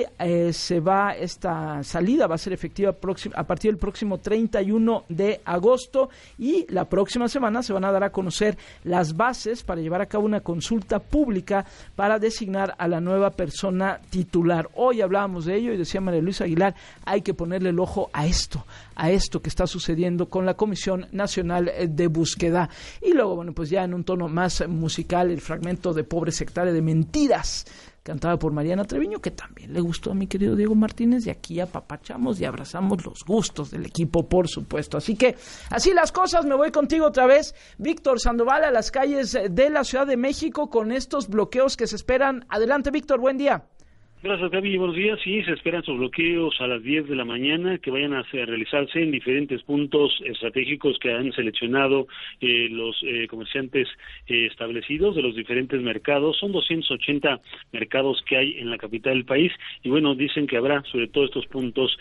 esta salida va a ser efectiva a partir del próximo 31 de agosto, y la próxima semana se van a dar a conocer las bases para llevar a cabo una consulta pública para designar a la nueva persona titular. Hoy hablábamos de ello y decía María Luisa Aguilar, hay que ponerle el ojo a esto que está sucediendo con la Comisión Nacional de Búsqueda. Y luego, bueno, pues ya en un tono más musical, el fragmento de Pobre Sectaria de Mentiras, cantada por Mariana Treviño, que también le gustó a mi querido Diego Martínez, y aquí apapachamos y abrazamos los gustos del equipo, por supuesto. Así que, así las cosas, me voy contigo otra vez, Víctor Sandoval, a las calles de la Ciudad de México con estos bloqueos que se esperan. Adelante, Víctor, buen día. Gracias, Gaby. Buenos días. Sí, se esperan esos bloqueos a las 10 de la mañana que vayan a realizarse en diferentes puntos estratégicos que han seleccionado los comerciantes establecidos de los diferentes mercados. Son 280 mercados que hay en la capital del país, y bueno, dicen que habrá sobre todo estos puntos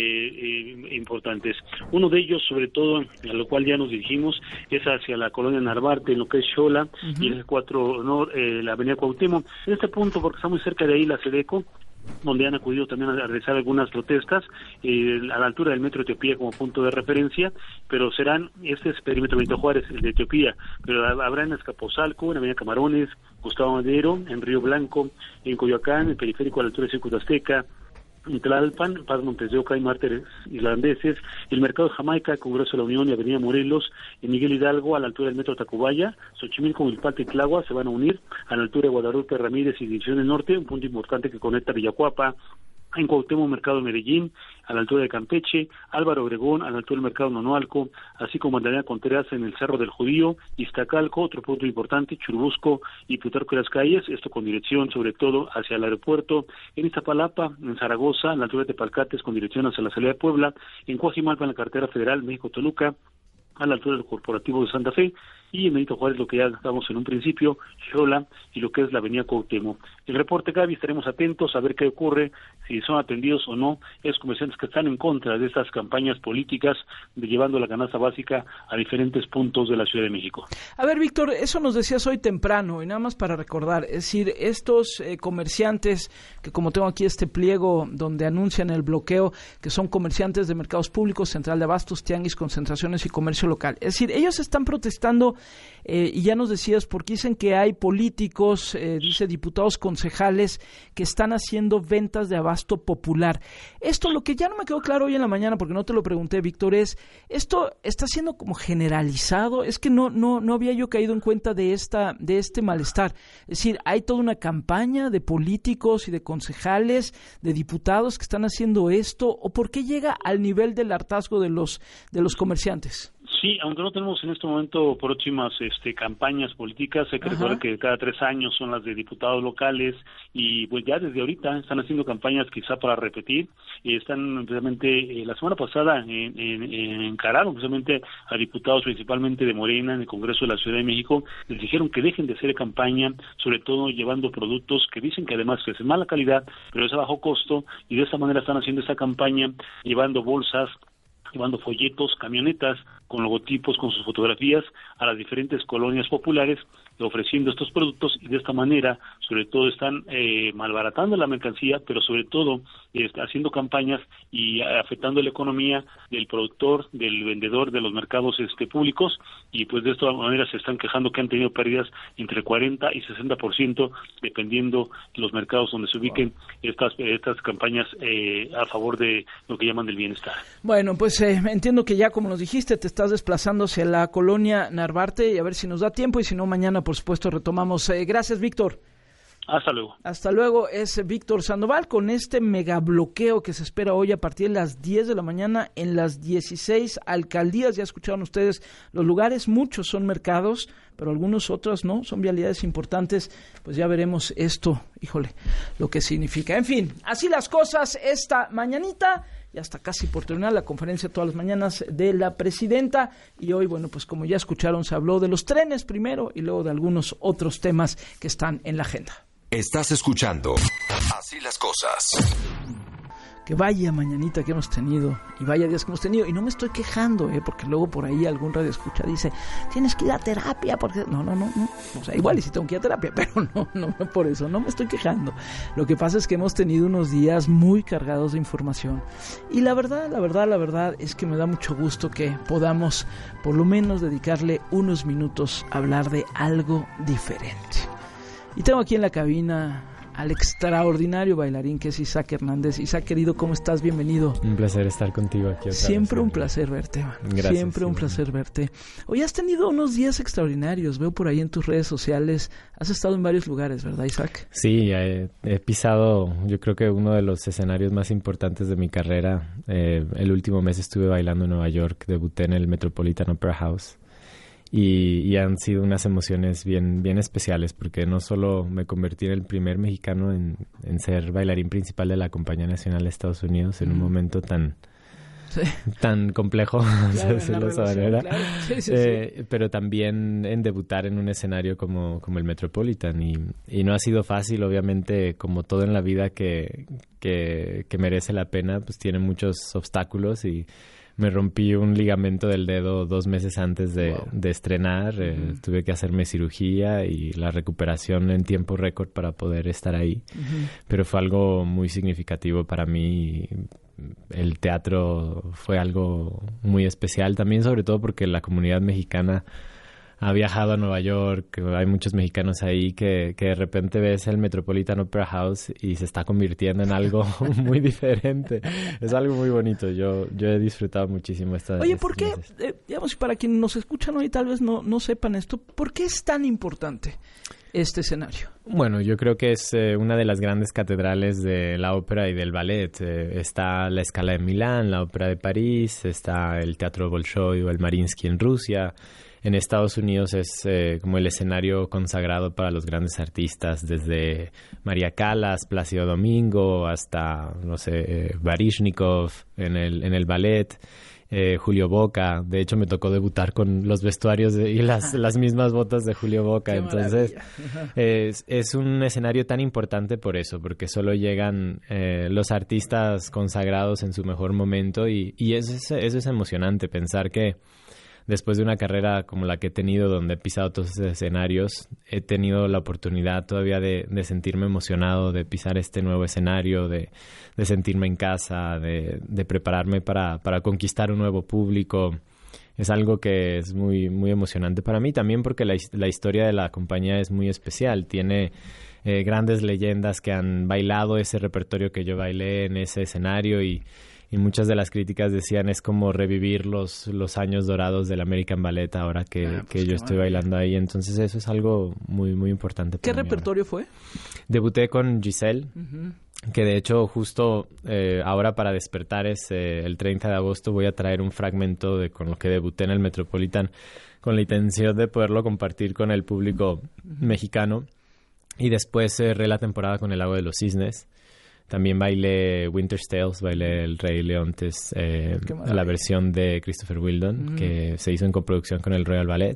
importantes. Uno de ellos, sobre todo, a lo cual ya nos dirigimos, es hacia la colonia Narvarte, en lo que es Xola, y el 4 la avenida Cuauhtémoc. En este punto, porque está muy cerca de ahí la Sedeco, donde han acudido también a realizar algunas protestas a la altura del Metro Etiopía como punto de referencia, pero serán, este es perímetro Benito Juárez, el de Etiopía, pero habrá en Azcapotzalco, en Avenida Camarones, Gustavo Madero, en Río Blanco, en Coyoacán, en Periférico a la altura de Circuito Azteca, en Tlalpan, Paz Montes de Oca y Mártires Irlandeses, el Mercado de Jamaica, Congreso de la Unión y Avenida Morelos, en Miguel Hidalgo, a la altura del Metro Tacubaya, Xochimilco, Milpalta y Tláhuac se van a unir a la altura de Guadalupe Ramírez y División del Norte, un punto importante que conecta Villacuapa, en Cuauhtémoc, Mercado de Medellín, a la altura de Campeche, Álvaro Obregón, a la altura del Mercado Nonoalco, así como Magdalena Contreras en el Cerro del Judío, Iztacalco, otro punto importante, Churubusco y Plutarco de las Calles, esto con dirección sobre todo hacia el aeropuerto, en Iztapalapa, en Zaragoza, a la altura de Tepalcates con dirección hacia la salida de Puebla, en Coajimalpa, en la carretera federal México-Toluca, a la altura del Corporativo de Santa Fe, y en Benito Juárez, lo que ya estamos en un principio, Xola y lo que es la avenida Cuauhtémoc. El reporte, Gaby, estaremos atentos a ver qué ocurre, si son atendidos o no esos comerciantes que están en contra de estas campañas políticas de llevando la canasta básica a diferentes puntos de la Ciudad de México. A ver, Víctor, eso nos decías hoy temprano, y nada más para recordar, es decir, estos comerciantes, que como tengo aquí este pliego donde anuncian el bloqueo, que son comerciantes de mercados públicos, central de abastos, tianguis, concentraciones y comercio local. Es decir, ellos están protestando, y ya nos decías, porque dicen que hay políticos, dice diputados, concejales, que están haciendo ventas de abasto popular. Esto, lo que ya no me quedó claro hoy en la mañana, porque no te lo pregunté, Víctor, es, ¿esto está siendo como generalizado? Es que no había yo caído en cuenta de este malestar. Es decir, hay toda una campaña de políticos y de concejales, de diputados que están haciendo esto, ¿o por qué llega al nivel del hartazgo de los comerciantes? Sí, aunque no tenemos en este momento próximas campañas políticas, hay que recordar que cada 3 años son las de diputados locales, y pues ya desde ahorita están haciendo campañas quizá para repetir, y están precisamente, la semana pasada encararon precisamente a diputados principalmente de Morena en el Congreso de la Ciudad de México, les dijeron que dejen de hacer campaña, sobre todo llevando productos que dicen que además que es de mala calidad, pero es a bajo costo, y de esta manera están haciendo esta campaña, llevando bolsas, llevando folletos, camionetas con logotipos, con sus fotografías, a las diferentes colonias populares, ofreciendo estos productos, y de esta manera, sobre todo, están malbaratando la mercancía, pero sobre todo haciendo campañas y afectando la economía del productor, del vendedor, de los mercados públicos, y pues de esta manera se están quejando que han tenido pérdidas entre 40 y 60%, dependiendo de los mercados donde se ubiquen estas campañas a favor de lo que llaman del bienestar. Bueno, pues entiendo que ya, como nos dijiste, te estás desplazando hacia la colonia Narvarte, y a ver si nos da tiempo, y si no, mañana, por supuesto, retomamos. Gracias, Víctor. Hasta luego. Hasta luego. Es Víctor Sandoval con este megabloqueo que se espera hoy a partir de las 10 de la mañana en las 16 alcaldías. Ya escucharon ustedes los lugares, muchos son mercados, pero algunos otros no, son vialidades importantes. Pues ya veremos esto, híjole, lo que significa. En fin, así las cosas esta mañanita. Ya está casi por terminar la conferencia todas las mañanas de la presidenta, y hoy, bueno, pues como ya escucharon, se habló de los trenes primero y luego de algunos otros temas que están en la agenda. Estás escuchando Así las cosas. Que vaya mañanita que hemos tenido, y vaya días que hemos tenido, y no me estoy quejando, porque luego por ahí algún radioescucha dice, tienes que ir a terapia, porque no, o sea, igual y si tengo que ir a terapia, pero no por eso, no me estoy quejando. Lo que pasa es que hemos tenido unos días muy cargados de información, y la verdad es que me da mucho gusto que podamos por lo menos dedicarle unos minutos a hablar de algo diferente. Y tengo aquí en la cabina al extraordinario bailarín que es Isaac Hernández. Isaac, querido, ¿cómo estás? Bienvenido. Un placer estar contigo aquí otra Siempre vez. Un placer verte, man. Gracias. Siempre un placer verte. Hoy has tenido unos días extraordinarios, veo por ahí en tus redes sociales. Has estado en varios lugares, ¿verdad, Isaac? Sí, he pisado, yo creo que uno de los escenarios más importantes de mi carrera. El último mes estuve bailando en Nueva York, debuté en el Metropolitan Opera House. Y han sido unas emociones bien especiales, porque no solo me convertí en el primer mexicano en ser bailarín principal de la Compañía Nacional de Estados Unidos en un momento tan complejo, claro, decirlo de esa manera, claro. Sí. Pero también en debutar en un escenario como el Metropolitan, y no ha sido fácil, obviamente, como todo en la vida que merece la pena, pues tiene muchos obstáculos, y me rompí un ligamento del dedo 2 meses antes de estrenar. Tuve que hacerme cirugía y la recuperación en tiempo récord para poder estar ahí. Pero fue algo muy significativo para mí. El teatro fue algo muy especial también, sobre todo porque la comunidad mexicana ha viajado a Nueva York. Hay muchos mexicanos ahí que de repente ves el Metropolitan Opera House y se está convirtiendo en algo muy diferente. Es algo muy bonito. Yo he disfrutado muchísimo esta. Oye, ¿por qué? Digamos, para quienes nos escuchan hoy tal vez no sepan esto, ¿por qué es tan importante este escenario? Bueno, yo creo que es una de las grandes catedrales de la ópera y del ballet. Está la Scala de Milán, la Ópera de París, está el Teatro Bolshoi o el Mariinsky en Rusia. En Estados Unidos es como el escenario consagrado para los grandes artistas, desde María Callas, Plácido Domingo, hasta, no sé, Baryshnikov en el ballet, Julio Boca. De hecho, me tocó debutar con los vestuarios y las mismas botas de Julio Boca. Entonces, es un escenario tan importante por eso, porque solo llegan los artistas consagrados en su mejor momento, y eso es emocionante, pensar que después de una carrera como la que he tenido, donde he pisado todos esos escenarios, he tenido la oportunidad todavía de sentirme emocionado, de pisar este nuevo escenario, de sentirme en casa, de prepararme para conquistar un nuevo público. Es algo que es muy, muy emocionante para mí también, porque la historia de la compañía es muy especial. Tiene grandes leyendas que han bailado ese repertorio que yo bailé en ese escenario, y muchas de las críticas decían es como revivir los años dorados del American Ballet ahora que yo estoy bailando ahí. Entonces eso es algo muy, muy importante para mí. ¿Qué repertorio fue? Debuté con Giselle, que de hecho justo ahora para Despertar el 30 de agosto voy a traer un fragmento con lo que debuté en el Metropolitan, con la intención de poderlo compartir con el público mexicano. Y después cerré la temporada con El Lago de los Cisnes. También bailé Winter's Tales, bailé El Rey Leontes, la versión de Christopher Wheeldon, que se hizo en coproducción con el Royal Ballet.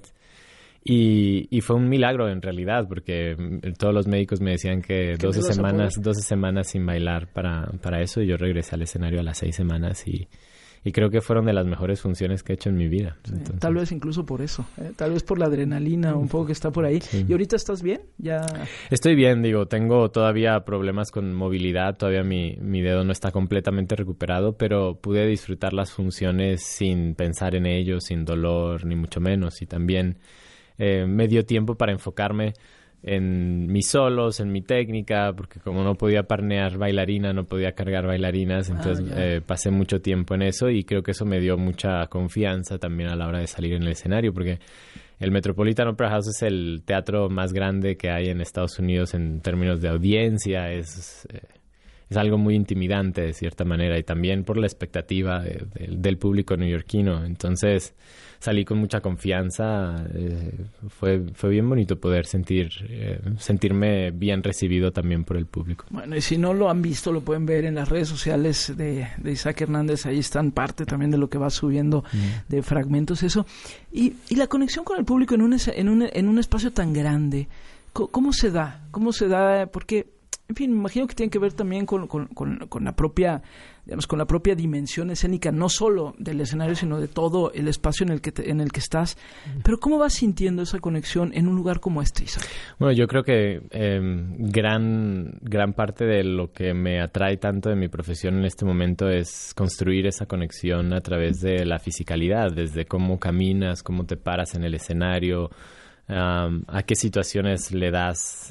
Y fue un milagro en realidad, porque todos los médicos me decían que 12 semanas sin bailar para eso, y yo regresé al escenario a las 6 semanas y y creo que fueron de las mejores funciones que he hecho en mi vida. Sí, tal vez incluso por eso, tal vez por la adrenalina un poco que está por ahí. Sí. ¿Y ahorita estás bien? Ya. Estoy bien, tengo todavía problemas con movilidad, todavía mi dedo no está completamente recuperado, pero pude disfrutar las funciones sin pensar en ello, sin dolor, ni mucho menos, y también me dio tiempo para enfocarme en mis solos, en mi técnica, porque como no podía parnear bailarina, no podía cargar bailarinas, entonces pasé mucho tiempo en eso y creo que eso me dio mucha confianza también a la hora de salir en el escenario, porque el Metropolitan Opera House es el teatro más grande que hay en Estados Unidos en términos de audiencia, es algo muy intimidante de cierta manera y también por la expectativa del público neoyorquino, entonces salí con mucha confianza, fue bien bonito poder sentirme bien recibido también por el público. Bueno, y si no lo han visto, lo pueden ver en las redes sociales de Isaac Hernández, ahí están parte también de lo que va subiendo de fragmentos, eso. Y la conexión con el público en un espacio tan grande, ¿cómo se da? ¿Cómo se da? Porque, en fin, me imagino que tiene que ver también con la propia, digamos, con la propia dimensión escénica, no solo del escenario, sino de todo el espacio en el que estás. Pero ¿cómo vas sintiendo esa conexión en un lugar como este, Isaac? Bueno, yo creo que gran parte de lo que me atrae tanto de mi profesión en este momento es construir esa conexión a través de la fisicalidad, desde cómo caminas, cómo te paras en el escenario, a qué situaciones le das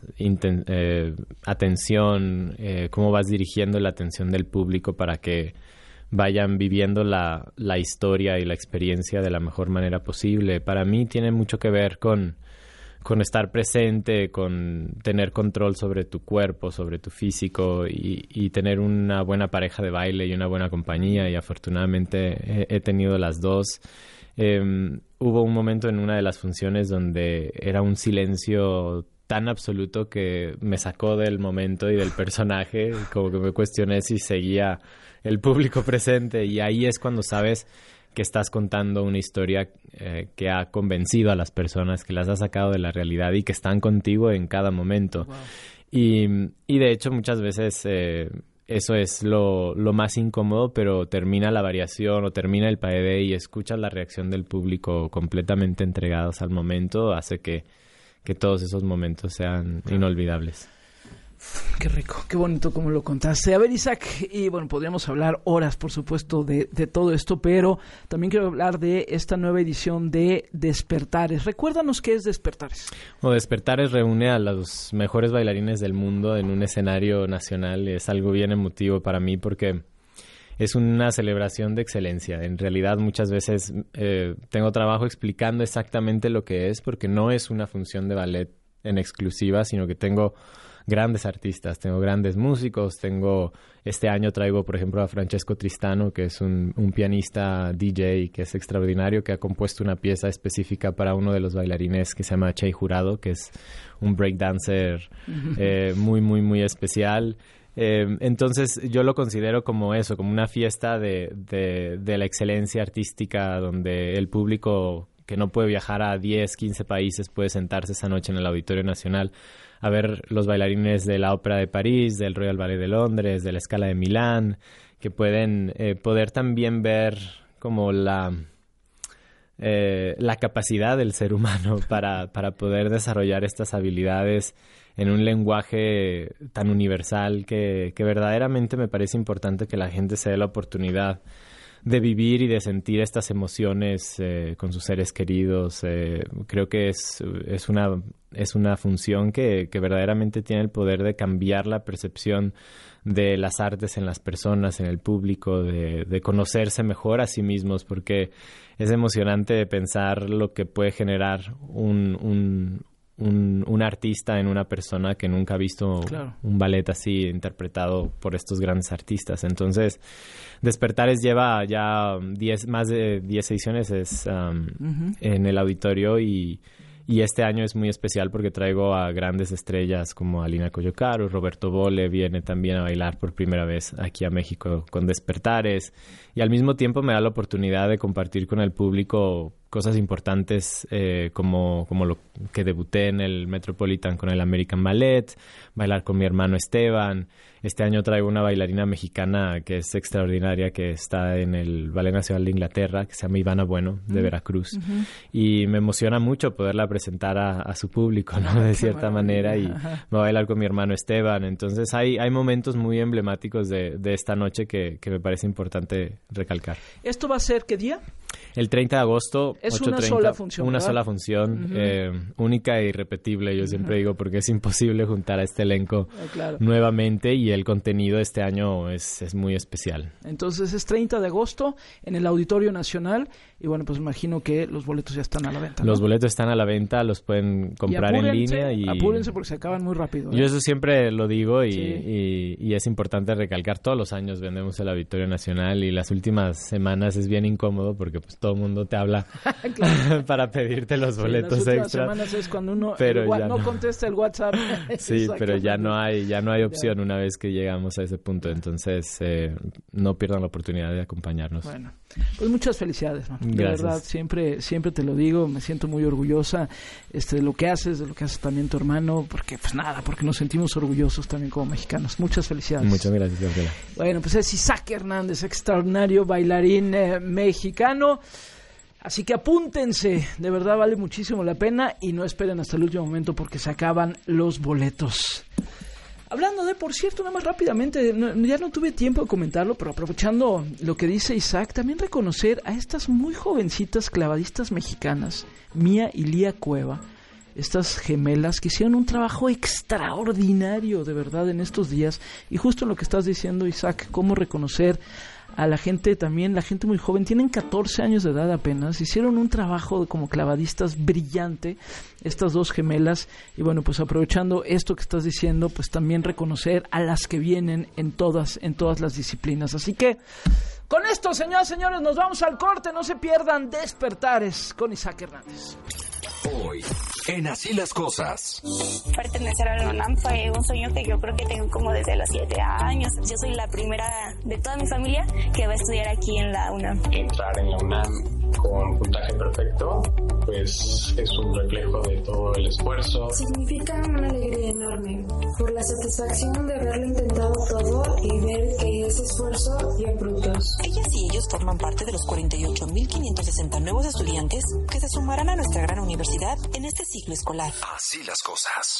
atención, cómo vas dirigiendo la atención del público para que vayan viviendo la historia y la experiencia de la mejor manera posible. Para mí tiene mucho que ver con estar presente, con tener control sobre tu cuerpo, sobre tu físico y tener una buena pareja de baile y una buena compañía, y afortunadamente he tenido las dos. Hubo un momento en una de las funciones donde era un silencio tan absoluto que me sacó del momento y del personaje, como que me cuestioné si seguía el público presente, y ahí es cuando sabes que estás contando una historia que ha convencido a las personas, que las ha sacado de la realidad y que están contigo en cada momento. Wow. Y de hecho muchas veces eso es lo más incómodo, pero termina la variación o termina el paedé y escuchas la reacción del público completamente entregados al momento, hace que todos esos momentos sean inolvidables. Qué rico, qué bonito como lo contaste. A ver, Isaac, y bueno, podríamos hablar horas, por supuesto, de todo esto, pero también quiero hablar de esta nueva edición de Despertares. Recuérdanos qué es Despertares. Bueno, Despertares reúne a los mejores bailarines del mundo en un escenario nacional. Es algo bien emotivo para mí porque es una celebración de excelencia. En realidad, muchas veces tengo trabajo explicando exactamente lo que es, porque no es una función de ballet en exclusiva, sino que tengo grandes artistas, tengo grandes músicos, este año traigo, por ejemplo, a Francesco Tristano, que es un pianista DJ que es extraordinario, que ha compuesto una pieza específica para uno de los bailarines que se llama Che Jurado, que es un breakdancer muy, muy, muy especial. Entonces yo lo considero como eso, como una fiesta de la excelencia artística, donde el público que no puede viajar a 10, 15 países puede sentarse esa noche en el Auditorio Nacional a ver los bailarines de la Ópera de París, del Royal Ballet de Londres, de la Scala de Milán, que pueden poder también ver como la capacidad del ser humano para poder desarrollar estas habilidades en un lenguaje tan universal que verdaderamente me parece importante que la gente se dé la oportunidad de vivir y de sentir estas emociones con sus seres queridos. Creo que es una función que verdaderamente tiene el poder de cambiar la percepción de las artes en las personas, en el público, de conocerse mejor a sí mismos, porque es emocionante pensar lo que puede generar un artista en una persona que nunca ha visto un ballet así interpretado por estos grandes artistas. Entonces, Despertares lleva ya más de 10 ediciones en el auditorio y este año es muy especial porque traigo a grandes estrellas como Alina Coyocaru, Roberto Bolle viene también a bailar por primera vez aquí a México con Despertares, y al mismo tiempo me da la oportunidad de compartir con el público cosas importantes como lo que debuté en el Metropolitan con el American Ballet, bailar con mi hermano Esteban. Este año traigo una bailarina mexicana que es extraordinaria, que está en el Ballet Nacional de Inglaterra, que se llama Ivana Bueno, de Veracruz. Y me emociona mucho poderla presentar a su público, ¿no? De cierta manera. Y me voy a bailar con mi hermano Esteban. Entonces hay momentos muy emblemáticos de esta noche que me parece importante recalcar. ¿Esto va a ser qué día? El 30 de agosto, es 8:30, una sola función. Una sola función, única e irrepetible, yo siempre digo, porque es imposible juntar a este elenco nuevamente, y el contenido de este año es muy especial. Entonces es 30 de agosto en el Auditorio Nacional, y bueno, pues imagino que los boletos ya están a la venta, ¿no? Los boletos están a la venta, los pueden comprar en línea. Apúrense porque se acaban muy rápido. Yo eso siempre lo digo y es importante recalcar, todos los años vendemos el Auditorio Nacional, y las últimas semanas es bien incómodo porque pues todo el mundo te habla para pedirte los boletos extra. Las últimas semanas es cuando uno no contesta el WhatsApp. Sí, pero ya no hay opción una vez que llegamos a ese punto. Entonces, no pierdan la oportunidad de acompañarnos. Bueno, pues muchas felicidades, man. De Gracias. verdad, siempre te lo digo, me siento muy orgullosa de lo que haces, de lo que hace también tu hermano, porque nos sentimos orgullosos también como mexicanos. Muchas felicidades. Muchas gracias, Gabriela. Bueno, pues es Isaac Hernández, extraordinario bailarín mexicano. Así que apúntense, de verdad vale muchísimo la pena, y no esperen hasta el último momento porque se acaban los boletos. Hablando de, por cierto, nada más rápidamente, ya no tuve tiempo de comentarlo, pero aprovechando lo que dice Isaac, también reconocer a estas muy jovencitas clavadistas mexicanas, Mía y Lía Cueva, estas gemelas que hicieron un trabajo extraordinario, de verdad, en estos días. Y justo en lo que estás diciendo, Isaac, cómo reconocer a la gente también, la gente muy joven, tienen 14 años de edad apenas, hicieron un trabajo como clavadistas brillante, estas dos gemelas. Y bueno, pues aprovechando esto que estás diciendo, pues también reconocer a las que vienen en todas las disciplinas. Así que con esto, señoras y señores, nos vamos al corte. No se pierdan Despertares con Isaac Hernández. Hoy, en Así las Cosas. Pertenecer a la UNAM fue un sueño que yo creo que tengo como desde los 7 años. Yo soy la primera de toda mi familia que va a estudiar aquí en la UNAM. Entrar en la UNAM con puntaje perfecto, pues es un reflejo de todo el esfuerzo. Significa una alegría enorme por la satisfacción de haberlo intentado todo y ver que ese esfuerzo dio frutos. Ellas y ellos forman parte de los 48.560 nuevos estudiantes que se sumarán a nuestra gran universidad en este ciclo escolar. Así las cosas.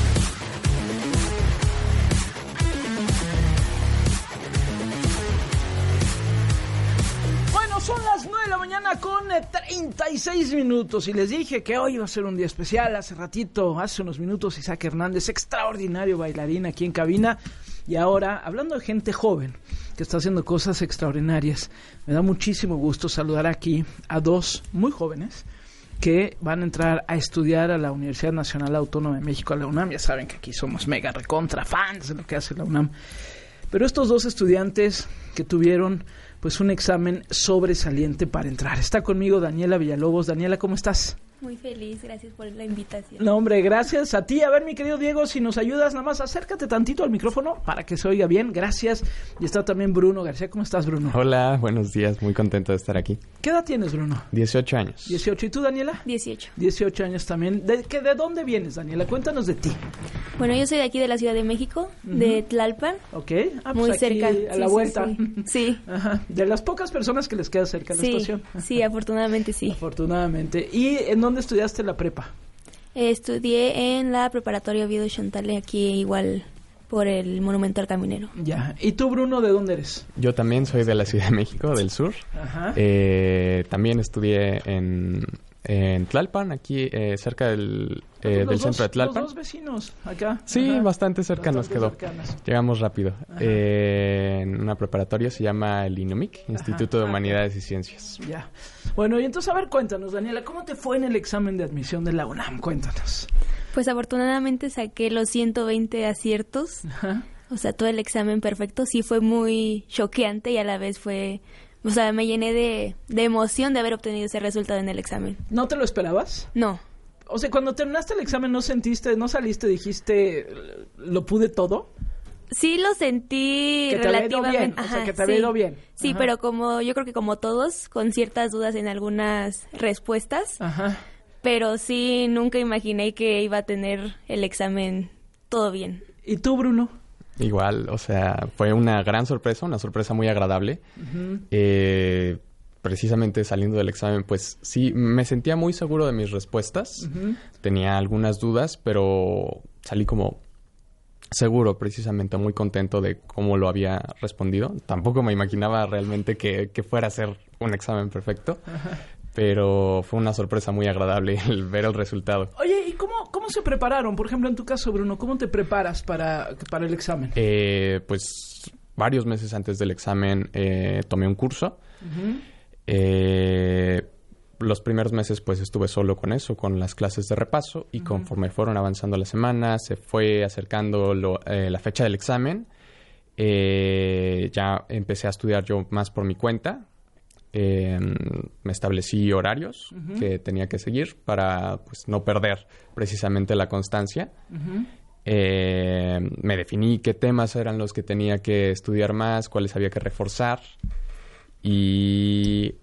Bueno, son las 9 de la mañana con 36 minutos y les dije que hoy iba a ser un día especial. Hace unos minutos, Isaac Hernández, extraordinario bailarín aquí en cabina. Y ahora, hablando de gente joven que está haciendo cosas extraordinarias, me da muchísimo gusto saludar aquí a dos muy jóvenes que van a entrar a estudiar a la Universidad Nacional Autónoma de México, a la UNAM. Ya saben que aquí somos mega recontra fans de lo que hace la UNAM. Pero estos dos estudiantes que tuvieron pues un examen sobresaliente para entrar. Está conmigo Daniela Villalobos. Daniela, ¿cómo estás? Muy feliz, gracias por la invitación. No, hombre, gracias a ti. A ver, mi querido Diego, si nos ayudas, nada más acércate tantito al micrófono para que se oiga bien. Gracias. Y está también Bruno García. ¿Cómo estás, Bruno? Hola, buenos días. Muy contento de estar aquí. ¿Qué edad tienes, Bruno? 18 años. 18. ¿Y tú, Daniela? 18. 18 años también. ¿De dónde vienes, Daniela? Cuéntanos de ti. Bueno, yo soy de aquí de la Ciudad de México, de Tlalpan. Ok. Muy pues cerca. A la vuelta. Sí. Ajá. De las pocas personas que les queda cerca de la estación. Sí, afortunadamente sí. Afortunadamente. ¿Y en dónde estudiaste la prepa? Estudié en la preparatoria Oviedo Chantale, aquí igual por el Monumento al Caminero. Ya. ¿Y tú, Bruno, de dónde eres? Yo también soy de la Ciudad de México, del sur. Ajá. También estudié en Tlalpan, aquí cerca del centro de Tlalpan. Los dos vecinos acá. Sí, Ajá. bastante cerca nos quedó. Cercanos. Llegamos rápido. En una preparatoria se llama el INOMIC, Instituto de Humanidades y Ciencias. Ya. Bueno, y entonces, a ver, cuéntanos, Daniela, ¿cómo te fue en el examen de admisión de la UNAM? Cuéntanos. Pues afortunadamente saqué los 120 aciertos. Ajá. O sea, todo el examen perfecto. Sí fue muy choqueante y a la vez fue... O sea, me llené de emoción de haber obtenido ese resultado en el examen. ¿No te lo esperabas? No. O sea, cuando terminaste el examen, ¿no saliste, dijiste, lo pude todo? Sí lo sentí que te relativamente. Bien. O sea, que te había ido bien. Sí, Ajá. pero yo creo que como todos, con ciertas dudas en algunas respuestas. Ajá. Pero sí, nunca imaginé que iba a tener el examen todo bien. ¿Y tú, Bruno? Igual, o sea, fue una gran sorpresa, una sorpresa muy agradable. Uh-huh. Precisamente saliendo del examen, pues sí, me sentía muy seguro de mis respuestas. Uh-huh. Tenía algunas dudas, pero salí como seguro, precisamente, muy contento de cómo lo había respondido. Tampoco me imaginaba realmente que fuera a ser un examen perfecto. Ajá. Pero fue una sorpresa muy agradable el ver el resultado. Oye, ¿y cómo se prepararon? Por ejemplo, en tu caso, Bruno, ¿cómo te preparas para el examen? Pues varios meses antes del examen tomé un curso. Uh-huh. Los primeros meses pues estuve solo con eso, con las clases de repaso, y conforme fueron avanzando las semanas, se fue acercando la fecha del examen. Ya empecé a estudiar yo más por mi cuenta. Me establecí horarios que tenía que seguir para pues no perder precisamente la constancia. Uh-huh. Me definí qué temas eran los que tenía que estudiar más, cuáles había que reforzar, y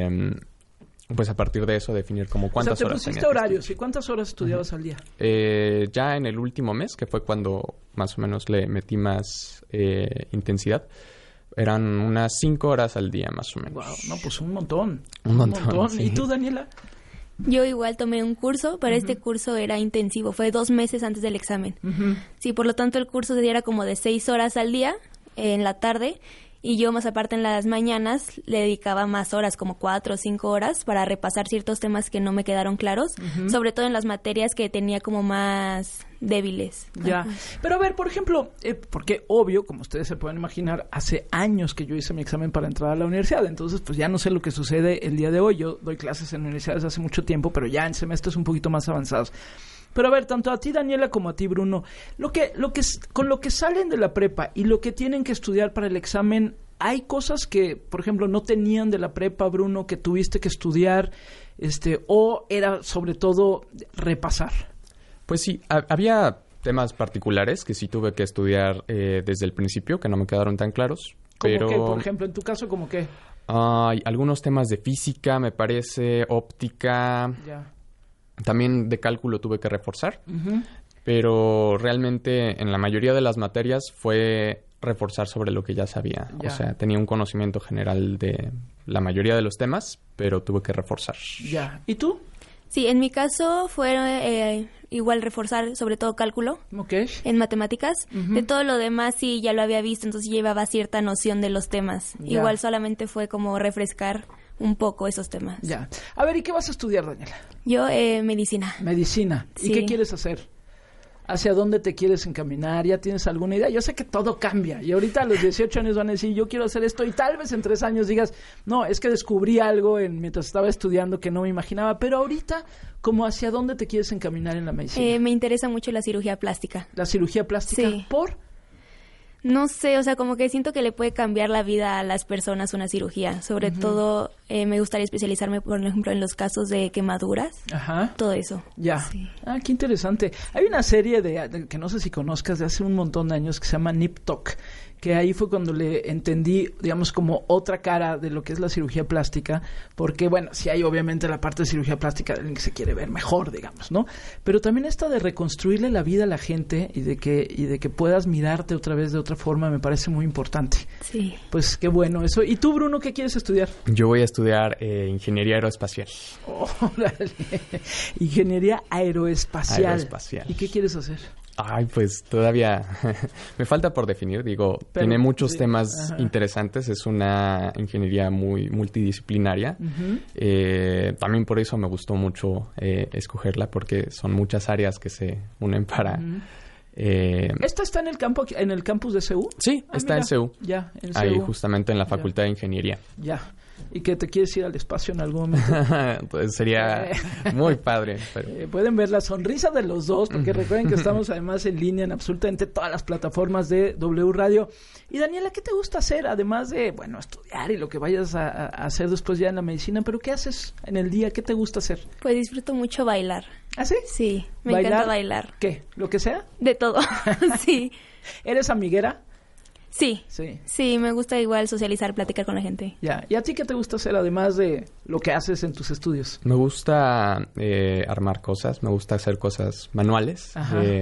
pues a partir de eso definir como cuántas horas. O sea, te pusiste horarios. ¿Y cuántas horas estudiabas al día? Ya en el último mes, que fue cuando más o menos le metí más intensidad, eran unas 5 horas al día, más o menos. Wow, no, pues un montón. Un montón. Sí. ¿Y tú, Daniela? Yo igual tomé un curso, pero este curso era intensivo. Fue 2 meses antes del examen. Uh-huh. Sí, por lo tanto, el curso se diera como de 6 horas al día, en la tarde. Y yo, más aparte, en las mañanas le dedicaba más horas, como 4 o 5 horas, para repasar ciertos temas que no me quedaron claros, sobre todo en las materias que tenía como más débiles. Ya. Pero a ver, por ejemplo, porque obvio, como ustedes se pueden imaginar, hace años que yo hice mi examen para entrar a la universidad, entonces pues ya no sé lo que sucede el día de hoy. Yo doy clases en universidades hace mucho tiempo, pero ya en semestres un poquito más avanzados. Pero a ver, tanto a ti, Daniela, como a ti, Bruno, con lo que salen de la prepa y lo que tienen que estudiar para el examen, ¿hay cosas que, por ejemplo, no tenían de la prepa, Bruno, que tuviste que estudiar, o era sobre todo repasar? Pues sí, había temas particulares que sí tuve que estudiar desde el principio, que no me quedaron tan claros. ¿Cómo qué? Por ejemplo, en tu caso, ¿cómo qué? Hay algunos temas de física, me parece, óptica. Ya. También de cálculo tuve que reforzar, Uh-huh. pero realmente en la mayoría de las materias fue reforzar sobre lo que ya sabía. Ya. O sea, tenía un conocimiento general de la mayoría de los temas, pero tuve que reforzar. Ya. ¿Y tú? Sí, en mi caso fue igual reforzar sobre todo cálculo en matemáticas. Uh-huh. De todo lo demás sí ya lo había visto, entonces llevaba cierta noción de los temas. Ya. Igual solamente fue como refrescar un poco esos temas. Ya. A ver, ¿y qué vas a estudiar, Daniela? Yo, medicina. Medicina. ¿Y Sí. qué quieres hacer? ¿Hacia dónde te quieres encaminar? ¿Ya tienes alguna idea? Yo sé que todo cambia. Y ahorita a los 18 años van a decir, yo quiero hacer esto. Y tal vez en 3 años digas, no, es que descubrí algo mientras estaba estudiando que no me imaginaba. Pero ahorita, ¿cómo hacia dónde te quieres encaminar en la medicina? Me interesa mucho la cirugía plástica. ¿La cirugía plástica? Sí. ¿Por? No sé, o sea, como que siento que le puede cambiar la vida a las personas una cirugía. Sobre todo, me gustaría especializarme, por ejemplo, en los casos de quemaduras. Ajá. Todo eso. Ya. Sí. Ah, qué interesante. Hay una serie que no sé si conozcas de hace un montón de años que se llama Nip Tuck, que ahí fue cuando le entendí, digamos, como otra cara de lo que es la cirugía plástica, porque, bueno, sí hay obviamente la parte de cirugía plástica de alguien que se quiere ver mejor, digamos, ¿no? Pero también esta de reconstruirle la vida a la gente y de que puedas mirarte otra vez de otra forma me parece muy importante. Sí. Pues qué bueno eso. ¿Y tú, Bruno, qué quieres estudiar? Yo voy a estudiar ingeniería aeroespacial. Órale. Ingeniería aeroespacial. ¿Y qué quieres hacer? Ay, pues todavía me falta por definir. Digo, tiene muchos temas interesantes. Es una ingeniería muy multidisciplinaria. Uh-huh. También por eso me gustó mucho escogerla, porque son muchas áreas que se unen para... Uh-huh. ¿Esta está en el campus de CEU? Sí, está mira. en CEU. Ya, en CEU. Ahí justamente en la Facultad de Ingeniería. Ya. y que te quieres ir al espacio en algún momento. Pues sería muy padre. Pero... pueden ver la sonrisa de los dos, porque recuerden que estamos además en línea en absolutamente todas las plataformas de W Radio. Y Daniela, ¿qué te gusta hacer? Además de, bueno, estudiar y lo que vayas a hacer después ya en la medicina, pero ¿qué haces en el día? ¿Qué te gusta hacer? Pues disfruto mucho bailar. ¿Ah, sí? Sí, me encanta bailar. ¿Qué? ¿Lo que sea? De todo, sí. ¿Eres amiguera? Sí. Sí, me gusta igual socializar, platicar con la gente. Ya. ¿Y a ti qué te gusta hacer además de lo que haces en tus estudios? Me gusta armar cosas, me gusta hacer cosas manuales.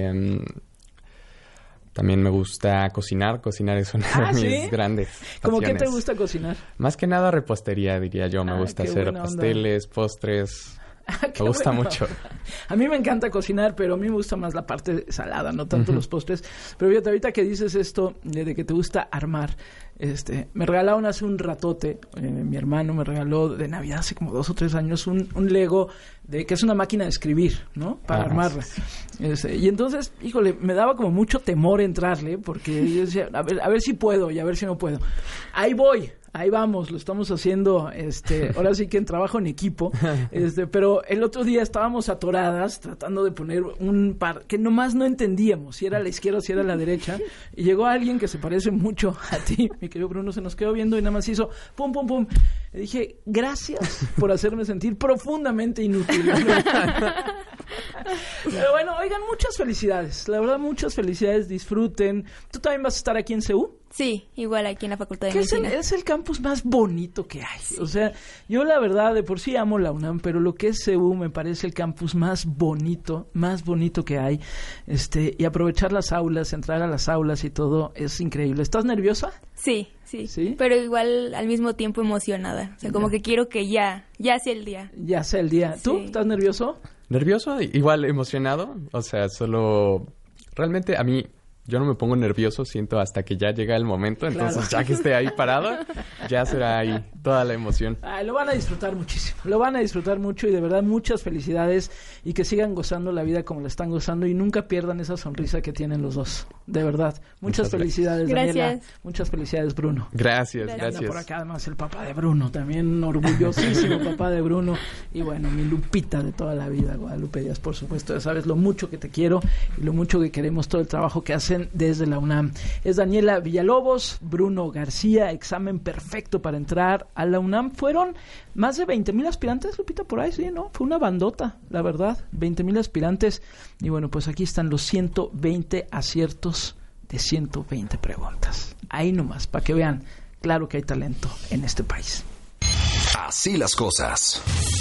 También me gusta cocinar. Cocinar es una de mis grandes pasiones. ¿Cómo qué te gusta cocinar? Más que nada repostería, diría yo. Me gusta hacer pasteles, postres. Me gusta mucho. A mí me encanta cocinar, pero a mí me gusta más la parte salada, no tanto los postres. Pero fíjate, ahorita que dices esto de que te gusta armar, me regalaron hace un ratote, mi hermano me regaló de Navidad hace como 2 o 3 años un Lego que es una máquina de escribir, ¿no? Para armarla. Y entonces, híjole, me daba como mucho temor entrarle, porque yo decía, a ver si puedo y a ver si no puedo. Ahí vamos, lo estamos haciendo, ahora sí que en trabajo en equipo, pero el otro día estábamos atoradas tratando de poner un par que nomás no entendíamos si era a la izquierda o si era a la derecha, y llegó alguien que se parece mucho a ti, mi querido Bruno, se nos quedó viendo y nada más hizo pum, pum, pum. Le dije, gracias por hacerme sentir profundamente inútil. Pero bueno, oigan, muchas felicidades, la verdad, muchas felicidades, disfruten. ¿Tú también vas a estar aquí en CU? Sí, igual aquí en la Facultad de Medicina. Es el campus más bonito que hay. Sí. O sea, yo la verdad de por sí amo la UNAM, pero lo que es CU me parece el campus más bonito que hay. Y aprovechar las aulas, entrar a las aulas y todo es increíble. ¿Estás nerviosa? Sí, pero igual al mismo tiempo emocionada. O sea, como que quiero que ya sea el día. Ya sea el día. ¿Tú estás nervioso? Nervioso, igual emocionado. O sea, solo realmente a mí yo no me pongo nervioso, siento hasta que ya llega el momento, entonces ya que esté ahí parado, ya será ahí toda la emoción. Lo van a disfrutar muchísimo, lo van a disfrutar mucho y de verdad muchas felicidades y que sigan gozando la vida como la están gozando y nunca pierdan esa sonrisa que tienen los dos, de verdad. Muchas felicidades, Daniela. Muchas felicidades, Bruno. Gracias. Por acá además el papá de Bruno, también orgullosísimo papá de Bruno y bueno, mi Lupita de toda la vida, Guadalupe Díaz, por supuesto, ya sabes lo mucho que te quiero y lo mucho que queremos todo el trabajo que hacen desde la UNAM. Es Daniela Villalobos, Bruno García, examen perfecto para entrar a la UNAM. Fueron más de 20,000 aspirantes, Lupita, por ahí, sí, ¿no? Fue una bandota, la verdad, 20,000 aspirantes. Y bueno, pues aquí están los 120 aciertos de 120 preguntas. Ahí nomás, para que vean, claro que hay talento en este país. Así las cosas.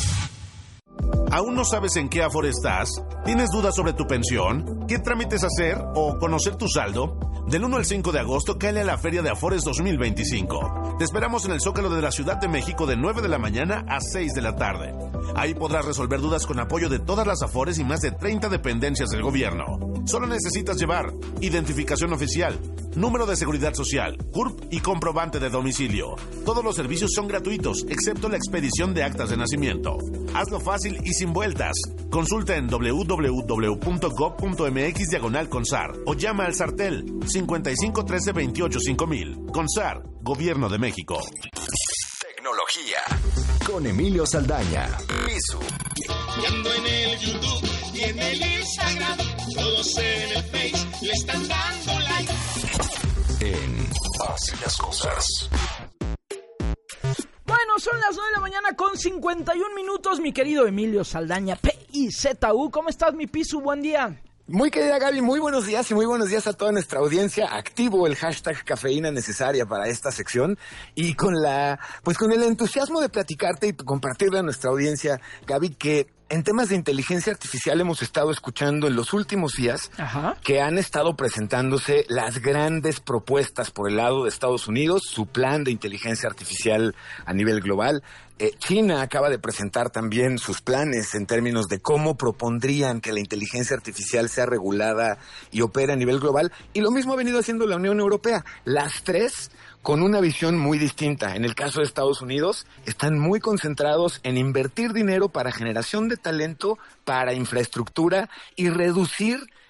¿Aún no sabes en qué Afore estás? ¿Tienes dudas sobre tu pensión? ¿Qué trámites hacer o conocer tu saldo? Del 1 al 5 de agosto, cáele a la Feria de Afores 2025. Te esperamos en el Zócalo de la Ciudad de México de 9 de la mañana a 6 de la tarde. Ahí podrás resolver dudas con apoyo de todas las Afores y más de 30 dependencias del gobierno. Solo necesitas llevar identificación oficial, número de seguridad social, CURP y comprobante de domicilio. Todos los servicios son gratuitos, excepto la expedición de actas de nacimiento. Hazlo fácil y sin vueltas. Consulta en www.gov.mx/CONSAR o llama al SARTEL 55 13 28 5000. CONSAR, Gobierno de México. Tecnología con Emilio Saldaña. Pisu. Y ando en el YouTube y en el Instagram, todos en el Face le están dando like. En Así las cosas. Bueno, son las 9 de la mañana con 51 minutos, mi querido Emilio Saldaña, PIZU. ¿Cómo estás, mi Pisu? Buen día. Muy querida Gaby, muy buenos días y muy buenos días a toda nuestra audiencia. Activo el hashtag cafeína necesaria para esta sección y con el entusiasmo de platicarte y compartirle a nuestra audiencia, Gaby, que en temas de inteligencia artificial hemos estado escuchando en los últimos días que han estado presentándose las grandes propuestas por el lado de Estados Unidos, su plan de inteligencia artificial a nivel global. China acaba de presentar también sus planes en términos de cómo propondrían que la inteligencia artificial sea regulada y opera a nivel global. Y lo mismo ha venido haciendo la Unión Europea. Las tres con una visión muy distinta. En el caso de Estados Unidos, están muy concentrados en invertir dinero para generación de talento, para infraestructura y reducir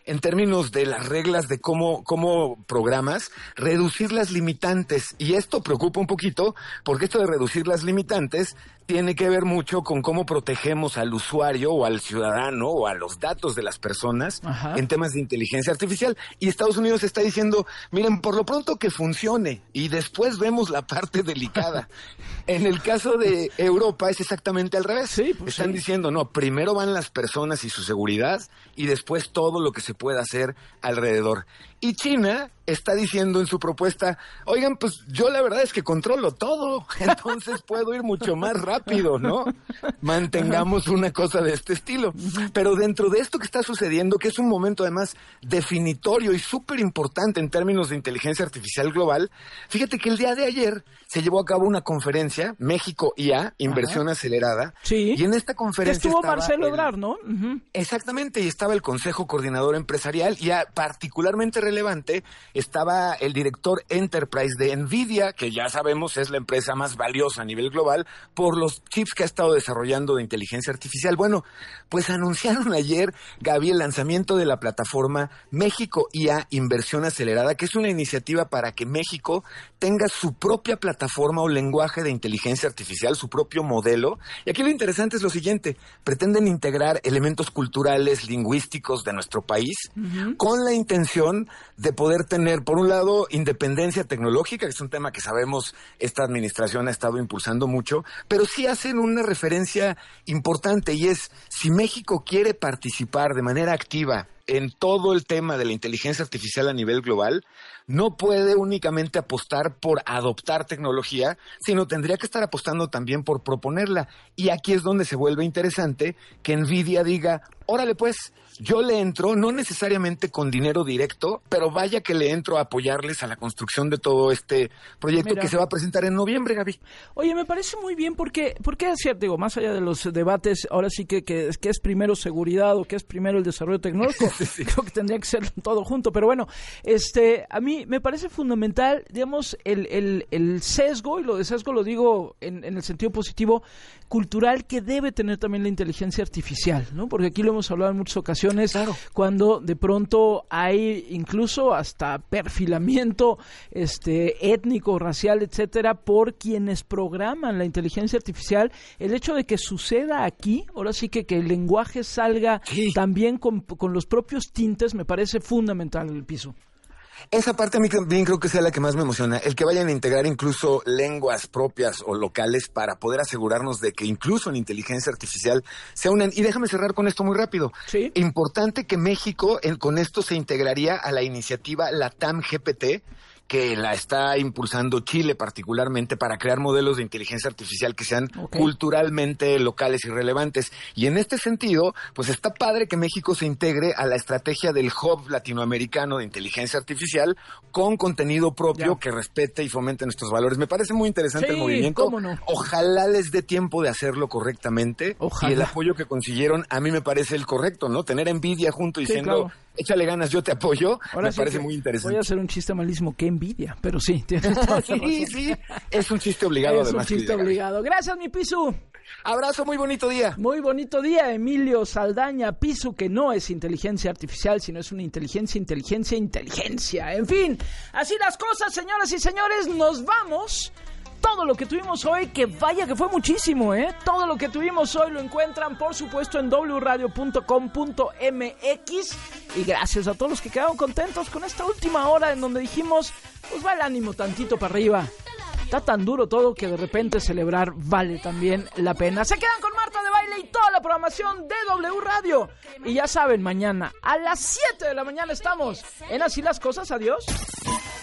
en términos de las reglas de cómo programas, reducir las limitantes. Y esto preocupa un poquito, porque esto de reducir las limitantes tiene que ver mucho con cómo protegemos al usuario o al ciudadano o a los datos de las personas en temas de inteligencia artificial. Y Estados Unidos está diciendo, miren, por lo pronto que funcione y después vemos la parte delicada. En el caso de Europa es exactamente al revés. Sí, pues están diciendo, no, primero van las personas y su seguridad y después todo lo que se pueda hacer alrededor. Y China está diciendo en su propuesta, oigan, pues yo la verdad es que controlo todo, entonces puedo ir mucho más rápido, ¿no? Mantengamos una cosa de este estilo. Pero dentro de esto que está sucediendo, que es un momento además definitorio y súper importante en términos de inteligencia artificial global, fíjate que el día de ayer se llevó a cabo una conferencia, México IA, Inversión Acelerada. Sí. Y en esta conferencia estuvo Marcelo Ebrard, ¿no? Exactamente, y estaba el Consejo Coordinador Empresarial y particularmente relevante estaba el director Enterprise de NVIDIA, que ya sabemos es la empresa más valiosa a nivel global por los chips que ha estado desarrollando de inteligencia artificial. Bueno, pues anunciaron ayer, Gaby, el lanzamiento de la plataforma México IA Inversión Acelerada, que es una iniciativa para que México tenga su propia plataforma o lenguaje de inteligencia artificial, su propio modelo. Y aquí lo interesante es lo siguiente, pretenden integrar elementos culturales, lingüísticos de nuestro país con la intención de poder tener, por un lado, independencia tecnológica, que es un tema que sabemos esta administración ha estado impulsando mucho, pero sí hacen una referencia importante y es, si México quiere participar de manera activa en todo el tema de la inteligencia artificial a nivel global, no puede únicamente apostar por adoptar tecnología, sino tendría que estar apostando también por proponerla. Y aquí es donde se vuelve interesante que NVIDIA diga, órale pues, yo le entro, no necesariamente con dinero directo, pero vaya que le entro a apoyarles a la construcción de todo este proyecto que se va a presentar en noviembre, Gaby. Oye, me parece muy bien porque es cierto, digo, más allá de los debates, ahora sí que es primero seguridad o que es primero el desarrollo tecnológico, sí. Creo que tendría que ser todo junto, pero bueno, a mí me parece fundamental, digamos, el sesgo, y lo de sesgo lo digo en el sentido positivo, cultural, que debe tener también la inteligencia artificial, ¿no? Porque aquí lo hemos hablado en muchas ocasiones, cuando de pronto hay incluso hasta perfilamiento étnico, racial, etcétera, por quienes programan la inteligencia artificial. El hecho de que suceda aquí, ahora sí que el lenguaje salga también con los propios tintes, me parece fundamental el piso. Esa parte a mí también creo que sea la que más me emociona, el que vayan a integrar incluso lenguas propias o locales para poder asegurarnos de que incluso en inteligencia artificial se unen. Y déjame cerrar con esto muy rápido. ¿Sí? Importante que México con esto se integraría a la iniciativa LATAM GPT, que la está impulsando Chile particularmente para crear modelos de inteligencia artificial que sean culturalmente locales y relevantes. Y en este sentido, pues está padre que México se integre a la estrategia del Hub Latinoamericano de Inteligencia Artificial con contenido propio que respete y fomente nuestros valores. Me parece muy interesante el movimiento. ¿Cómo no? Ojalá les dé tiempo de hacerlo correctamente. Ojalá. Y el apoyo que consiguieron a mí me parece el correcto, ¿no? Tener NVIDIA junto diciendo, échale ganas, yo te apoyo. Ahora me parece muy interesante. Voy a hacer un chiste malísimo, qué envidia, pero sí. Tienes toda sí, es un chiste obligado. Es además, un chiste obligado. Gracias, mi Pisu. Abrazo, muy bonito día. Muy bonito día, Emilio Saldaña Pisu, que no es inteligencia artificial, sino es una inteligencia. En fin, así las cosas, señoras y señores, nos vamos. Todo lo que tuvimos hoy, que vaya que fue muchísimo, todo lo que tuvimos hoy lo encuentran, por supuesto, en wradio.com.mx. Y gracias a todos los que quedaron contentos con esta última hora en donde dijimos, pues va el ánimo tantito para arriba. Está tan duro todo que de repente celebrar vale también la pena. Se quedan con Marta de Baile y toda la programación de W Radio. Y ya saben, mañana a las 7 de la mañana estamos en Así las Cosas. Adiós.